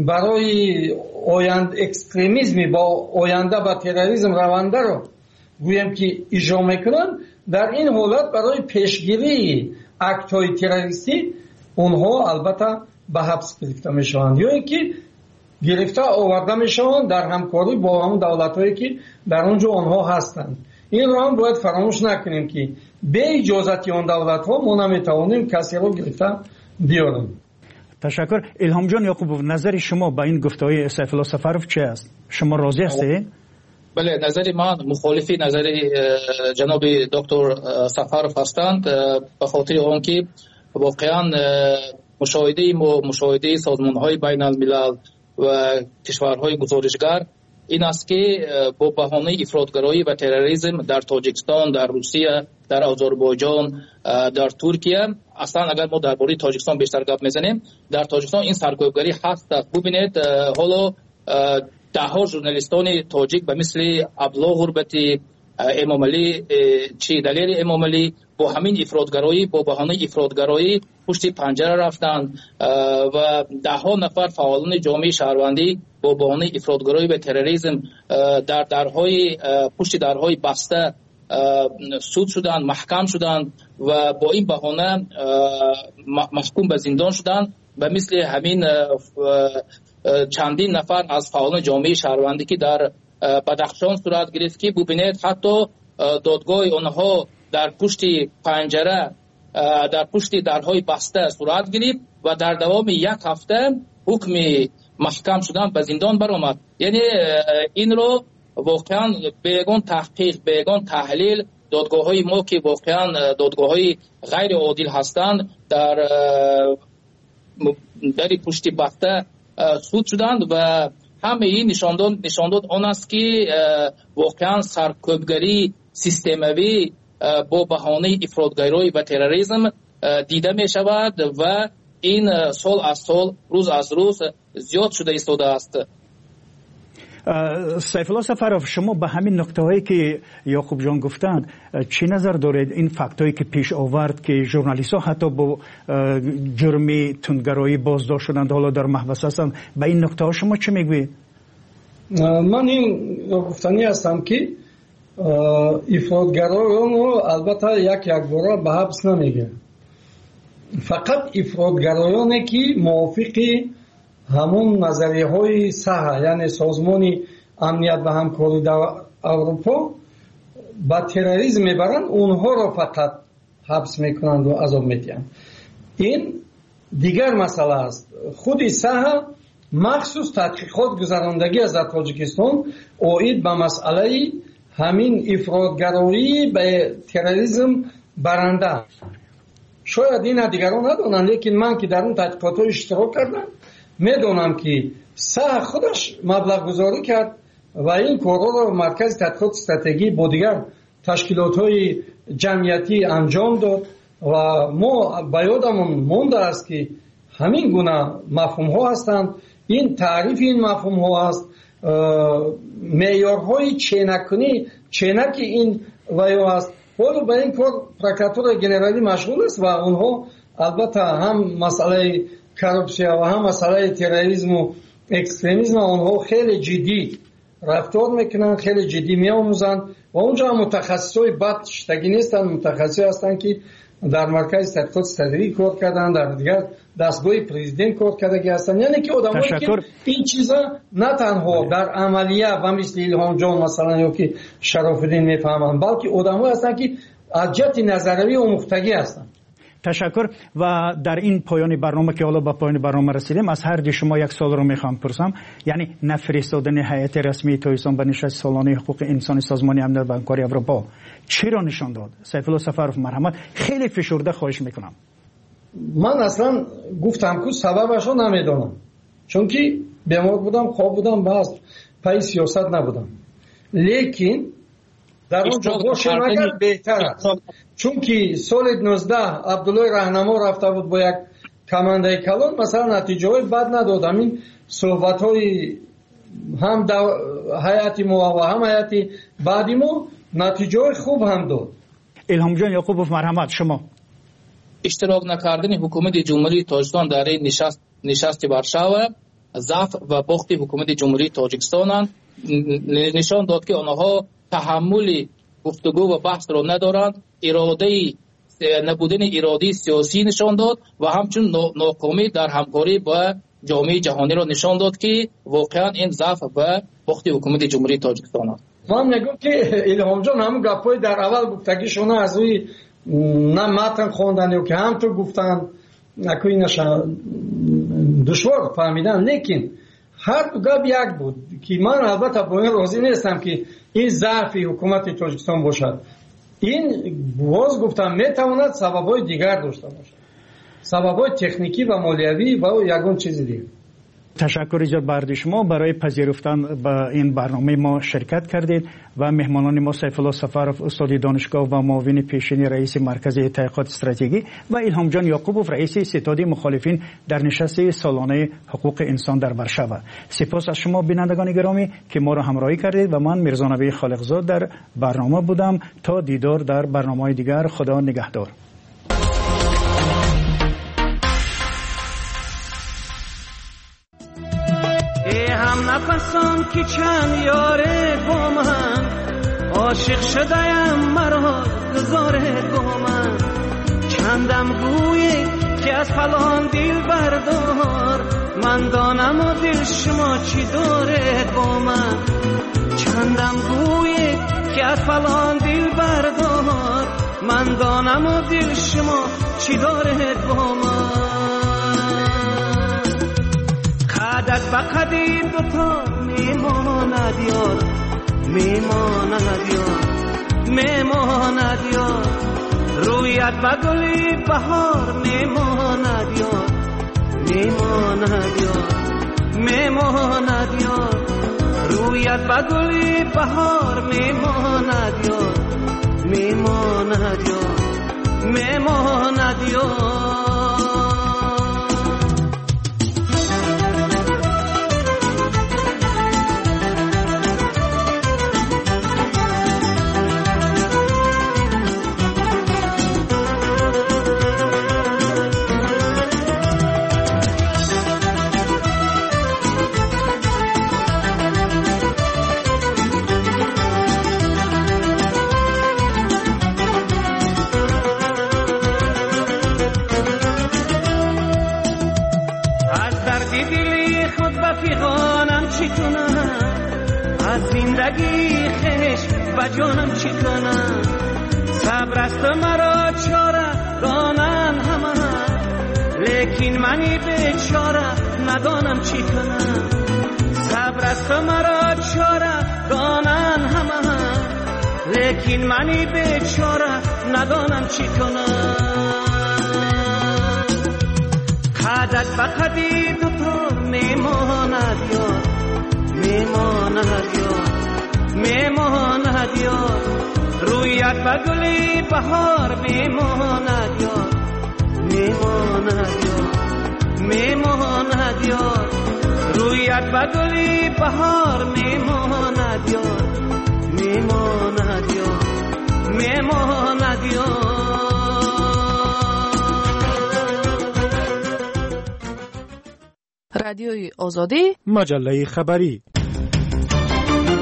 برای آیند اکستریمیزمی با آینده با تروریسم رونده رو گویم که اجرا میکنن، در این حالت برای پیشگیری اکت های تروریستی اونها البته به حبس گرفته میشوند یا اینکه گرفته آورده میشوند در همکاری با همون دولت هایی که در اونجا آنها هستند. این رو هم باید فراموش نکنیم که به اجازت آن دولت ها ما نمیتوانیم کسی رو گرفته بیاریم. تشکر. الهام جان یعقوبوف، نظر شما با این گفته‌های سیف الله سفرов چه است؟ شما راضی هستید؟ بله، نظر من مخالفی نظر جناب دکتر سفرov هستند به خاطر آنکه واقعا مشاهده مشاهده سازمان‌های بین الملل و کشورهای گزارشگر این است که با بهانه افراطگرایی و تروریسم در تاجیکستان، در روسیه، در آذربایجان، در ترکیه، اصلا اگر ما درباره تاجیکستان بیشتر گپ میزنیم، در تاجیکستان این سرکوبگری هست. ببینید حالا ده ها ژورنالیستان تاجیک به مثل عبدالله غربتی، امام علی چی دلیر امام علی با همین افراطگرایی با بهانه افراطگرایی پشت پنجره رفتند و ده ها نفر فعالان جامعه شهروندی با بهانه افراطگرایی و تروریسم در درهای پشت درهای بسته سود شدند، محکم شدند و با این بهانه محکوم به زندان شدند. به مثل همین چندین نفر از فعالان جامعه شهروندی که در بدخشان صورت گرفت که ببینید حتی دادگاه آنها در پشت پنجره در پشت درهای بسته صورت گرفت و در دوام یک هفته حکم محکم شدن به زندان برآمد. یعنی این رو واقعا بیگان تحقیق، بیگان تحلیل دادگاه های ما که واقعا دادگاه های غیر عادل هستند در در پشت بسته سود شدند و همه این نشان داد نشان داد آن است که واقعا سرکوبگری سیستموی با بهانه افراطگرایی و تروریسم دیده می شود و این سال از سال روز از روز زیاد شده ایستاده است. سیف الله سفرov، شما به همین نکته هایی که یعقوب جان گفتند چی نظر دارید؟ این فکت هایی که پیش آورد که ژورنالیست ها حتی با جرم تندگرایی بازداشت شدند حالا در محبس هستند، به این نکته ها شما چه میگویید؟ من این گفتنی هستم که افراطگرایان رو البته یک یک بار به حبس نمیگه، فقط افراطگرایانی که موافق همون نظریه های صحه یعنی سازمان امنیت و همکاری در اروپا با تروریسم میبرند اونها رو فقط حبس میکنند و عذاب میدهند. این دیگر مسئله است. خود صحه مخصوص تحقیقات گذراندگی از تاجیکستان اوید به مسئله همین افراطگرایی به تروریسم برنده. شاید این دیگران ندونن، لیکن من که در اون تحقیقات اشتراک کردم میدونم که صح خودش مبلغ گذاری کرد و این کارها رو مرکز تحقیقات استراتژی با دیگر تشکیلات های جمعیتی انجام داد و ما به یادمون مونده است که همین گونه مفهوم ها هستند. این تعریف این مفهوم ها است، معیارهای چینکنی چینک این ویو است. ولی به این کار پروکراتور جنرالی مشغول است و اونها البته هم مسئله کورپسیا و هم مسئله تروریسم و اکستریمیسم اونها خیلی جدی رفتار میکنن، خیلی جدی میآموزن و اونجا متخصصای بد شتگی نیستن، متخصصی هستن که در مرکز تحقیقات صدری کار کردن، در دیگر دستگاه پرزیدنت کار کردگی هستن. یعنی که آدمایی که این چیزا نه تنها در عملیه و مثل الهام جان مثلا یا که شرافالدین میفهمن، بلکه آدمایی هستن که از جهت نظری و مختگی هستن. تشکر. و در این پایان برنامه که حالا به پایان برنامه رسیدیم، از هر دو شما یک سوال رو میخوام پرسم. یعنی نفرستادن هیئت رسمی تویسان به نشست سالانه حقوق انسان سازمان امنیت و همکاری اروپا چی را نشان داد؟ سیفالله سفرов مرحمت، خیلی فشرده خواهش میکنم. من اصلا گفتم که سببش رو نمیدونم، چون که بیمار بودم، خواب بودم، باز پای سیاست نبودم. لیکن در اونجا باشه مگر بهتر است، چون که سال نوزده عبدالله رهنما رفته بود با یک کمانده کلان، مثلا نتیجه های بد ندادم. این صحبت های هم حیات ما و هم حیات بعدی ما نتیجه های خوب هم داد. الهام جان یعقوبوف مرحمت، شما اشتراک نکردن حکومت جمهوری تاجیکستان در این نشست نشست وارشاوا ضعف و باخت حکومت جمهوری تاجیکستان نشان داد که آنها تحمل گفتگو و بحث را ندارند. اراده نبودن اراده سیاسی نشان داد و همچنین ناکامی در همکاری با جامعه جهانی را نشان داد که واقعا این ضعف و باخت حکومت جمهوری تاجیکستان است. من میگم که الهام جان همون گپای در اول گفتگیشون از روی نه متن خواندن یا که هم تو گفتن نکنی نشان دشوار فهمیدن، لیکن هر دو گپ یک بود که من البته با این راضی نیستم که این ضعف حکومت تاجیکستان باشد. این باز گفتم میتواند سبب‌های دیگر داشته باشد، سبب‌های تکنیکی و مالیوی و یگان چیز دیگر. تشکر ایجاد برای شما برای پذیرفتن به این برنامه ما شرکت کردید و مهمانان ما سیفالله سفرov استاد دانشگاه و معاون پیشین رئیس مرکز تحقیقات استراتژی و الهام جان یعقوبوف رئیس ستاد مخالفین در نشست سالانه حقوق انسان در وارشاوا. سپاس از شما بینندگان گرامی که ما را همراهی کردید و من میرزا نبی خالقزاد در برنامه بودم. تا دیدار در برنامه‌های دیگر، خدا نگهدار. هم نفسان که چند یاره با من عاشق شده‌ام مرا گذاره با من چندم گویی که از فلان دل بردار من دانم و دل شما چی داره با من چندم گویی که از فلان دل بردار من دانم و دل شما چی داره با من قدت با قدی دوتا میماند یار میماند یار میماند یار رویت با گلی بهار میماند یار میماند یار میماند یار رویت با گلی بهار میماند یار میماند یار میماند یار زندگی خش و جانم چی کنم صبر است مرا چاره دانن همه لیکن منی بیچاره ندانم چی کنم صبر است مرا چاره دانن همه لیکن منی بیچاره ندانم چی کنم قدت با قدی دوتا میماند یار میماند یار میماند یار رویت با گلی بهار میماند یار میماند یار میماند یار رویت با گلی بهار میماند یار میماند یار میماند یار رادیوی آزادی مجله خبری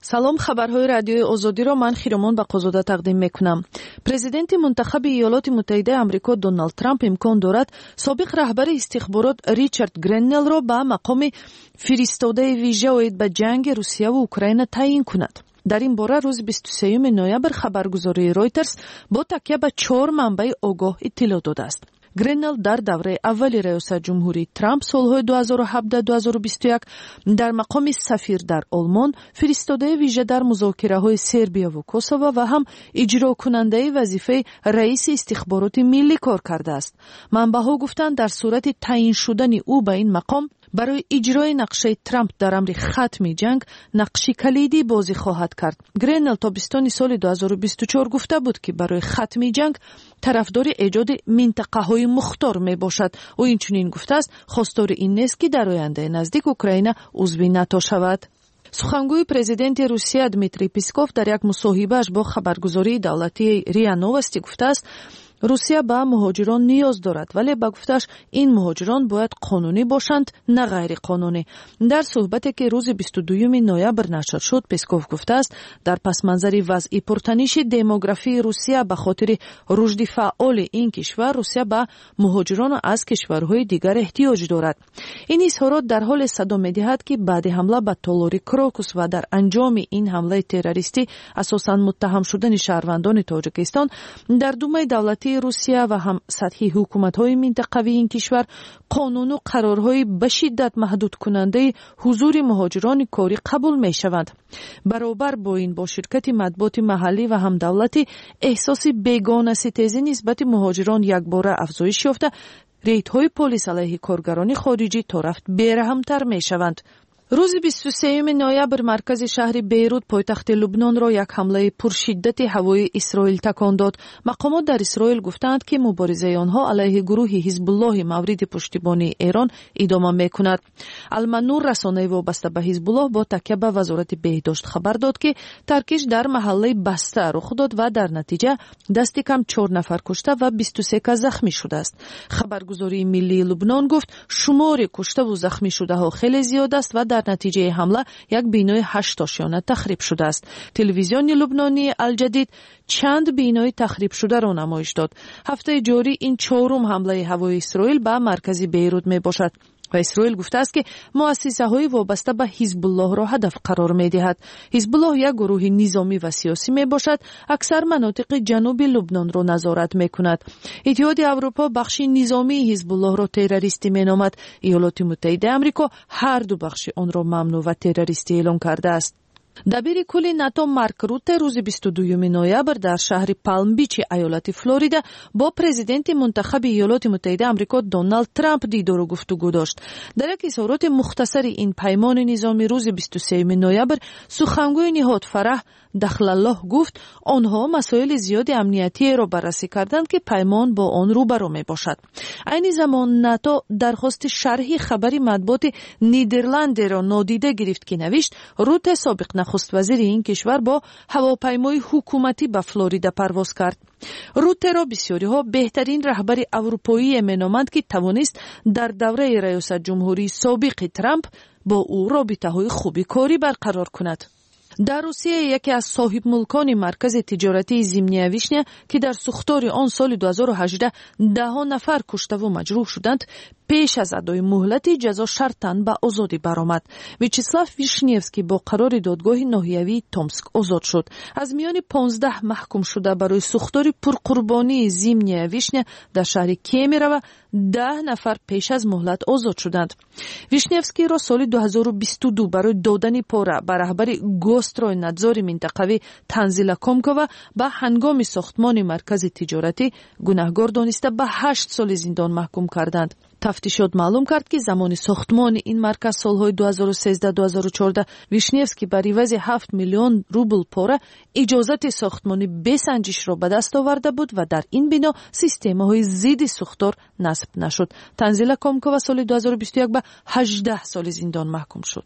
салом, хабарҳои радиои озодиро ман хиромон бақозода тақдим мекунам. Президенти мунтахаби иёлоти муттаҳидаи амрико Доналд Трамп имкон дорад собиқ раҳбари истихборот Ричард Греннелро ба мақоми фиристодаи вижа оид ба ҷанги Русияву Украина таъин кунад. дар ин бора рӯзи бисту сеюми ноябр хабаргузории Reuters бо такя ба чор манбаи огоҳ иттилоъ додааст. Греннел дар давраи аввали раёсатҷумҳурии Трамп солҳои ду ҳазору ҳабдаҳ ду ҳазору бисту як дар мақоми сафир дар Олмон, фиристодаи вижа дар музокираҳои Сербияву Косово ва ҳам иҷрокунандаи вазифаи раиси истихбороти миллӣ кор кардааст. манбаҳо гуфтанд дар сурати таъин шудани ӯ ба ин мақом барои иҷрои нақшаи Трамп дар амри хатми ҷанг нақши калидӣ бозӣ хоҳад кард. Греннел тобистони соли ду ҳазору бисту чор гуфта буд, ки барои хатми ҷанг тарафдори эҷоди минтақаҳои мухтор мебошад. ӯ инчунин гуфтааст, хостори ин нест, ки дар ояндаи наздик Украина узви НАТО шавад. сухангӯи президенти Русия Дмитрий Песков дар як мусоҳибааш бо хабаргузории давлатии РИА Новости гуфтааст, Русия ба муҳоҷирон ниёз дорад, вале ба гуфташ ин муҳоҷирон бояд қонунӣ бошанд, на ғайриқонунӣ. дар суҳбате ки рӯзи бисту дуюми ноябр нашр шуд, Песков гуфтааст, дар пасманзари вазъи пуртаниши демографии Русия ба хотири рушди фаъоли ин кишвар, Русия ба муҳоҷирону аз кишварҳои дигар эҳтиёҷ дорад. ин изҳорот дар ҳоле садо медиҳад, ки баъди ҳамла ба толори Крокус ва дар анҷоми ин ҳамлаи террористӣ асосан муттаҳам шудани шаҳрвандони Тоҷикистон, дар Думаи давлати Русия ва ҳам сатҳи ҳукуматҳои минтақавии ин кишвар қонуну қарорҳои ба шиддат маҳдудкунандаи ҳузури муҳоҷирони корӣ қабул мешаванд. баробар бо ин бо ширкати матбуоти маҳаллӣ ва ҳам давлатӣ эҳсоси бегонаситезӣ нисбати муҳоҷирон якбора афзоиш ёфта, рейдҳои полис алайҳи коргарони хориҷӣ то рафт бераҳмтар мешаванд. рӯзи бисту сеюми ноябр маркази шаҳри Бейрут пойтахти Лубнонро як ҳамлаи пуршиддати ҳавои Исроил такон дод. мақомот дар Исроил гуфтанд, ки муборизаи онҳо алайҳи гурӯҳи Ҳизбуллоҳи мавриди пуштибонии Эрон идома мекунад. Алманур расонаи вобаста ба Ҳизбуллоҳ бо такя ба вазорати беҳдошт хабар дод, ки таркиш дар маҳаллаи баста рух дод ва дар натиҷа дасти кам чор нафар кушта ва бисту се кас захмӣ шудааст. хабаргузории миллии Лубнон гуфт, шумори куштаву захмӣшудаҳо хеле зиёд аст ва дар натиҷаи ҳамла як бинои ҳаштошёна тахриб шудааст. телевизиони лубнонии Алҷадид чанд бинои тахрибшударо намоиш дод. ҳафтаи ҷорӣ ин чорум ҳамлаи ҳавои Исроил ба маркази Бейрут мебошад. ва Исроил гуфтааст, ки муассисаҳои вобаста ба Ҳизбуллоҳро ҳадаф қарор медиҳад. Ҳизбуллоҳ як гурӯҳи низомӣ ва сиёсӣ мебошад, аксар манотиқи ҷануби Лубнонро назорат мекунад. иттиҳоди Аврупо бахши низомии Ҳизбуллоҳро террористӣ меномад. иёлоти муттаҳидаи Амрико ҳар ду бахши онро мамнӯъ ва террористӣ эълон кардааст. дабири кулли НАТО Марк Рутте рӯзи бисту дуюми ноябр дар шаҳри Палм-Бичи аёлати Флорида бо президенти мунтахаби иёлоти муттаҳидаи Амрико Доналд Трамп дидору гуфтугӯ дошт. дар як изҳороти мухтасари ин паймони низомӣ рӯзи бисту сеюми ноябр сухангӯи ниҳод Фараҳ Дахлаллоҳ гуфт, онҳо масоили зиёди амниятиеро баррасӣ карданд, ки паймон бо он рӯбаро мебошад. айни замон НАТО дархости шарҳи хабари матбуоти Нидерландеро нодида гирифт, ки навишт, Рутте собиқ нахуствазири ин кишвар бо ҳавопаймои ҳукуматӣ ба Флорида парвоз кард. Руттеро бисёриҳо беҳтарин раҳбари аврупоие меноманд, ки тавонист дар давраи раёсатҷумҳурии собиқи Трамп бо ӯ робитаҳои хуби корӣ барқарор кунад. дар Русия яке аз соҳибмулкони маркази тиҷоратии Зимняя Вишня, ки дар сухтори он соли ду ҳазору ҳаждаҳ даҳо нафар куштаву маҷрӯҳ шуданд, пеш аз адои муҳлати ҷазо шартан ба озодӣ баромад. Вячеслав Вишневский бо қарори додгоҳи ноҳиявии Томск озод шуд. аз миёни понздаҳ маҳкум шуда барои сухтори пурқурбонии Зимняя Вишня дар шаҳри Кемерово даҳ нафар пеш аз муҳлат озод шуданд. Вишневскийро соли ду ҳазору бисту ду барои додани пора ба раҳбари Гострой надзори минтақавӣ Танзила Комкова ба ҳангоми сохтмони маркази тиҷоратӣ гунаҳгор дониста ба ҳашт соли зиндон маҳкум карданд. тафтишот маълум кард, ки замони сохтмони ин марказ солҳои ду ҳазору сездаҳ ду ҳазору чордаҳ Вишневский бар ивази ҳафт миллион рубл пора иҷозати сохтмони бесанҷишро ба даст оварда буд ва дар ин бино системаҳои зидди сухтор насб нашуд. Танзила Комкова соли ду ҳазору бисту як ба ҳаждаҳ соли зиндон маҳкум шуд.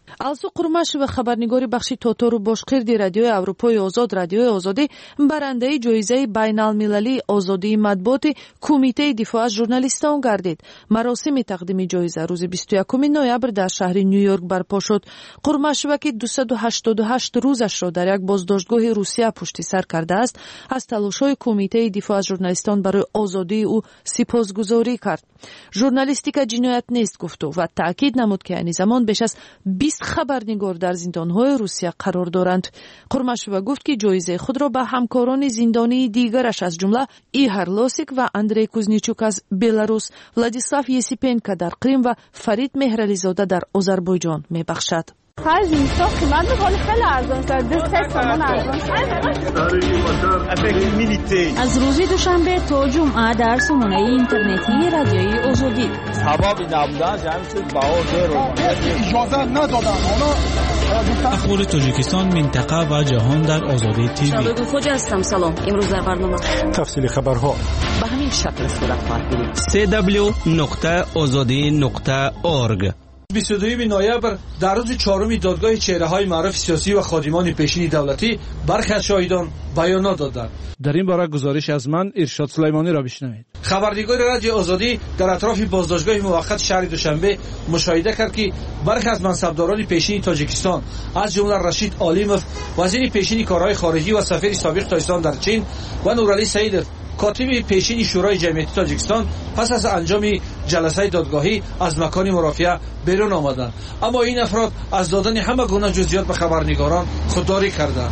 алсу қурмашева хабарнигори бахши тотору бошқирди радиои аврупои озод радиои озодӣ барандаи ҷоизаи байналмилалии озодии матбуоти кумитаи дифоъ аз журналистон гардид. маросими тақдими ҷоиза рӯзи бисту якуми ноябр дар шаҳри ню-йорк барпо шуд. қурмашева ки дусаду ҳаштоду ҳашт рӯзашро дар як боздоштгоҳи русия пушти сар кардааст, аз талошҳои кумитаи дифоъ аз журналистон барои озодии ӯ сипосгузорӣ кард. журналистика ҷиноят нест гуфту ва таъкид намуд ки айни замон беш аз бист хабарнигор дар зиндонҳои русия қарор доранд. қурмашева гуфт ки ҷоизаи худро ба ҳамкорони зиндонии дигараш аз ҷумла Ихар Лосик ва Андрей Кузничук аз Беларус, Владислав Есипенко дар Крим ва Фарид Меҳрализода дар Озарбойҷон мебахшад. هر جنسا قیمت میکنه خیلی ارزان شد دست سامان ارزان از روز دوشنبه تا جمعه در سامانه اینترنتی رادیوی آزادی سبب نبودن جمع شد باور رو اجازه ندادن اخبار تاجیکستان منطقه و جهان در آزادی تیوی. شادو خوج هستم. سلام. امروز در برنامه تفصیل خبرها به همین شکل صورت خواهد گرفت. سی دبلیو نقطه آزادی نقطه اورگ. بیست و دوم نوامبر در روز چهارم دادگاه چهره‌های معروف سیاسی و خادمان پیشین دولتی برخی از شاهدان بیانات دادند. در این باره گزارش از من ارشاد سلیمانی را بشنوید. خبرنگار رادیو آزادی در اطراف بازداشتگاه موقت شهر دوشنبه مشاهده کرد که برخی از منصبداران پیشین تاجیکستان از جمله رشید عالیموف وزیر پیشین کارهای خارجی و سفیر سابق تاجیکستان در چین و نورعلی سعیدов کاتب پیشین شورای جمعیتی تاجیکستان پس از انجام جلسه دادگاهی از مکان مرافعه بیرون آمدند، اما این افراد از دادن همه گونه جزئیات به خبرنگاران خودداری کردند.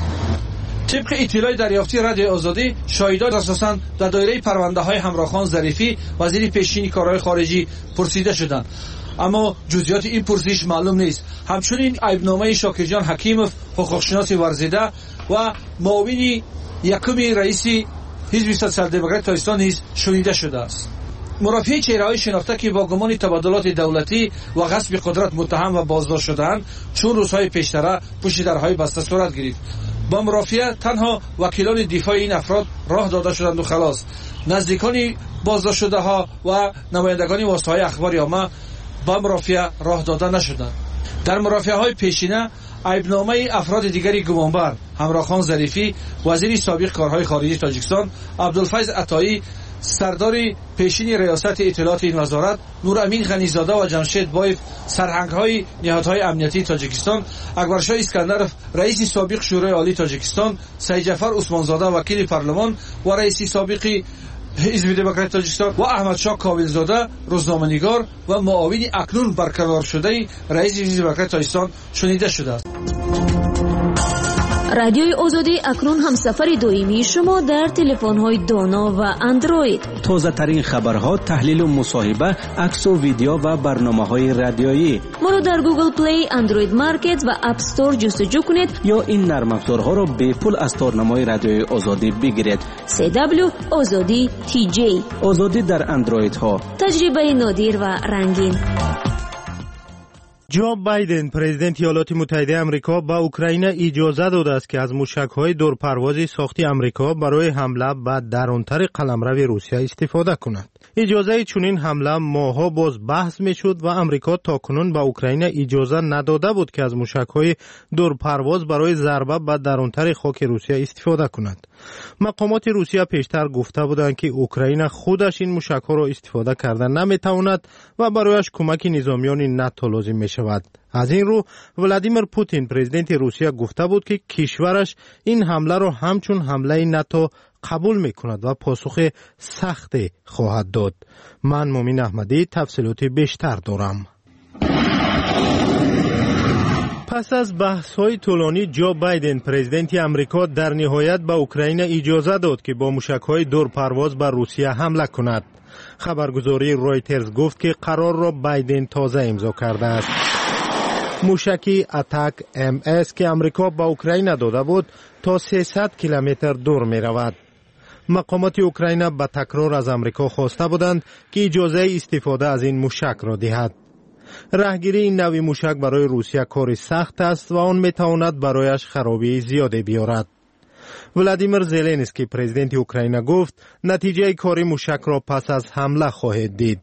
طبق اطلاع دریافتی رادیو آزادی، شاهدان اساساً در دایره پرونده های همراهخان ظریفی وزیر پیشین کارهای خارجی پرسیده شدند، اما جزئیات این پرسش معلوم نیست. همچنین عیبنامه شاکرجان حکیموف حقوقشناس ورزیده و معاون یکم رئیس حزب سوسیال دموکرات تاجیکستان نیز شنیده شده است. مرافعه چهره‌های شناخته که با گمان تبادلات دولتی و غصب قدرت متهم و بازداشت شدند چون روزهای پیشتر پشت درهای بسته صورت گرفت. با مرافعه تنها وکیلان دفاع این افراد راه داده شدند و خلاص. نزدیکان بازداشت شده ها و نمایندگان واسطه‌های اخبار عامه با مرافعه راه داده نشدند. در مرافعه‌های پیشینه عیبنامه افراد دیگری گمانبر همراهخان ظریفی وزیر سابق کارهای خارجی تاجیکستان، عبدالفیض عطایی سردار پیشین ریاست اطلاعات این وزارت، نورامین غنیزاده و جمشید بایف سرهنگ‌های نهادهای امنیتی تاجیکستان، اکبرشاه اسکندرov رئیس سابق شورای عالی تاجیکستان، سید جعفر عثمانزاده وکیل پارلمان و رئیس سابق حزب دموکرات تاجیکستان و احمدشاه کاویلزاده روزنامه‌نگار و معاون اکنون برقرار شده رئیس حزب دموکرات تاجیکستان شنیده شده است. رادیوی آزادی اکنون همسفر دائمی شما در تلفن‌های دانا و اندروید. تازه ترین خبرها، تحلیل و مصاحبه، عکس و ویدیو و برنامه‌های رادیویی. ما رو در گوگل پلی، اندروید مارکت و اپ استور جستجو کنید یا این نرم افزارها را به پول از تارنمای رادیوی آزادی بگیرید. سی دبلیو آزادی تی جی. آزادی در اندروید ها. تجربه نادر و رنگین. جو بایدن پرزیدنت ایالات متحده آمریکا با اوکراین اجازه داده است که از موشک‌های دورپروازی ساختی آمریکا برای حمله به درونتر قلمرو روسیه استفاده کند. اجازه چنین حمله ماه‌ها باز بحث می‌شد و آمریکا تاکنون به اوکراین اجازه نداده بود که از موشک‌های دورپرواز برای ضربه به درونتر خاک روسیه استفاده کند. مقامات روسیه پیشتر گفته بودند که اوکراین خودش این موشک‌ها را استفاده کردن نمی‌تواند و برایش کمک نظامیان ناتو لازم می‌شود. از این رو ولادیمیر پوتین پرزیدنت روسیه گفته بود که کشورش این حمله را همچون حمله ناتو قبول می‌کند و پاسخ سخت خواهد داد. من مومن احمدی تفصیلات بیشتر دارم. پس از بحث‌های طولانی، جو بایدن پرزیدنت آمریکا در نهایت به اوکراین اجازه داد که با موشک‌های دورپرواز بر روسیه حمله کند. خبرگزاری رویترز گفت که قرار را بایدن تازه امضا کرده است. موشکی اتاک ام اس که آمریکا به اوکراین داده بود تا سیصد کیلومتر دور می رود. مقامات اوکراین به تکرار از آمریکا خواسته بودند که اجازه استفاده از این موشک را دهد. راهگیری این نوع موشک برای روسیه کار سخت است و آن می تواند برایش خرابی زیاده بیارد. ولادیمیر زلنسکی پرزیدنت اوکراین گفت نتیجه کاری موشک را پس از حمله خواهد دید.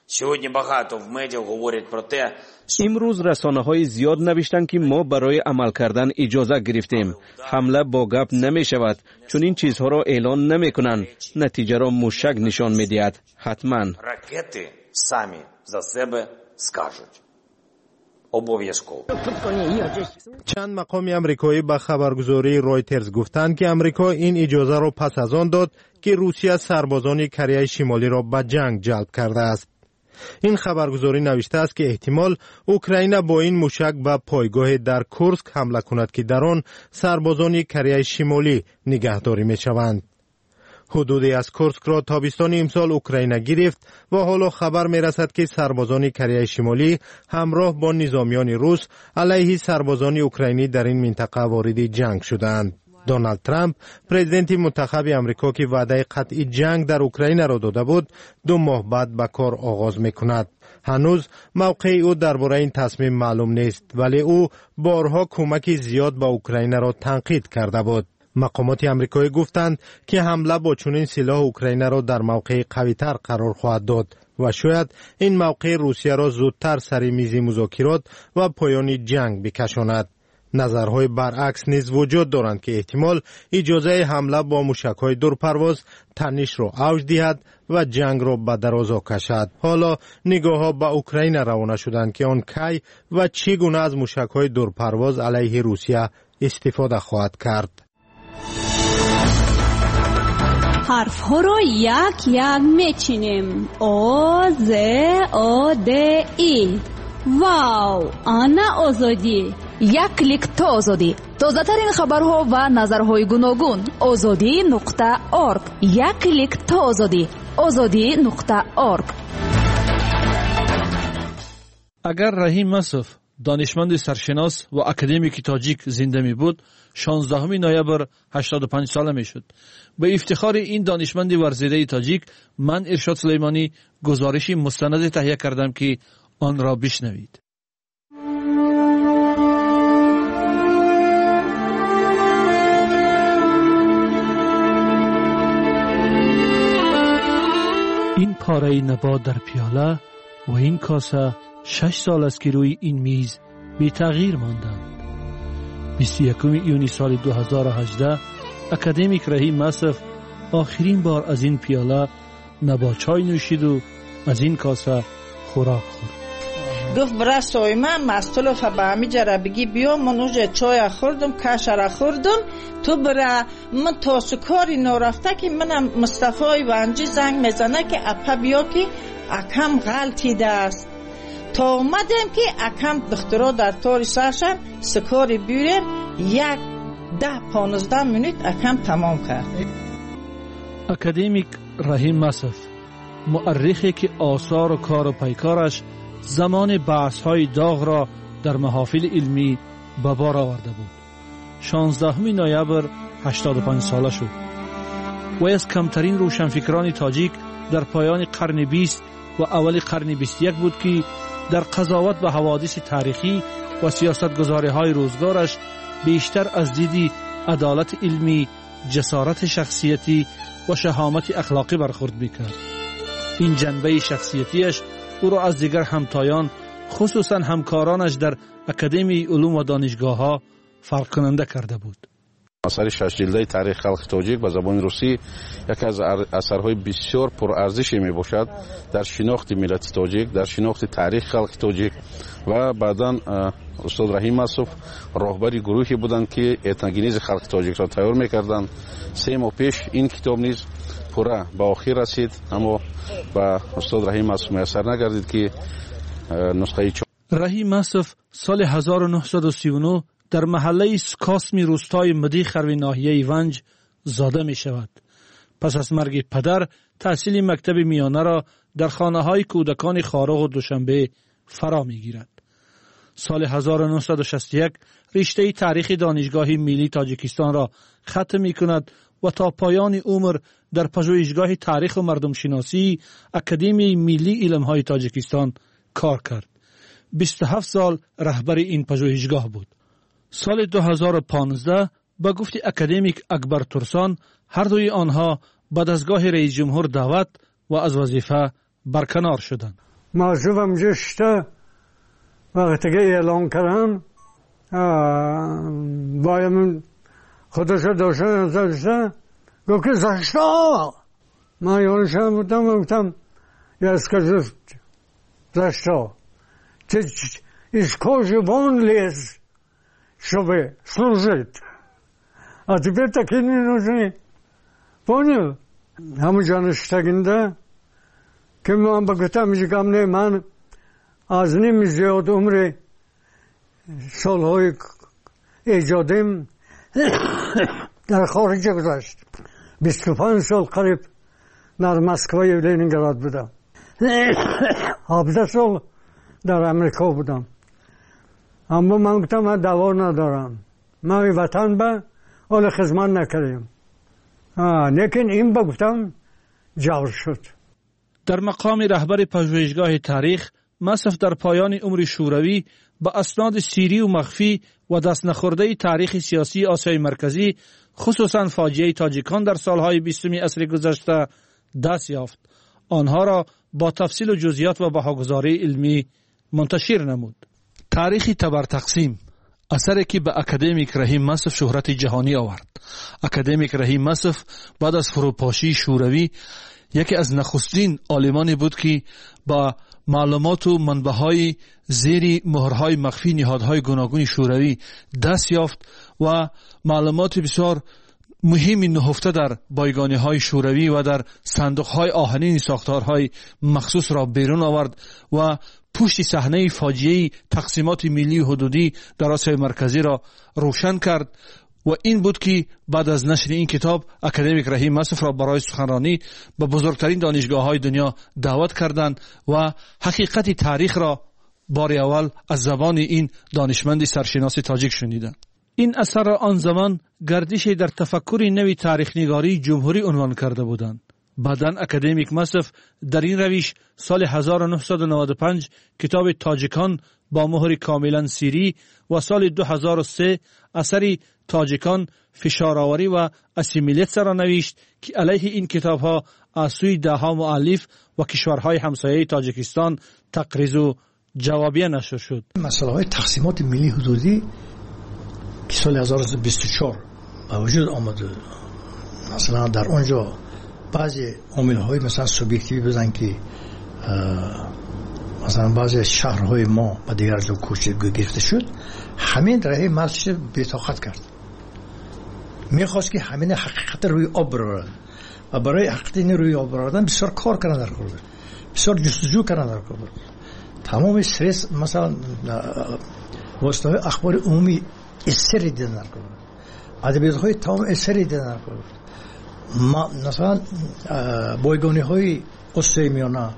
امروز رسانه های زیاد نوشتند که ما برای عمل کردن اجازه گرفتیم. حمله با گپ نمی شود، چون این چیزها را اعلان نمی کنند. نتیجه را موشک نشان می دهد. حتما رکتی سامی за себе скажуть. обов'язково. چند مقام امریکایی به خبرگزاری رویترز گفتند که امریکا این اجازه را پس از آن داد که روسیه سربازان کره شمالی را به جنگ جلب کرده است. این خبرگزاری نوشته است که احتمال اوکراین با این موشک به پایگاه در کورسک حمله کند که در آن سربازان کره شمالی نگهداری می شوند. حدودی از کورسک را تابستان امسال اوکراین گرفت و حالا خبر می رسد که سربازان کره شمالی همراه با نظامیان روس علیه سربازان اوکراینی در این منطقه وارد جنگ شدند. دونالد ترامپ پرزیدنت منتخب امریکا که وعده قطعی جنگ در اوکراین را داده بود، دو ماه بعد به کار آغاز می کند. هنوز موقع او درباره این تصمیم معلوم نیست، ولی او بارها کمک زیاد به اوکراین را تنقید کرده بود. مقامات امریکایی گفتند که حمله با چنین سلاح اوکراین را در موقع قوی‌تر قرار خواهد داد و شاید این موقع روسیه را زودتر سر میز مذاکرات و پایان جنگ بکشاند. نظرهای برعکس نیز وجود دارند که احتمال اجازه حمله با موشک‌های دورپرواز تنش را اوج دهد و جنگ را به درازا کشد. حالا نگاه‌ها به اوکراین روانه شدند که آن کی و چگونه از موشک‌های دورپرواز علیه روسیه استفاده خواهد کرد. حرف ها رو یک یک میچینیم. او ز او د ای. واو، آنا آزادی. یک کلیک تا آزادی. تازه ترین خبرها و نظرهای گوناگون. آزادی نقطه اورگ. یک کلیک تا آزادی. آزادی نقطه اورگ. اگر رحیم مسعود دانشمند سرشناس و اکادمیک تاجیک زنده می بود، شانزدهم نوامبر هشتاد و پنج ساله می شد. به افتخار این دانشمند ورزیده تاجیک، من ارشاد سلیمانی گزارشی مستند تهیه کردم که آن را بشنوید. این پاره نبات در پیاله و این کاسه شش سال است که روی این میز بی تغییر ماندند. بیست و یکم ایونی سال دو هزار و هجده اکادمیک رحیم مسعود آخرین بار از این پیاله نبات چای نوشید و از این کاسه خوراک خورد. گفت برای سایمه مستلوفه به همی جره بگی بیا من اوجه چای خوردم کشه را خوردم تو برای من تاسو کاری نرفته که منم مصطفی ونجی زنگ میزنه که اپا بیا که اکم غلطیده است. تا اومدیم که اکم دخترها در تاری سرشن سکاری بیریم یک ده پانزده منوت اکم تمام کرد. اکادمیک رحیم مسعود مؤرخی که آثار و کار و پیکارش زمان بحث‌های داغ را در محافل علمی به بار آورده بود. شانزدهم نوامبر هشتاد و پنج ساله شد. و از کمترین روشنفکران تاجیک در پایان قرن بیست و اول قرن بیست و یک بود که در قضاوت به حوادث تاریخی و سیاستگزاری‌های روزگارش بیشتر از دیدی عدالت علمی، جسارت شخصیتی و شهامت اخلاقی برخورد می‌کرد. این جنبه شخصیتیش او را از دیگر همتایان خصوصا همکارانش در اکادمی علوم و دانشگاه‌ها فرق کننده کرده بود. اثر شش جلده تاریخ خلق تاجیک به زبان روسی یکی از اثرهای بسیار پرارزشی می باشد در شناخت ملت تاجیک، در شناخت تاریخ خلق تاجیک و بعداً استاد رحیم مسعود راهبر گروهی بودند که اتنوگنیز خلق تاجیک را تیار می‌کردند. سه ماه پیش این کتاب نیز پورا به آخر رسید، اما با استاد رحیم مسعود میسر نگردید که نسخه چاپ. رحیم مسعود سال هزار و نهصد و سی و نه در محله سکاسمی روستای مدیخروی ناحیه ونج زاده می شود. پس از مرگ پدر تحصیل مکتب میانه را در خانه های کودکان خارق و دوشنبه فرا می گیرد. سال هزار و نهصد و شصت و یک رشته تاریخ دانشگاه ملی تاجیکستان را ختم می کند و تا پایان عمر در پژوهشگاه تاریخ و مردم شناسی اکادمی ملی علم های تاجیکستان کار کرد. بیست و هفت سال رهبر این پژوهشگاه بود. سال دو هزار و پانزده با گفت اکادمیک اکبر ترسان هر دوی آنها به دستگاه رئیس جمهور دعوت و از وظیفه برکنار شدند. موضوعم جشته وقتی که اعلان کردم بایم خودش داشته داشته گفت که زشتا من یادشم بودم گفتم я скажу за что ты из кожи вон лез чтобы служить а теперь такие не нужны понял همون شتگنده که من بگفتم میگم نه من از نیم زیاد عمر سالهای ایجادیم در خارج گذشت بیست و پنج سال قریب در مسکو و لنینگراد بودم هفده سال در امریکا بودم اما من گفتم من دوا ندارم من وطن به حال خدمت نکردیم لیکن این بگفتم جور شد. در مقام رهبر پژوهشگاه تاریخ مصف در پایان عمر شوروی با اسناد سیری و مخفی و دست نخورده تاریخ سیاسی آسیای مرکزی خصوصا فاجعه تاجیکان در سالهای بیستم عصر گذشته دست یافت. آنها را با تفصیل و جزئیات و بهاگذاری علمی منتشر نمود. تاریخ تبر تقسیم اثری که به اکادمیک رحیم مصف شهرت جهانی آورد. اکادمیک رحیم مصف بعد از فروپاشی شوروی یکی از نخستین عالمانی بود که با معلومات و منبع‌های زیر مهرهای مخفی نهادهای گوناگون شوروی دست یافت و معلومات بسیار مهمی نهفته در بایگانی‌های شوروی و در صندوق‌های آهنین ساختارهای مخصوص را بیرون آورد و پشت صحنه فاجعه تقسیمات ملی و حدودی در آسیای مرکزی را روشن کرد و این بود که بعد از نشر این کتاب اکادمیک رحیم مصف را برای سخنرانی به بزرگترین دانشگاه‌های دنیا دعوت کردند و حقیقت تاریخ را بار اول از زبان این دانشمند سرشناس تاجیک شنیدند. این اثر را آن زمان گردش در تفکر نوی تاریخ نگاری جمهوری عنوان کرده بودند. بعداً اکادمیک مصف در این روش سال هزار و نهصد و نود و پنج کتاب تاجیکان با مهر کاملا سیری و سال دو هزار و سه اثری تاجیکان فشارآوری و اسیمیلیت را نوشت که علیه این کتاب‌ها از سوی ده‌ها مؤلف و کشورهای همسایه تاجیکستان تقریض و جوابیه نشر شد. مسئله های تقسیمات ملی حدودی که سال هزار و سیصد و بیست و چهار با وجود آمد، مثلا در اونجا بعضی عامل‌های مثلا سوبیکتیوی بودن که مثلا بعضی شهرهای ما به دیگر جا کوچه گرفته شد، همین راه مارکس بی‌طاقت کرد. میخواست که همین حقیقت روی آب بردارد و برای حقیقت روی آب بردن بسیار کار کردن در کار بود، بسیار جستجو کردن در کار بود. تمام استرس مثلا واسطه اخبار عمومی اثری دیدن در کار بود، ادبیات‌های تمام اثری دیدن در کار بود. ما مثلا بایگانی های آسیای میانه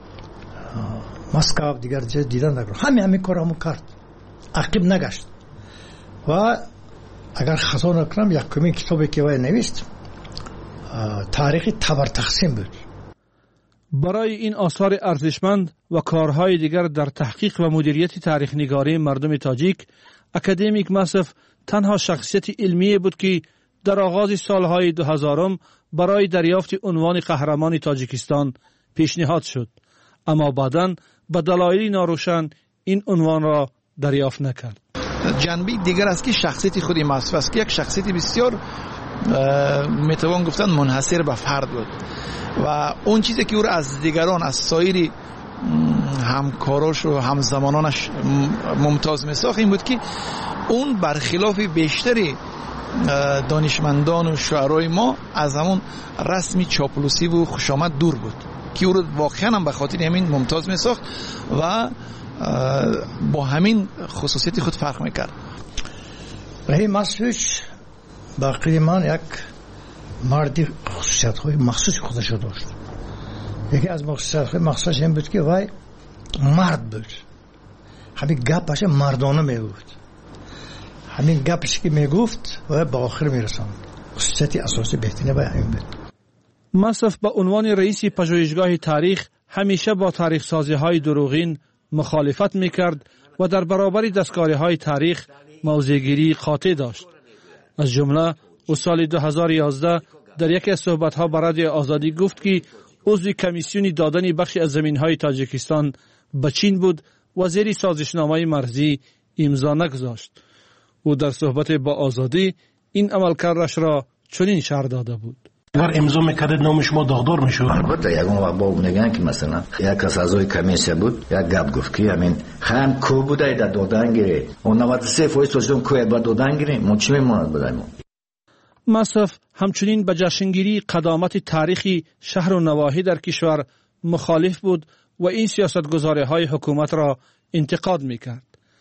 مسکو دیگر جا دیدن در کار، همین همین کار همون کرد، عقب نگشت. و اگر خطا نکنم یکمین کتابی که وی نوشت تاریخ تبر تقسیم بود. برای این آثار ارزشمند و کارهای دیگر در تحقیق و مدیریت تاریخ نگاری مردم تاجیک، اکادمیک مصف تنها شخصیت علمی بود که در آغاز سالهای دو هزارم برای دریافت عنوان قهرمان تاجیکستان پیشنهاد شد، اما بعداً به دلایلی ناروشن این عنوان را دریافت نکرد. جنبه دیگر است که شخصیت خود مصف است که یک شخصیت بسیار میتوان گفتن منحصر به فرد بود و اون چیزی که او را از دیگران، از سایر همکاراش و همزمانانش ممتاز میساخت این بود که اون برخلاف بیشتری دانشمندان و شاعرای ما از همون رسمی چاپلوسی و خوشامد دور بود که او رو واقعا هم به خاطر همین ممتاز میساخت و با همین خصوصیت خود فرق میکرد. رحیم مصف باقی من یک مردی خصوصیت های مخصوص خودش داشت. یکی از خصوصیت های مخصوصش این بود که وای مرد بود، همین گپش مردانه میگفت، همین گپش که میگفت و به آخر میرساند. خصوصیت اساسی بهترین وای همین بود. مصف به عنوان رئیس پژوهشگاه تاریخ همیشه با تاریخ سازی های دروغین مخالفت میکرد و در برابر دستکاری های تاریخ موضع‌گیری قاطع داشت. از جمله او سال دو هزار و یازده در یکی از صحبت‌ها با رادیو آزادی گفت که عضو کمیسیون دادن بخشی از زمین‌های تاجیکستان به چین بود و زیر سازشنامه مرزی امضا نگذاشت. او در صحبت با آزادی این عملکردش را چنین شرح داده بود: اگر امضا میکردید نام شما داغدار میشد. البته یگان وقت با میگن که مثلا یک از اعضای کمیسیون بود، یک گپ گفت که همین خام کو بوده در دادن گیره اون نود و سه درصد توشون کوی با دادن گیره ما چی میموند بدیم. مصرف همچنین به جشنگیری قدامت تاریخی شهر و نواحی در کشور مخالف بود و این سیاستگزاری‌های حکومت را انتقاد میکرد.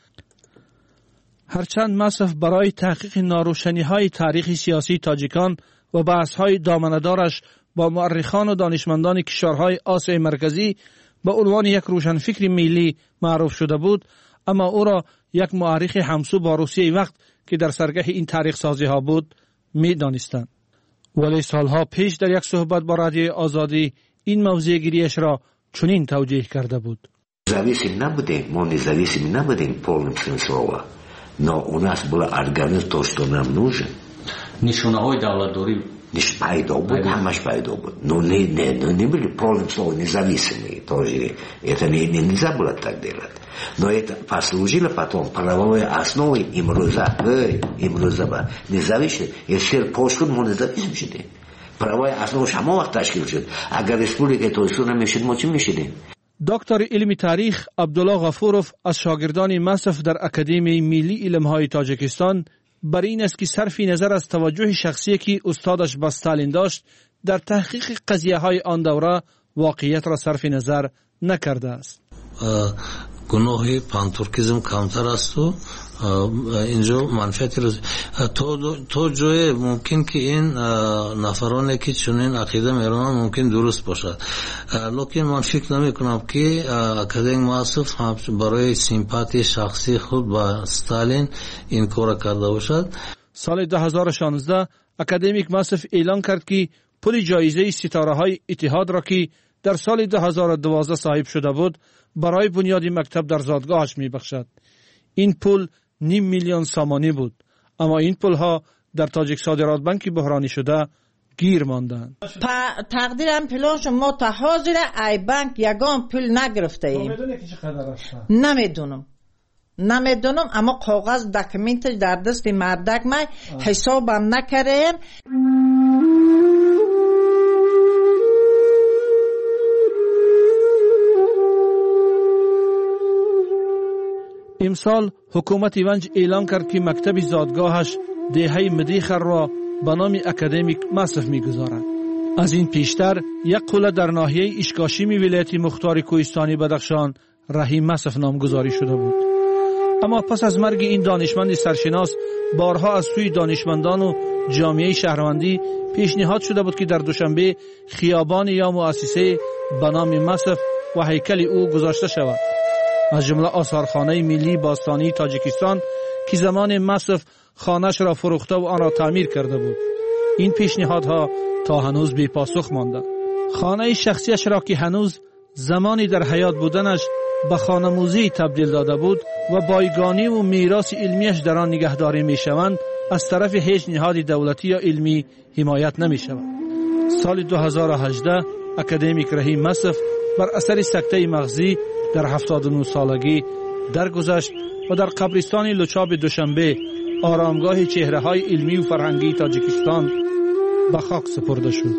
هرچند مصرف برای تحقیق ناروشنی‌های تاریخی سیاسی تاجیکان و بحث‌های دامنه‌دارش با مورخان و دانشمندان کشورهای آسیای مرکزی به عنوان یک روشنفکر ملی معروف شده بود، اما او را یک مورخ همسو با روسیه وقت که در سرگه این تاریخ سازی ها بود می دانستند. ولی سالها پیش در یک صحبت با رادیوی آزادی این موضوع گیریش را چنین توجیه کرده بود: Зависим набудем, мы независимы набудем в полном смысле слова, но у нас был организм то, что нам нужен. нишонаҳои давлатдорӣ Ниш пайдо буд, ҳамаш пайдо буд. Но не, не, не были в полном слове независимые тоже. Это не, не, нельзя было так делать. Но это послужило потом правовой основой имрӯза, имрӯза ба независимый. Если пошуд мы независим шудем. Правовая основа ҳамон вақт ташкил шуд. Агар республика тоистон намешуд, мо чӣ мешудем? دکتر علم تاریخ عبدالله غفورов از شاگردان مصرف در اکادمی ملی علم‌های تاجیکستان برای این است که صرف نظر از توجه شخصی که استادش به استالین داشت در تحقیق قضیه‌های آن دوره واقعیت را صرف نظر نکرده است. گناه پانتورکیزم کمتر است و اینجا منفعتی رو تو تو جای ممکن که این نفرانی که چنین عقیده میرن ممکن درست باشد، لیکن من فکر نمی کنم که اکادمی مصرف برای سیمپاتی شخصی خود با استالین این کار کرده باشد. سال دو هزار و شانزده اکادمیک مصرف اعلان کرد که پول جایزه ستاره های اتحاد را که در سال دو هزار و دوازده صاحب شده بود برای بنیاد مکتب در زادگاهش می بخشد. این پول نیم میلیون سامانی بود، اما این پول ها در تاجیک صادرات بانک بحرانی شده گیر ماندند. تقدیرم پولش ما تا حاضر ای بانک یگان پول نگرفته ایم. نمیدونم نمیدونم اما کاغذ داکومنت در دست مردک ما حسابم نکردم. امسال حکومت ایونج اعلان کرد که مکتب زادگاهش دهه مدیخر را به نام اکادمیک مصرف می‌گذارد. از این پیشتر یک قله در ناحیه اشکاشیمی ولایت مختار کوهستانی بدخشان رحیم مصرف نامگذاری شده بود. اما پس از مرگ این دانشمند سرشناس بارها از سوی دانشمندان و جامعه شهروندی پیشنهاد شده بود که در دوشنبه خیابان یا مؤسسه به نام مصرف و هیکل او گذاشته شود. از جمله آثارخانه ملی باستانی تاجیکستان که زمان مصرف خانه‌اش را فروخته و آن را تعمیر کرده بود. این پیشنهادها تا هنوز بی پاسخ مانده. خانه شخصیش را که هنوز زمانی در حیات بودنش به خانه‌موزی تبدیل داده بود و بایگانی و میراث علمیش در آن نگهداری میشوند، از طرف هیچ نهاد دولتی یا علمی حمایت نمیشود. سال دو هزار و هجده اکادمیک رحیم مصرف بر اثر سکته مغزی در هفتاد و نه سالگی درگذشت و در قبرستان لوچاب دوشنبه آرامگاه چهره‌های علمی و فرهنگی تاجیکستان به خاک سپرده شد.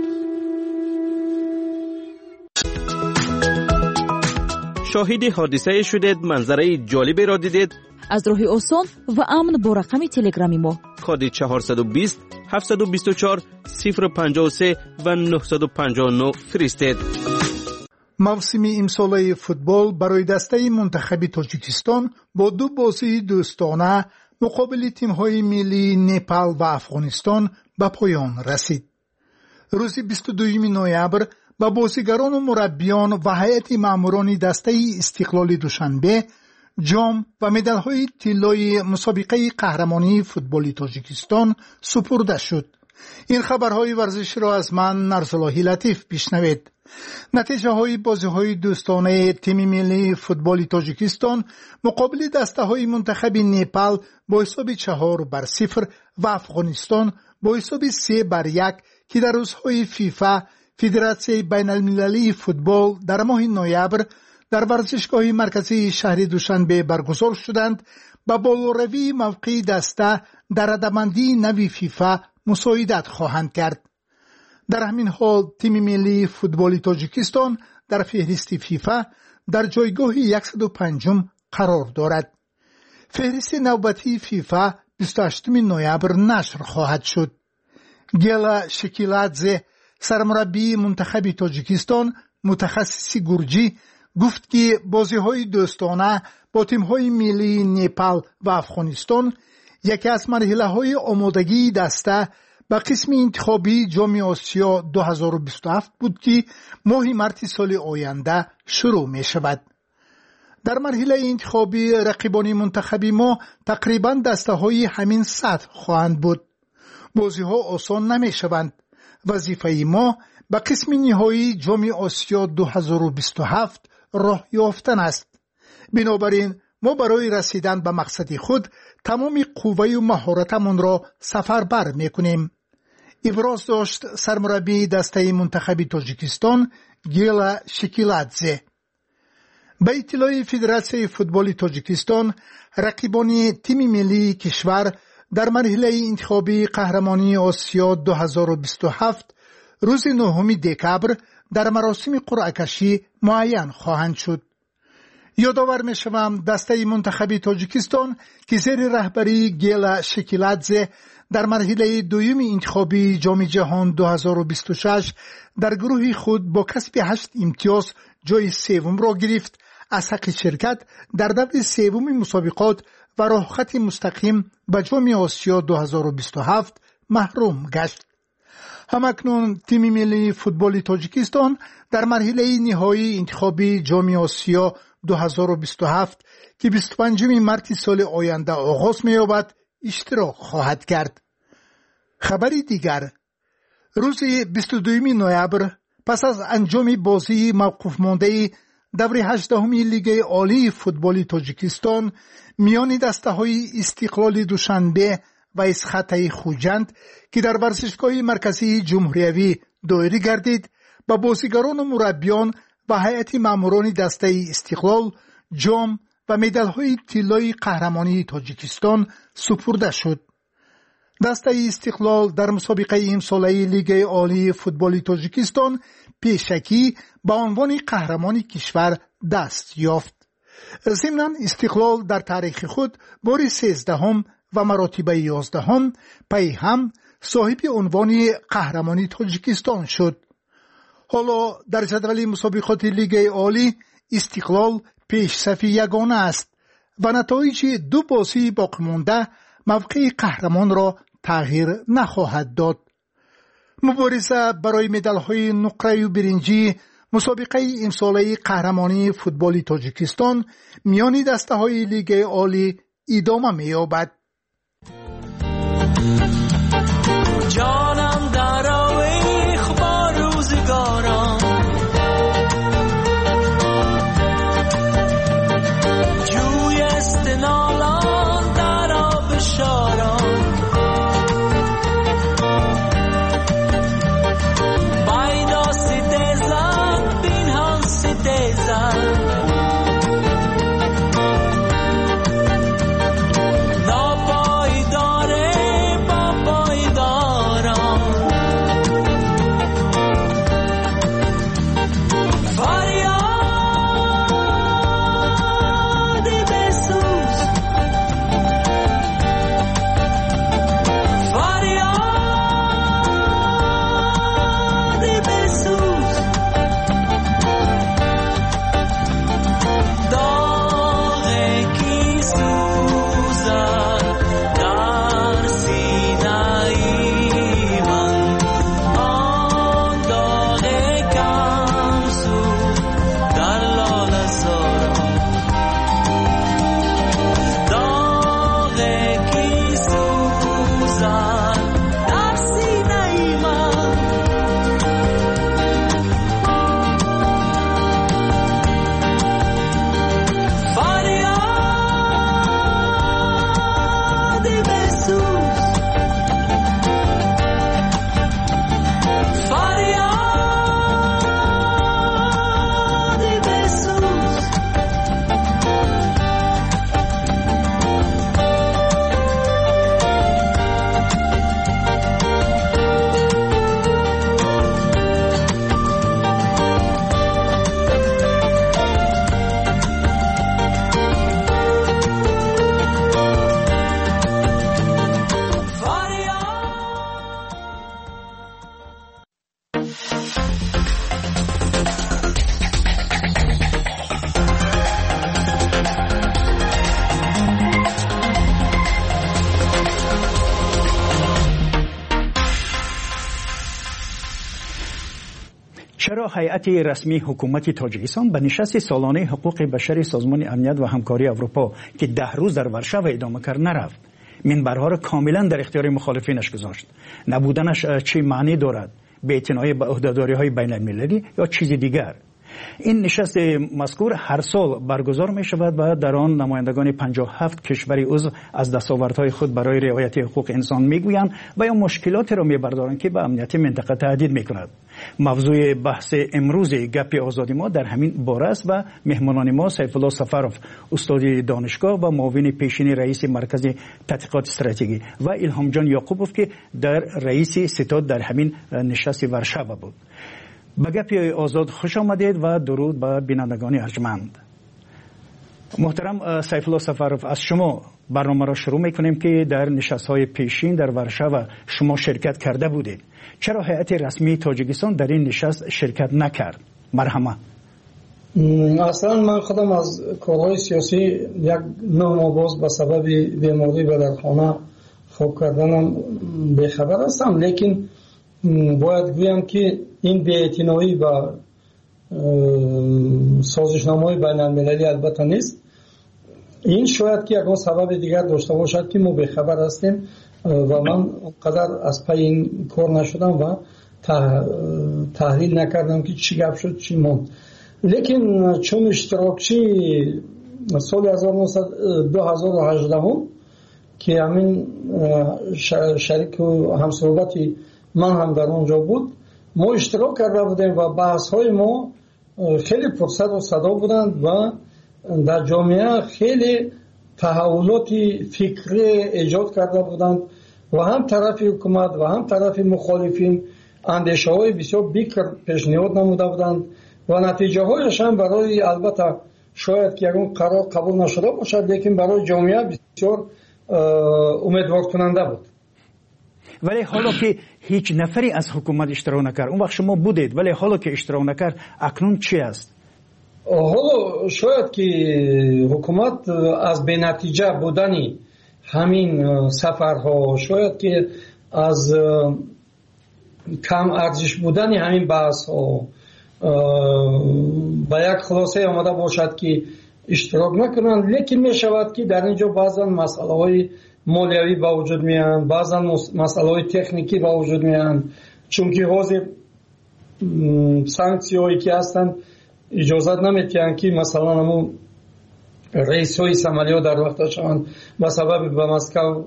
شاهد حادثه شدید، منظره جالبی را دیدید؟ از راه آسان و امن با رقم تلگرامی ما کد چهارصد و بیست هفتصد و بیست و چهار صفر پنجاه و سه و نهصد و پنجاه و نه فرستید. موسم امساله فوتبال برای دسته منتخب تاجیکستان با دو بازی دوستانه مقابل تیم‌های ملی نپال و افغانستان به پایان رسید. روز بیست و دوم نوامبر با بازیگران و مربیان و هیئت ماموران دسته استقلال دوشنبه جام و مدال‌های طلای مسابقه قهرمانی فوتبال تاجیکستان سپرده شد. این خبرهای ورزش را از من نرسلاحی لطیف بشنوید. نتیجه های بازی های دوستانه تیم ملی فوتبال تاجیکستان مقابل دسته های منتخب نپال با حساب چهار بر صفر و افغانستان با حساب سه بر یک که در روزهای فیفا فدراسیون بین المللی فوتبال در ماه نوامبر در ورزشگاه مرکزی شهر دوشنبه برگزار شدند با بالاروی موقع دسته در رده‌بندی نوی فیفا مساعدت خواهند کرد. در همین حال تیم ملی فوتبال تاجیکستان در فهرست فیفا در جایگاه صد و پنجم قرار دارد. فهرست نوبتی فیفا بیست و هشتم نوامبر نشر خواهد شد. گیلا شکیلادزه سرمربی منتخب تاجیکستان متخصص گرجی گفت که بازی‌های دوستانه با تیم‌های ملی نپال و افغانستان یکی از مرحله‌های آمادگی دسته به قسم انتخابی جام آسیا دو هزار و بیست و هفت بود که ماه مارس سال آینده شروع می شود. در مرحله انتخابی رقیبان منتخبی ما تقریباً دسته های همین سطح خواهند بود. بازی ها آسان نمی شوند. وظیفه ما به قسم نهایی جام آسیا دو هزار و بیست و هفت راه یافتن است. بنابراین ما برای رسیدن به مقصد خود تمام قوه و مهارتمان را سفربر میکنیم. ابراز داشت سرمربی دسته منتخب تاجیکستان گیلا شکیلادزه. به اطلاع فدراسیون فوتبال تاجیکستان رقیبان تیم ملی کشور در مرحله انتخابی قهرمانی آسیا دو هزار و بیست و هفت روز نهم دکبر در مراسم قرعه کشی معین خواهند شد. یادآور می‌شوم دسته منتخب تاجیکستان که زیر رهبری گیلا شکیلادزه در مرحله دوم انتخابی جام جهان دو هزار و بیست و شش در گروه خود با کسب هشت امتیاز جای سوم را گرفت، از حق شرکت در دور سوم مسابقات و راه خط مستقیم به جام آسیا دو هزار و بیست و هفت محروم گشت. همکنون تیم ملی فوتبال تاجیکستان در مرحله نهایی انتخابی جام آسیا دو هزار و بیست و هفت که بیست و پنجم مارس سال آینده آغاز می‌یابد اشتراک خواهد کرد. خبری دیگر، روز بیست و دوم نوامبر پس از انجام بازی موقوف مانده دور هجدهم لیگ عالی فوتبال تاجیکستان میان دسته‌های استقلال دوشنبه و اسخط خوجند که در ورزشگاه مرکزی جمهوریوی دایره گردید، با بازیگران و مربیان و هیئت ماموران دسته استقلال جام و مدال‌های طلای قهرمانی تاجیکستان سپرده شد. دسته استقلال در مسابقه امساله لیگ عالی فوتبال تاجیکستان پیشکی با عنوان قهرمانی کشور دست یافت. ضمناً استقلال در تاریخ خود بار سیزدهم و مراتب یازدهم پی هم صاحب عنوان قهرمانی تاجیکستان شد. حالا در جدول مسابقات لیگ عالی استقلال پیش صف یگانه است و نتایج دو بازی باقی مانده موقع قهرمان را تغییر نخواهد داد. مبارزه برای مدال‌های نقره و برنجی مسابقه امساله قهرمانی فوتبال تاجیکستان میان دسته‌های لیگ عالی ادامه می‌یابد. جانم در آویخ با روزگاران، جوی استنالان در آب شاران، بایدا ستیزن بینهان ستیزن، چرا هیئت رسمی حکومت تاجیکستان به نشست سالانه حقوق بشر سازمان امنیت و همکاری اروپا که ده روز در ورشو ادامه کرد نرفت؟ منبرها را کاملا در اختیار مخالفینش گذاشت. نبودنش چه معنی دارد؟ بی‌اعتنایی به عهده‌داری‌های بین المللی یا چیز دیگر؟ این نشست مذکور هر سال برگزار می شود و در آن نمایندگان پنجاه و هفت کشور عضو از دستاوردهای خود برای رعایت حقوق انسان میگویند و یا مشکلاتی را میبردارند که به امنیت منطقه تهدید میکند. موضوع بحث امروز گپ آزادی ما در همین باره است و مهمانان ما سیف الله سفروف استاد دانشگاه و معاون پیشین رئیس مرکز تحقیقات استراتژی و الهام جان یعقوبوف که در رئیس ستاد در همین نشست ورشو بود. به گپی آزاد خوش آمدید و درود به بینندگان ارجمند. محترم سیف الله سفروف، از شما برنامه را شروع میکنیم که در نشست‌های پیشین در ورشو شما شرکت کرده بودید. چرا هیئت رسمی تاجیکستان در این نشست شرکت نکرد؟ مرحمه. اصلا من خودم از کارهای سیاسی یک نه ماه باز به سبب بیماری به در خانه خواب کردنم بیخبر هستم، لیکن باید گویم که این بی‌اعتنایی و سازشنامه‌های بین المللی البته نیست. این شاید که یک سبب دیگر داشته باشد که ما بیخبر هستیم و من قدر از پی این کار نشدم و تحلیل نکردم که چی گپ شد چی موند. لیکن چون اشتراکچی سال دو هزار و هجده که همین شریک و همصحبتی من هم در اونجا بود، ما اشتراک کرده بودیم و بحث های ما خیلی پرصد و صدا بودند و در جامعه خیلی تحولات فکری ایجاد کرده بودند و هم طرف حکومت و هم طرف مخالفین اندیشه های بسیار بیکر پیشنهاد نموده بودند و نتیجه هایش هم برای البته شاید که اون قرار قبول نشده باشد، لیکن برای جامعه بسیار امیدوار کننده بود. ولی حالا که هیچ نفری از حکومت اشتراک نکرد، اون وقت شما بودید، ولی حالا که اشتراک نکرد اکنون چی است؟ حالا شاید که حکومت از بی نتیجه بودنی همین سفرها، شاید که از کم ارزش بودنی همین بحث ها با یک خلاصه آمده باشد که اشتراک نکنند، لیکن می شود که در اینجا بعضا مسئله های مالیوی با وجود میان، بعضا مسئله های تکنیکی با وجود میان، چون که حاضر سانکسی هایی که هستند اجازت نمیتیند که مثلا همون رئیس های سمالیا در وقت شوند به سبب به مسکو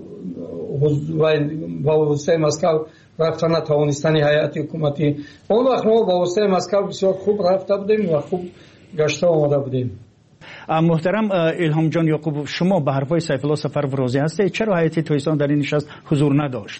و واسطه مسکو رفتن نتوانستن هیئت حکومتی. اون وقت ما با واسطه مسکو بسیار خوب رفته بودیم و خوب گشته آمده بودیم. محترم الهام جان یعقوب، شما به حرفای سیف الله سفروف راضی هستید؟ چرا هیئت تاجیکستان در این نشست حضور نداشت؟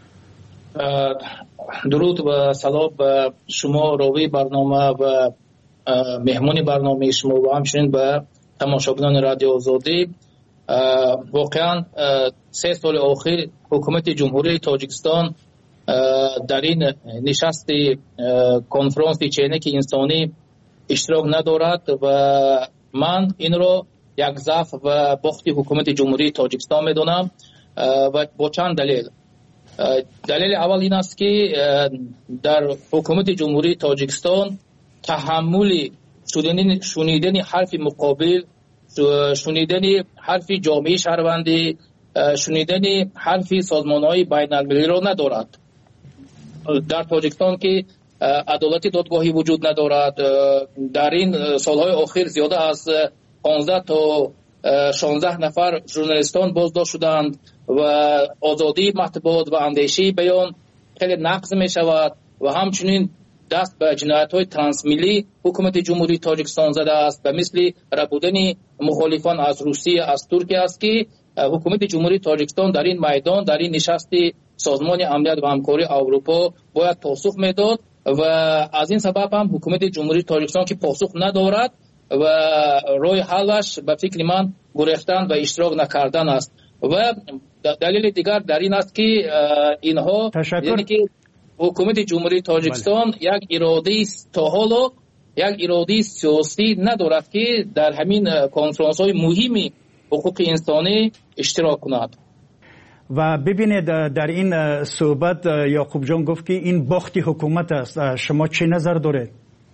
درود و سلام به شما راوی برنامه و مهمون برنامه شما و همچنین به تماشاگران رادیو آزادی. واقعا سه سال اخیر حکومت جمهوری تاجیکستان در این نشست کنفرانس چینک انسانی اشتراک ندارد و من این رو یک ضعف و باخت حکومت جمهوری تاجیکستان میدونم و با چند دلیل. دلیل اول این است که در حکومت جمهوری تاجیکستان تحمل شنیدن حرف مقابل، شنیدن حرف جامعه شهروندی، شنیدن حرف سازمان‌های بین المللی را ندارد. در تاجیکستان که عدالت دادگاهی وجود ندارد، در این سالهای اخیر زیاده از پانزده تا شانزده نفر ژورنالیستان بازداشت شدند و آزادی مطبوعات و اندیشه بیان خیلی نقض می شود و همچنین دست به جنایت‌های ترانسمیلی حکومت جمهوری تاجیکستان زده است، به مثل ربودن مخالفان از روسیه، از ترکیه است که حکومت جمهوری تاجیکستان در این میدان، در این نشست سازمان امنیت و همکاری اروپا باید پاسخ میداد و از این سبب هم حکومت جمهوری تاجیکستان که پاسخ ندارد و راه حلش به فکر من گریختن و اشتراک نکردن است. و دلیل دیگر در این است که اینها یعنی که حکومت جمهوری تاجیکستان بله. یک اراده تا حالا یک اراده سیاسی ندارد که در همین کنفرانس های مهمی حقوق انسانی اشتراک کند. و ببینید در این صحبت یعقوب جان گفت که این باخت حکومت است. شما چه نظر دارید؟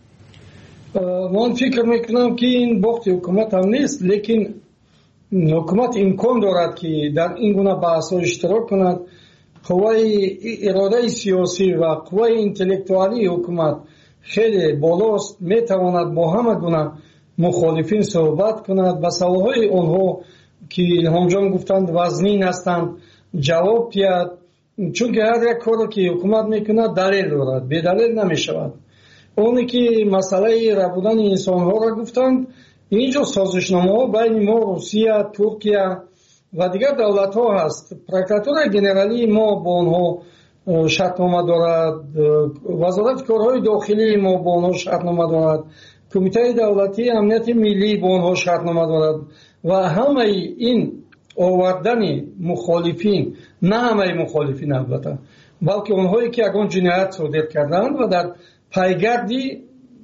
من فکر میکنم که این وقت حکومت هم نیست، لیکن حکومت امکان دارد که در این گونه بحث ها اشتراک کند. قوه اراده سیاسی و قوه انتلکتوالی حکومت خیلی بالاست، میتواند با همه گونه مخالفین صحبت کند و سوالهای آنها که الهام جان گفتند وزنین هستند جواب دهد، چون که هر یک کاری که حکومت میکند دلیل دارد، بی دلیل نمیشود. اونی که مسئله ربودن انسان ها را گفتند، اینجا سازشنامه ها بین ما روسیه، ترکیه و دیگر دولت ها هست. پروکراتور گنرالی ما با آنها شرطنامه دارد، وزارت کارهای داخلی ما با آنها شرطنامه دارد، کمیته دولتی امنیت ملی با آنها شرطنامه دارد و همه این آوردن مخالفین، نه همه مخالفین البته، بلکه اونهایی که اگه جنایت صادر کردند و در پیگردی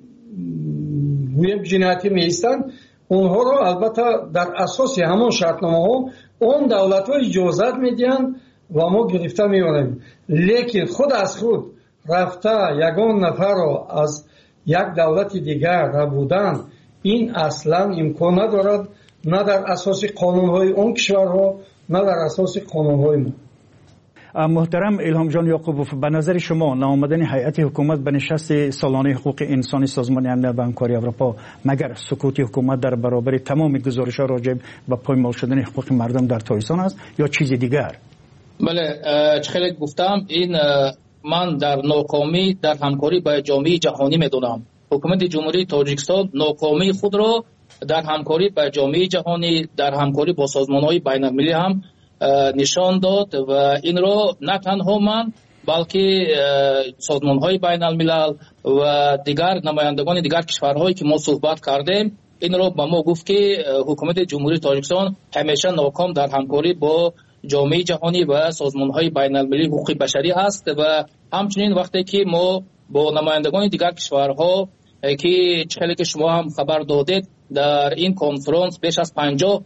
گویم جنایتی میستند، اونها رو البته در اساس همون شرطنامه ها اون دولت ها اجازت میدین و ما گرفته میاریم. لیکن خود از خود رفته یگان نفر رو از یک دولت دیگر را بودن، این اصلا امکان ندارد، نه در اساس قانون های اون کشورها نه در اساس قانون های ما. محترم الهام جان یعقوبوف، به نظر شما ناآمدن هیئت حکومت به نشست سالانه حقوق انسانی سازمان امنیت و همکاری اروپا مگر سکوت حکومت در برابر تمام گزارش‌ها راجع به پایمال شدن حقوق مردم در تایستان است یا چیز دیگر؟ بله، خیلی گفتم این من در ناکامی در همکاری با جامعه جهانی میدونم. حکومت جمهوری تاجیکستان ناکامی خود را در همکاری با جامعه جهانی، در همکاری با سازمان‌های بین‌المللی هم نشان داد و این را نه تنها من بلکه سازمان‌های بین‌الملل و دیگر نمایندگان دیگر کشورهایی که ما صحبت کردیم این را به ما گفت که حکومت جمهوری تاجیکستان همیشه ناکام در همکاری با جامعه جهانی و سازمان‌های بین‌المللی حقوق بشری است و همچنین وقتی که ما با نمایندگان دیگر کشورها که چخیلی که شما هم خبر دادید در این کنفرانس بیش از پنجاه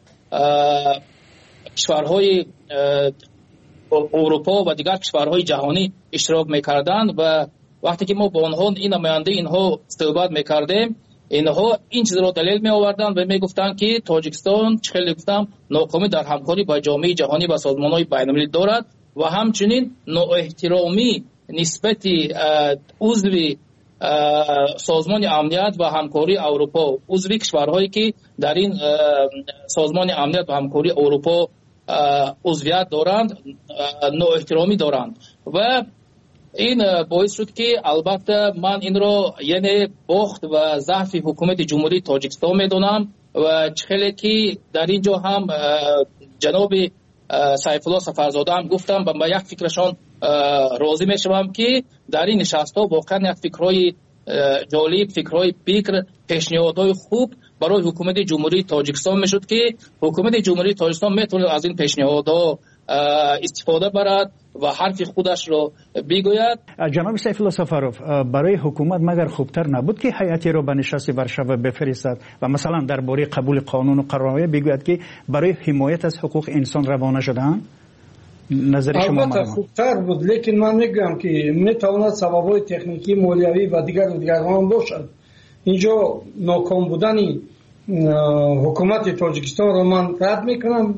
کشورهای اروپا و دیگر کشورهای جهانی اشتراک میکردند و وقتی که ما با آنها این نماینده اینها صحبت میکردیم، اینها این چیز را دلیل می آوردند و میگفتند که تاجیکستان چخیلی گفتم ناکامی در همکاری با جامعه جهانی و سازمان‌های بین‌المللی دارد و همچنین نااحترامی نسبت عضو سازمان امنیت و همکاری اروپا، عضو کشورهایی که در این سازمان امنیت و همکاری اروپا عضویت دارند نااحترامی دارند و این باعث شد که البته من این را یعنی باخت و ضعف حکومت جمهوری تاجیکستان میدونم و خیلی که در اینجا هم جناب سیف الله سفرزاده هم گفتم و من یک فکرشان راضی میشم که در این نشست ها واقعا یک فکرهای جالب، فکرهای فکر، پیشنهادهای خوب برای حکومت جمهوری تاجیکستان میشد که حکومت جمهوری تاجیکستان میتونه از این پیشنهادها استفاده برد و حرف خودش رو بگوید. جناب سیف الله سفروف، برای حکومت مگر خوبتر نبود که هیئتی را به نشست ورشوا بفرستد و مثلا درباره قبول قانون و قرارهای بگوید که برای حمایت از حقوق انسان روانه شدن؟ نظر شما؟ البته خوبتر بود، لیکن من میگم که میتواند سبب‌های تکنیکی، مالیوی و دیگر و دیگر هم باشد. اینجا ناکام بودن حکومت تاجیکستان را من رد میکنم،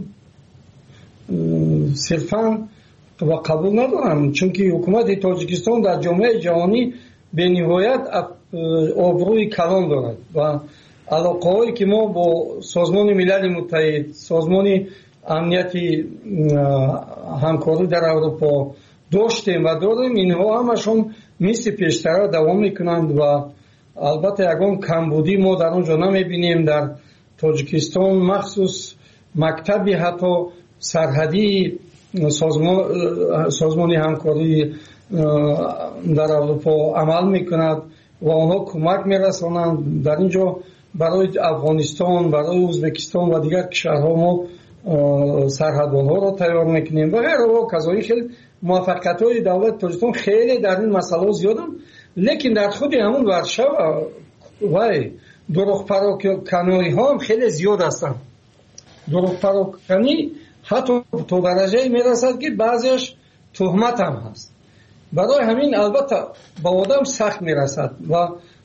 صرفا و قبول ندارم، چون که حکومت تاجیکستان در جامعه جهانی به نهایت آبروی کلان دارد و علاقه هایی که ما با سازمان ملل متحد، سازمان امنیتی همکاری در اروپا داشتیم و داریم، اینها همشون مثل پیشتر دوام میکنند و البته یکان کمبودی ما در اونجا نمیبینیم. در تاجیکستان مخصوص مکتبی حتی سرحدی سازمان سازمان همکاری در اروپا عمل میکند و آنها کمک میرسانند. در اینجا برای افغانستان، برای ازبکستان و دیگر کشورها ما سرحدبان‌ها را تیار میکنیم و غیره و کذایی. خیلی موفقیت های دولت تاجیکستان خیلی در این مسئله زیادن، لیکن در خود همون ورشوا و دروغ پراکنی ها هم خیلی زیاد هستند. دروغ پراکنی حتی تو درجه میرسد که بعضیش تهمت هم هست. برای همین البته با آدم سخت میرسد و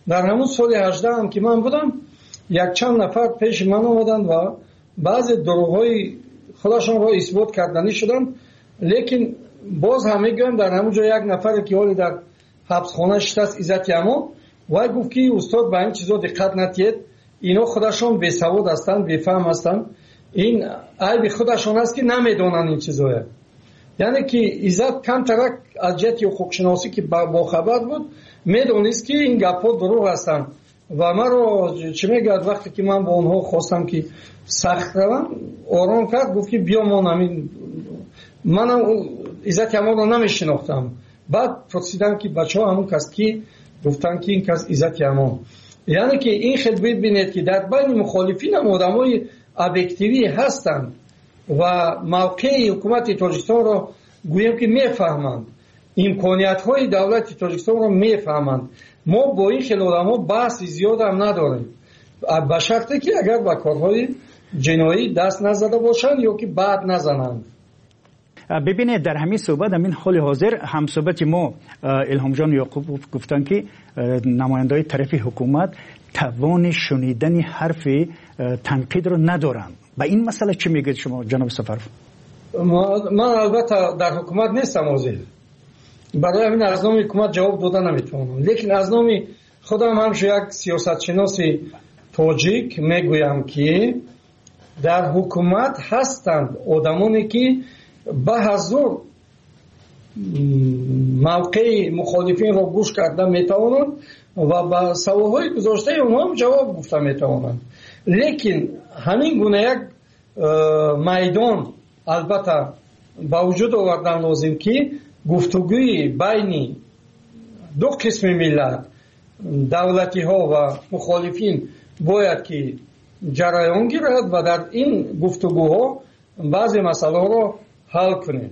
در همون سال هجده هم که من بودم یک چند نفر پیش من آمدند و بعضی دروغ‌های خودشان را اثبات کردنی شدن، لیکن باز همه گویم در همون جا یک نفر که حالی در حبسخانه شده است عزت امان و گفت که استاد به این چیزا دقت نتید، اینا خودشان بی سواد هستند، بی فهم هستند، این عیب خودشان است که نمیدونن این چیزا. یعنی که عزت کم ترک از جهت حقوق شناسی که با خبر بود میدونست که این گپ‌ها دروغ هستند و من رو چه میگه وقتی که من با اونها خواستم که سخت روم آرام کرد، گفت که بیا ما نمی منم عزت امان رو نمیشناختم. بعد پرسیدم که بچه ها همون کس کی؟ گفتن که این کس عزت امان. یعنی که این خیلی ببینید که در بین مخالفین هم آدم های ابیکتیوی هستند و موقع حکومت تاجیکستان رو گویم که میفهمند، امکانیت های دولت تاجیکستان رو میفهمند. ما با این خیلی آدم ها بحث زیاد هم نداریم، به شرطی که اگر با کارهای جنایی دست نزده باشند یا که بعد نزنند. ببینید در همین صحبت همین حال حاضر هم صحبت ما الهام جان یعقوب گفتن که نماینده‌های طرف حکومت توان شنیدن حرف تنقید رو ندارن. با این مسئله چی میگید شما جناب سفر؟ من البته در حکومت نیستم حاضر، برای همین از نام حکومت جواب دادن نمیتونم، لیکن از نام خودم هم یک سیاست شناس تاجیک میگویم که در حکومت هستند آدمانی که به حضور موقع مخالفین را گوش کرده میتوانند و با سواهای گذاشته اونها هم جواب گفته میتوانند. لیکن همین گونه یک میدان البته با وجود آوردن لازم که گفتگوی بین دو قسم ملت، دولتی ها و مخالفین باید که جریان گیرد و در این گفتگوها بعضی مسئله را حل کنیم.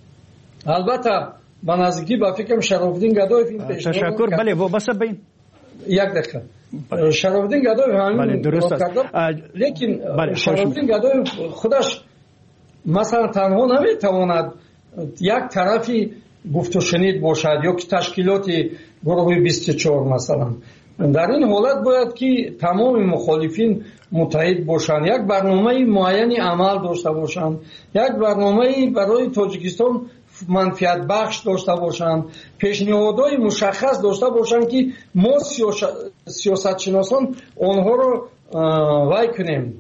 البته با نزدیکی با فکرم شرافالدین گدایف این پیشنهاد تشکر. بله وابسته به این یک دقیقه شرافالدین گدایف همین بله درست است، لیکن شرافالدین گدایف خودش مثلا تنها نمیتواند یک طرفی گفت و شنید باشد یا که تشکیلات گروه بیست و چهار مثلا. در این حالت باید که تمام مخالفین متحد باشند، یک برنامه معینی عمل داشته باشند، یک برنامه برای تاجیکستان منفعت بخش داشته باشند، پیشنهادهای مشخص داشته باشند که ما سیاست شناسان آنها رو وای کنیم،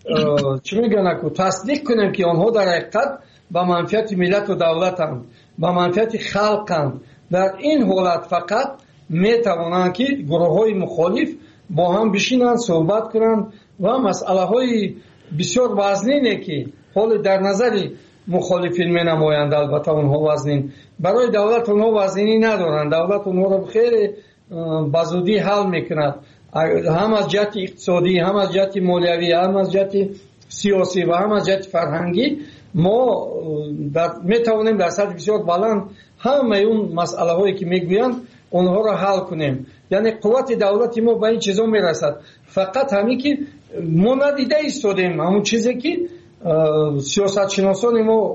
چی میگن که تصدیق کنیم که آنها در حقیقت به منفعت ملت و دولتند، به منفعت خلقند. در این حالت فقط میتوانند که گروه های مخالف با هم بشینند صحبت کنند و مسئله های بسیار وزنینه که حال در نظر مخالفین می نمایند، البته اونها وزنین، برای دولت اونها وزنینی ندارند، دولت اونها رو خیلی بزودی حل میکند، هم از جهت اقتصادی، هم از جهت مالیوی، هم از جهت سیاسی و هم از جهت فرهنگی. ما میتوانیم در سطح بسیار بلند همه اون مسئله هایی که میگویند اونها را حل کنیم. یعنی قوت دولتی ما به این چیزا میرسد، فقط همین که ما ندیده ایستادیم همون چیزی که سیاست شناسان ما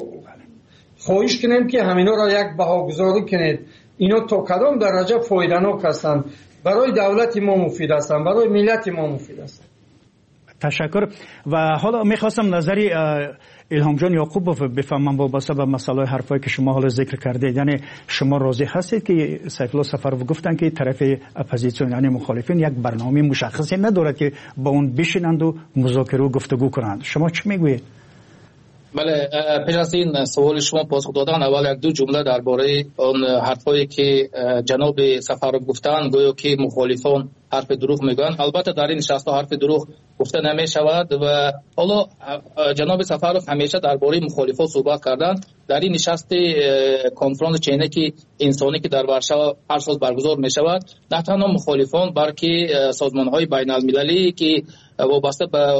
خواهش کنیم که همینا را یک بهاگذاری کنید، اینا تا کدام درجه فایده‌ناک هستند، برای دولت ما مفید هستند، برای ملت ما مفید هستند. تشکر. و حالا میخواستم نظری الهام جان یعقوب بفهمم وابسته به مسئله حرفایی که شما حالا ذکر کردید. یعنی شما راضی هستید که سیف الله سفرو گفتن که طرف اپوزیسیون یعنی مخالفین یک برنامه مشخصی ندارد که با اون بشینند و مذاکره و گفتگو کنند، شما چی میگویید؟ بله، پیش از این سوال شما پاسخ دادن اول یک دو جمله درباره اون حرفایی که جناب سفرو گفتن گویا که مخالفان حرف دروغ میگن. البته در این نشست حرف دروغ گفته نمی شود و حالا جناب سفرو همیشه درباره مخالفان صحبت کردن. در این نشست کنفرانس چینکی انسانی که در ورشو هر سال برگزار می شود، نه تنها مخالفان بلکه سازمان های بین المللی که وابسته به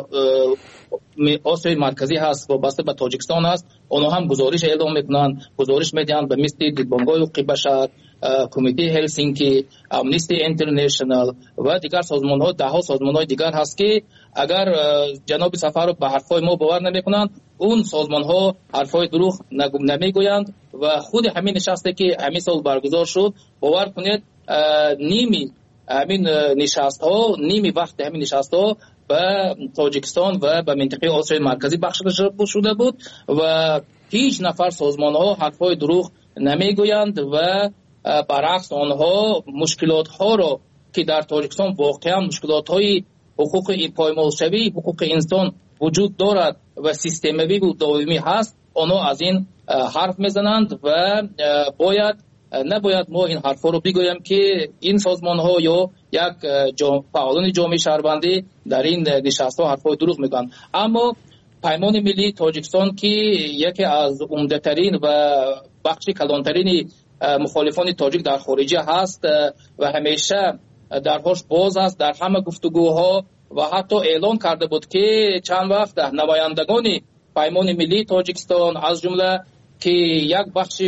آسیای مرکزی هست، وابسته به تاجیکستان هست، آنها هم گزارش اعلام میکنند، گزارش میدن به مثل دیدبانگاه حقوق بشر، کمیته هلسینکی، امنیستی اینترنشنال و دیگر سازمان ها، ده ها سازمان های دیگر هست که اگر جناب سفرو به حرفای ما باور نمیکنند، اون سازمان ها حرفای دروغ نمیگویند و خود همین نشسته که همین سال برگزار شد، باور کنید نیمی همین نشست ها نیمی وقت همین نشست ها به تاجیکستان و به منطقه آسیای مرکزی بخشیده شده بود و هیچ نفر سازمان ها حرفای دروغ نمیگویند و برعکس آنها مشکلات ها را که در تاجیکستان واقعا مشکلات های حقوق پایمالشوی حقوق انسان وجود دارد و سیستمی و دائمی هست، آنها از این حرف میزنند و باید نباید ما این حرفا رو بگویم که این سازمان ها یا یک فعالان جامعه شهروندی در این نشست ها حرفای دروغ میگن. اما پیمان ملی تاجیکستان که یکی از عمده ترین و بخش کلانترین مخالفان تاجیک در خارجه هست و همیشه درهاش باز است در همه گفتگوها و حتی اعلان کرده بود که چند وقت نمایندگان پیمان ملی تاجیکستان از جمله که یک بخش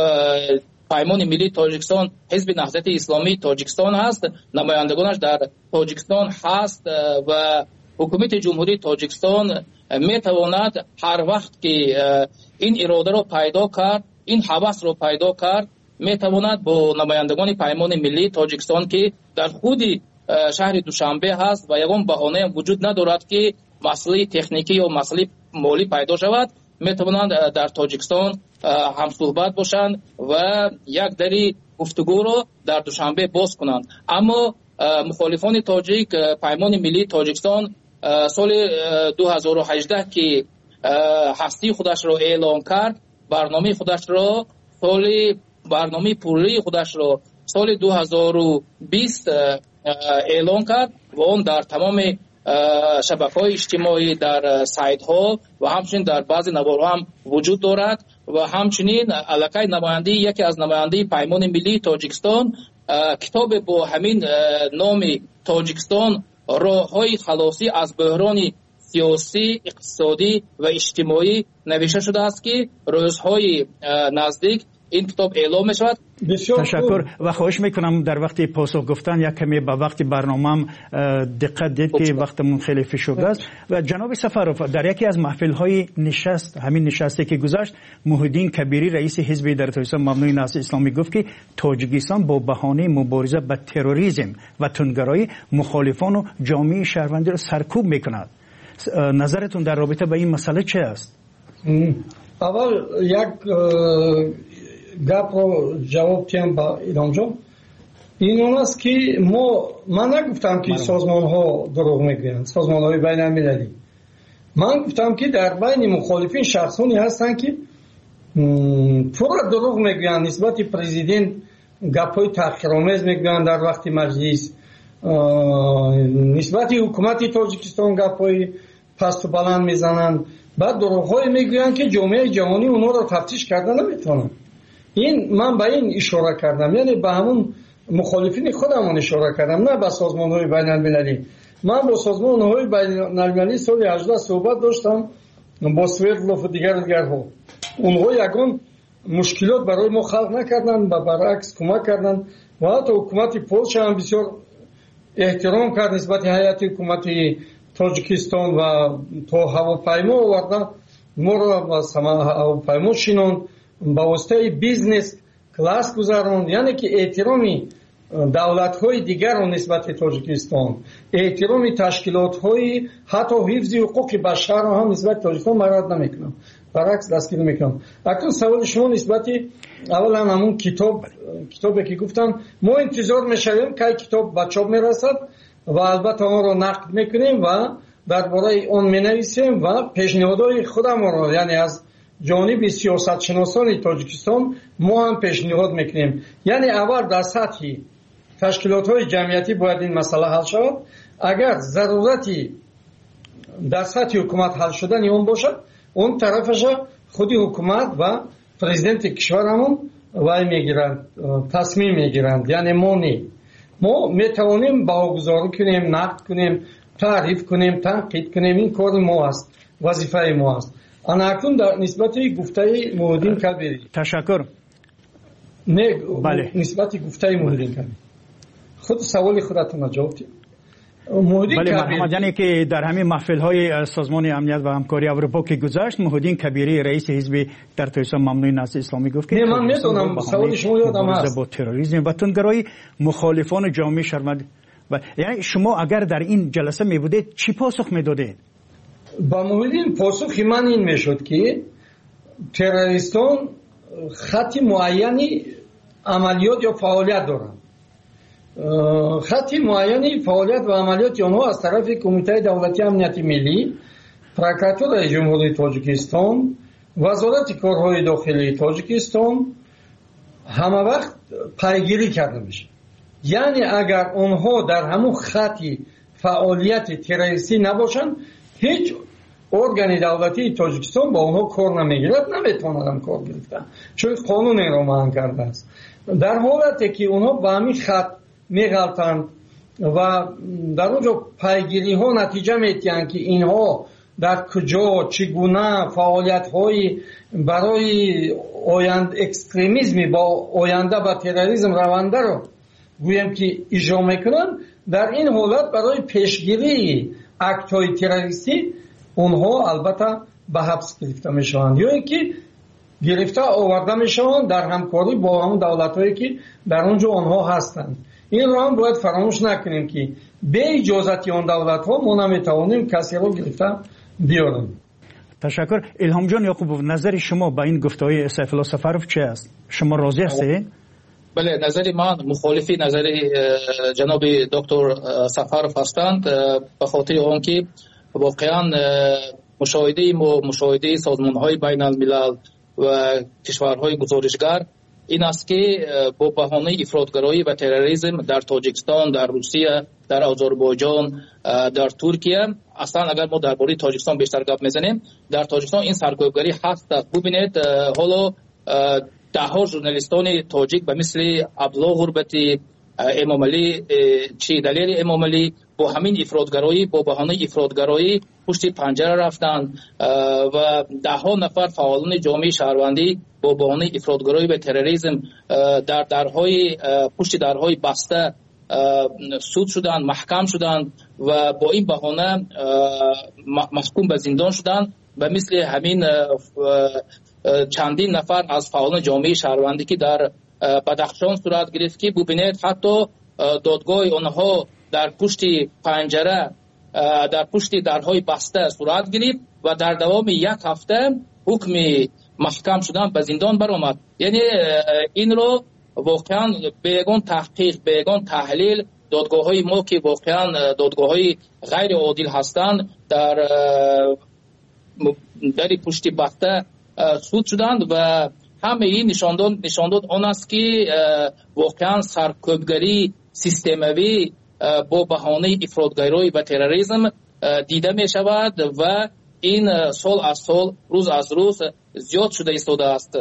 پیمان ملی تاجیکستان حزب نهضت اسلامی تاجیکستان هست، نمایندگانش در تاجیکستان هست و حکومت جمهوری تاجیکستان میتواند هر وقت که این اراده را پیدا کرد، این هوس را پیدا کرد، میتواند با نمایندگان پیمان ملی تاجیکستان که در خود شهر دوشنبه هست و یگان بهانه وجود ندارد که مسئله تکنیکی یا مسئله مالی پیدا شود، میتوانند در تاجیکستان هم صحبت باشند و یک دری گفتگو را در دوشنبه باز کنند. اما مخالفان تاجیک پیمان ملی تاجیکستان سال دو هزار و هجده که هستی خودش را اعلام کرد، برنامه خودش را سال برنامه پوری خودش را سال دو هزار و بیست اعلام کرد و اون در تمام شبکه‌های اجتماعی، در سایت ها و همچنین در بعضی نوارها هم وجود دارد و همچنین علاقه نماینده یکی از نماینده پیمان ملی تاجیکستان کتاب با همین نام تاجیکستان راه‌های خلاصی از بحران سیاسی، اقتصادی و اجتماعی نوشته شده است که روزهای نزدیک این کتاب اعلام می شود. تشکر و خواهش میکنم در وقت پاسخ گفتن یک کمی به وقت برنامه‌ام دقت دید که وقتمون خیلی فشرده است. و جناب سفروف در یکی از محفل‌های نشست، همین نشستی که گذشت، محیدین کبیری رئیس حزب در تاجیکستان مبنای نهضت اسلامی گفت که تاجیکستان با بهانه مبارزه با تروریسم و تندگرایی مخالفان و جامعه شهروندی را سرکوب میکند. نظرتون در رابطه با این مسئله چه است؟ اول یک گپ رو جواب تیم با ایران جان، این اون است که ما من نگفتم که سازمان ها دروغ میگویند، سازمان های بین المللی. من گفتم که در بین مخالفین شخصانی هستند که پورا دروغ میگویند، نسبت پرزیدنت گپ های تحقیرآمیز میگویند در وقت مجلس، نسبت حکومت تاجیکستان گپ های پست و بلند میزنند، بعد دروغ های میگویند که جامعه جهانی اونا رو تفتیش کرده نمیتونن. این من به این اشاره کردم، یعنی به همون مخالفین خودمون اشاره کردم، نه به سازمان های بین المللی. من با سازمان های بین المللی سال هجده صحبت داشتم، با سویردلوف و دیگر دیگرها. اونها یگان مشکلات برای ما خلق نکردن و برعکس کمک کردن و حتی حکومت پولشا هم بسیار احترام کرد نسبت هیئت حکومت تاجیکستان و تا هواپیما آوردن ما را با هواپیما شینان با واسطه بیزنس کلاس گذارند، یعنی که احترامی دولت‌های دیگر را نسبت تاجیکستان، احترامی تشکیلات‌های حتی حفظ حقوق بشر را هم نسبت تاجیکستان مراد نمی‌کنم، برعکس دستگیر می‌کنم. اکنون سوال شما نسبت اولا همون کتاب کتابی که گفتم، ما انتظار می‌شویم که کتاب به چاپ می‌رسد و البته آن را نقد می‌کنیم و درباره آن می‌نویسیم و پیشنهادهای خودمان را، یعنی از جانب سیاست شناسان تاجیکستان ما هم پیشنهاد میکنیم. یعنی اول در سطح تشکیلات های جمعیتی باید این مسئله حل شود. اگر ضرورتی در سطح حکومت حل شدن اون باشد، اون طرفش خودی حکومت و پرزیدنت کشورمون وای میگیرند، تصمیم میگیرند. یعنی ما نی ما میتوانیم باگذاری کنیم، نقد کنیم، تعریف کنیم، تنقید کنیم، این کار ما است، وظیفه ما است. انا اکنون در نسبت گفته محیدین کبیری تشکر. نه بله. نسبت گفته محیدین کبیری خود سوال خودتون جواب دید. بله محمد، یعنی که در همین محفل های سازمان امنیت و همکاری اروپا که گذشت، محمدین کبیری رئیس حزب در تجسم ممنوع نسل اسلامی گفت که من میدونم سوال شما یادم هست با تروریسم و تندگرایی مخالفان جامعه شرمنده. و یعنی شما اگر در این جلسه می بودید چی پاسخ میدادید؟ با محمدین پاسخ من این میشد که تروریستان خط معینی عملیات یا فعالیت دارند. خط معینی فعالیت و عملیات آنها از طرف کمیته دولتی امنیت ملی، پروکراتور جمهوری تاجیکستان، وزارت کارهای داخلی تاجیکستان همه وقت پیگیری کرده میشه. یعنی اگر آنها در همون خطی فعالیت تروریستی نباشند، هیچ ارگان دولتی تاجیکستان با آنها کار نمیگیرد، نمیتونند کار گرفتن، چون قانون را معنی کرده است. در حالتی که آنها به همین خط میغلطند و در اونجا پیگیری ها نتیجه میتیند که اینها در کجا چگونه فعالیت های برای آیند اکستریمیزمی با آینده با تروریسم رونده رو گویم که اجرا میکنن، در این حالت برای پیشگیری اکت های تروریستی اونها البته به حبس گرفته میشوند یا اینکه گرفته آورده میشوند در همکاری با همون دولت هایی که در اونجا آنها هستند. این را هم باید فراموش نکنیم که به اجازت آن دولت ها ما نمیتوانیم کسی را گرفته بیاریم. تشکر. الهام جان یعقوبوف، نظر شما با این گفته‌های سیف الله سفرов چه است؟ شما راضی هستید؟ بله، نظر من مخالفی نظر جناب دکتر سفرов هستند، به خاطر آنکه واقعا مشاهده ما مشاهده سازمان‌های بین الملل و کشورهای گزارشگر این است که با بهانه افراطگرایی و تروریسم در تاجیکستان، در روسیه، در آذربایجان، در ترکیه، اصلا اگر ما درباره تاجیکستان بیشتر گپ میزنیم، در تاجیکستان این سرکوبگری هست. ببینید حالا ده ها ژورنالیستان تاجیک به مثل عبدالله غربتی، امام علی چی دلیل امام علی با همین افراطگرایی، با بهانه افراطگرایی پشت پنجره رفتند و ده ها نفر فعالان جامعه شهروندی با بهانه افراطگرایی و تروریسم در درهای پشت درهای بسته سود شدند، محکم شدند و با این بهانه محکوم به زندان شدند. و مثل همین چندین نفر از فعالان جامعه شهروندی که در بدخشان صورت گرفت که ببینید حتی دادگاه آنها در پشت پنجره، در پشت درهای بسته صورت گرفت و در دوام یک هفته حکم محکم شدن به زندان برآمد. یعنی این رو واقعا بیگان تحقیق، بیگان تحلیل دادگاه های ما که واقعا دادگاه های غیر عادل هستند در در پشت بسته سود شدند و همه این نشان داد نشان داد آن است که واقعا سرکوبگری سیستموی با بهانه افراطگرایی و تروریسم دیده می شود و این سال از سال، روز از روز زیاد شده ایستاده است.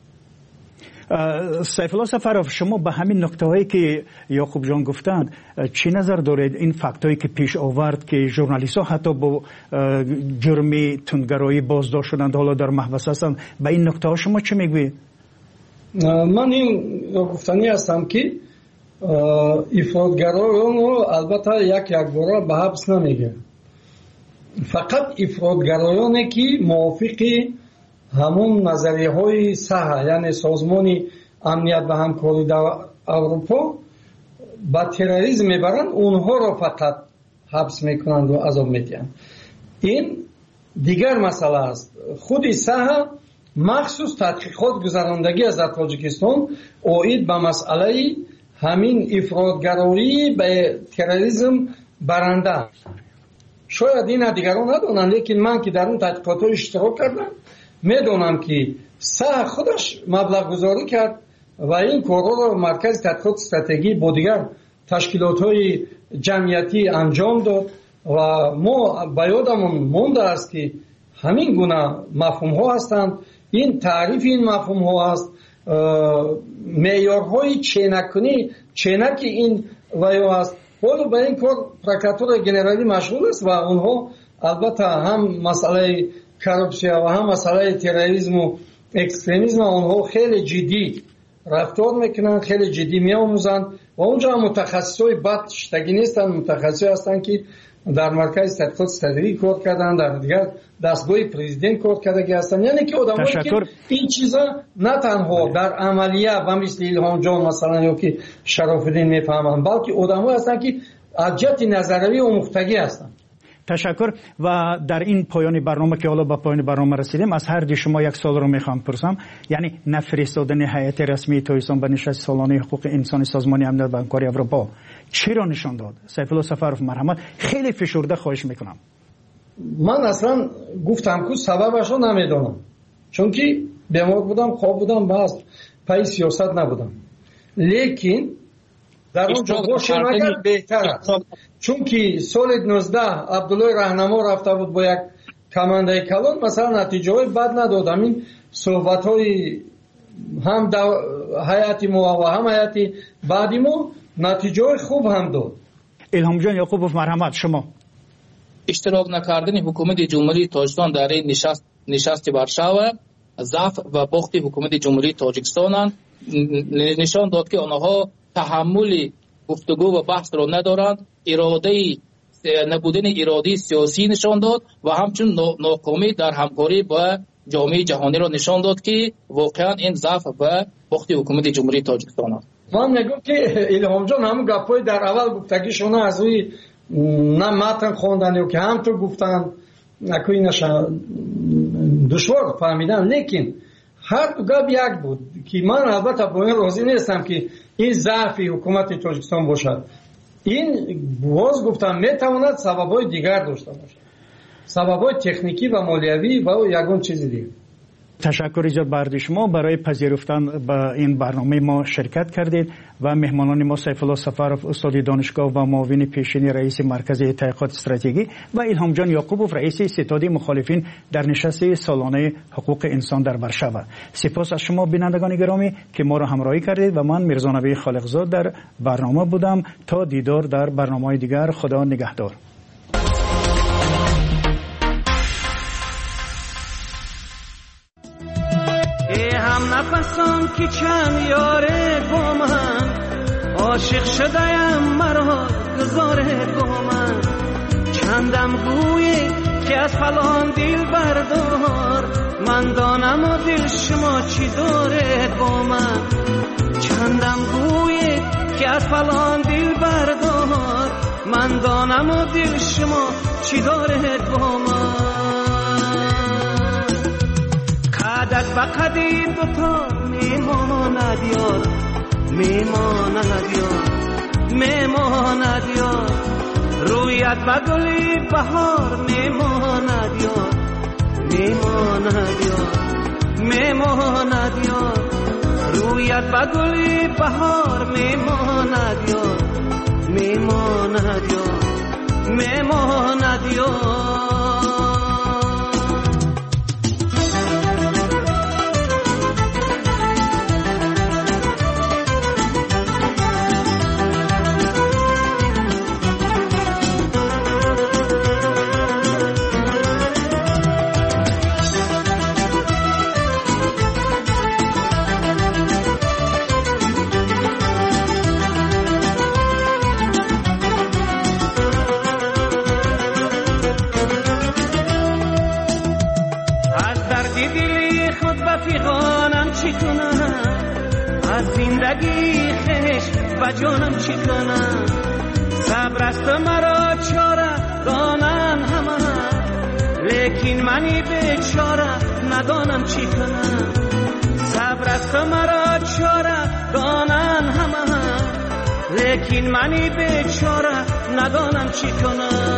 سیف الله سفرov، شما به همین نکته هایی که یعقوب جان گفتند چی نظر دارید؟ این فکت هایی که پیش آورد که ژورنالیست ها حتی با جرم تندگرایی بازداشت شدند، حالا در محبس هستند، به این نکته ها شما چی میگویید؟ من این گفتنی هستم که افراطگرایان رو البته یک یک بار به حبس نمیگه، فقط افراطگرایانی که موافق همون نظریه های صحه، یعنی سازمان امنیت و همکاری در اروپا با تروریسم میبرند، اونها را فقط حبس میکنند و عذاب میدهند. این دیگر مسئله است. خود صحه مخصوص تحقیقات گذراندگی از تاجیکستان اوید به مسئله همین افراطگرایی به تروریسم برنده. شاید این دیگران ندونند، لیکن من که در اون تحقیقات اشتراک کردم میدونم که صح خودش مبلغ گذاری کرد و این کارها را مرکز تحقیقات استراتژی با دیگر تشکیلات های جمعیتی انجام داد و ما به یادمون مونده است که همین گونه مفهوم ها هستند. این تعریف این مفهوم ها است، معیارهای چینکنی چینک این ویو است. حالا به این کار پروکراتور جنرالی مشغول است و اونها البته هم مسئله کارپسیا و هم مسئله تروریسم و اکستریمیسم اونها خیلی جدی رفتار میکنن، خیلی جدی میآموزند و اونجا هم متخصصای بد شتگی نیستن، متخصصی هستن که در مرکز تحقیقات استراتژی کار کردن، در دیگر دستگاه پرزیدنت کار کردگی هستن. یعنی که آدمایی که این چیزا نه تنها در عملیه و مثل الهام جان مثلا یا که شراف‌الدین میفهمن، بلکه آدمایی هستن که از جهت نظریه آموختگی هستن. تشکر. و در این پایان برنامه که حالا به پایان برنامه رسیدیم، از هر دی شما یک سوال رو میخوام پرسم. یعنی نفرستادن هیئت رسمی تویسان به نشست سالانه حقوق انسانی سازمان امنیت و همکاری اروپا چی را نشان داد؟ سیفالله سفرов مرحمت، خیلی فشرده خواهش میکنم. من اصلا گفتم که سببش رو نمیدونم، چون که بیمار بودم، خواب بودم، باز پای سیاست نبودم. لیکن در اونجا باشه مگر بهتر است، چون که سال نوزده عبدالله رهنما رفته بود با یک کمانده کلان، مثلا نتیجه های بد ندادم. این صحبت های هم حیاتی ما و هم حیاتی بعدی ما نتیجه های خوب هم داد. الهام جان یعقوبوف مرحمت، شما اشتراک نکردن حکومت جمهوری تاجیکستان در این نشست نشست وارشاوا ضعف و باخت حکومت جمهوری تاجیکستان نشان داد که آنها تحمل گفتگو و بحث را ندارند. اراده نبودن اراده سیاسی نشان داد و همچنین ناکامی در همکاری با جامعه جهانی را نشان داد که واقعا این ضعف و باخت حکومت جمهوری تاجیکستان است. من میگم که الهام جان همون گپای در اول گفتگیشون از روی نه متن خواندن یا که هم تو گفتن نکوی نشان دشوار فهمیدن، لیکن هر دو گپ یک بود که من البته با این راضی نیستم که این ضعف حکومت تاجیکستان باشد. این باز گفتم میتواند سبب‌های دیگر داشته باشد، سبب‌های تکنیکی و مالیوی و یگان چیز دیگر. تشکر ایجاد بردی شما برای پذیرفتن به این برنامه ما شرکت کردید و مهمانان ما سیفالله سفرov استاد دانشگاه و معاون پیشین رئیس مرکز تحقیقات استراتژی و الهام جان یعقوبوف رئیس ستاد مخالفین در نشست سالانه حقوق انسان در وارشاوا. سپاس از شما بینندگان گرامی که ما را همراهی کردید و من میرزا نبی خالقزاد در برنامه بودم. تا دیدار در برنامه‌های دیگر، خدا نگهدار. هم نفسان که چند یاره با من عاشق شدهیم مرا گذاره با من چندم گویی که از فلان دل بردار من دانم و دل شما چی داره با من چندم گویی که از فلان دل بردار من دانم و دل شما چی داره با من قدک با قدیر دوتا میماند یاد میماند یاد میماند یاد رویت با گلی بهار میماند یاد میماند یاد میماند یاد رویت با گلی بهار میماند یاد میماند یاد میماند یاد زندگی خش و جانم چی کنم صبر است مرا چاره دانم همه لیکن منی بیچاره ندانم چی کنم صبر است مرا چاره دانم همه لیکن منی بیچاره ندانم چی کنم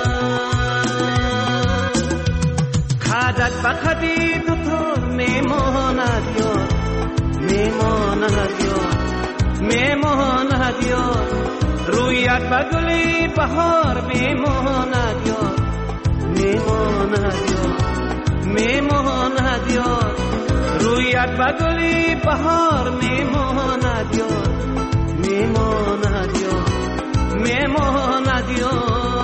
قدک با قدی دوتا میماند یاد میماند یاد میماند یاد رویت با گلی بهار میماند یاد میماند یاد میماند یاد رویت با گلی بهار میماند یاد میماند یاد میماند یاد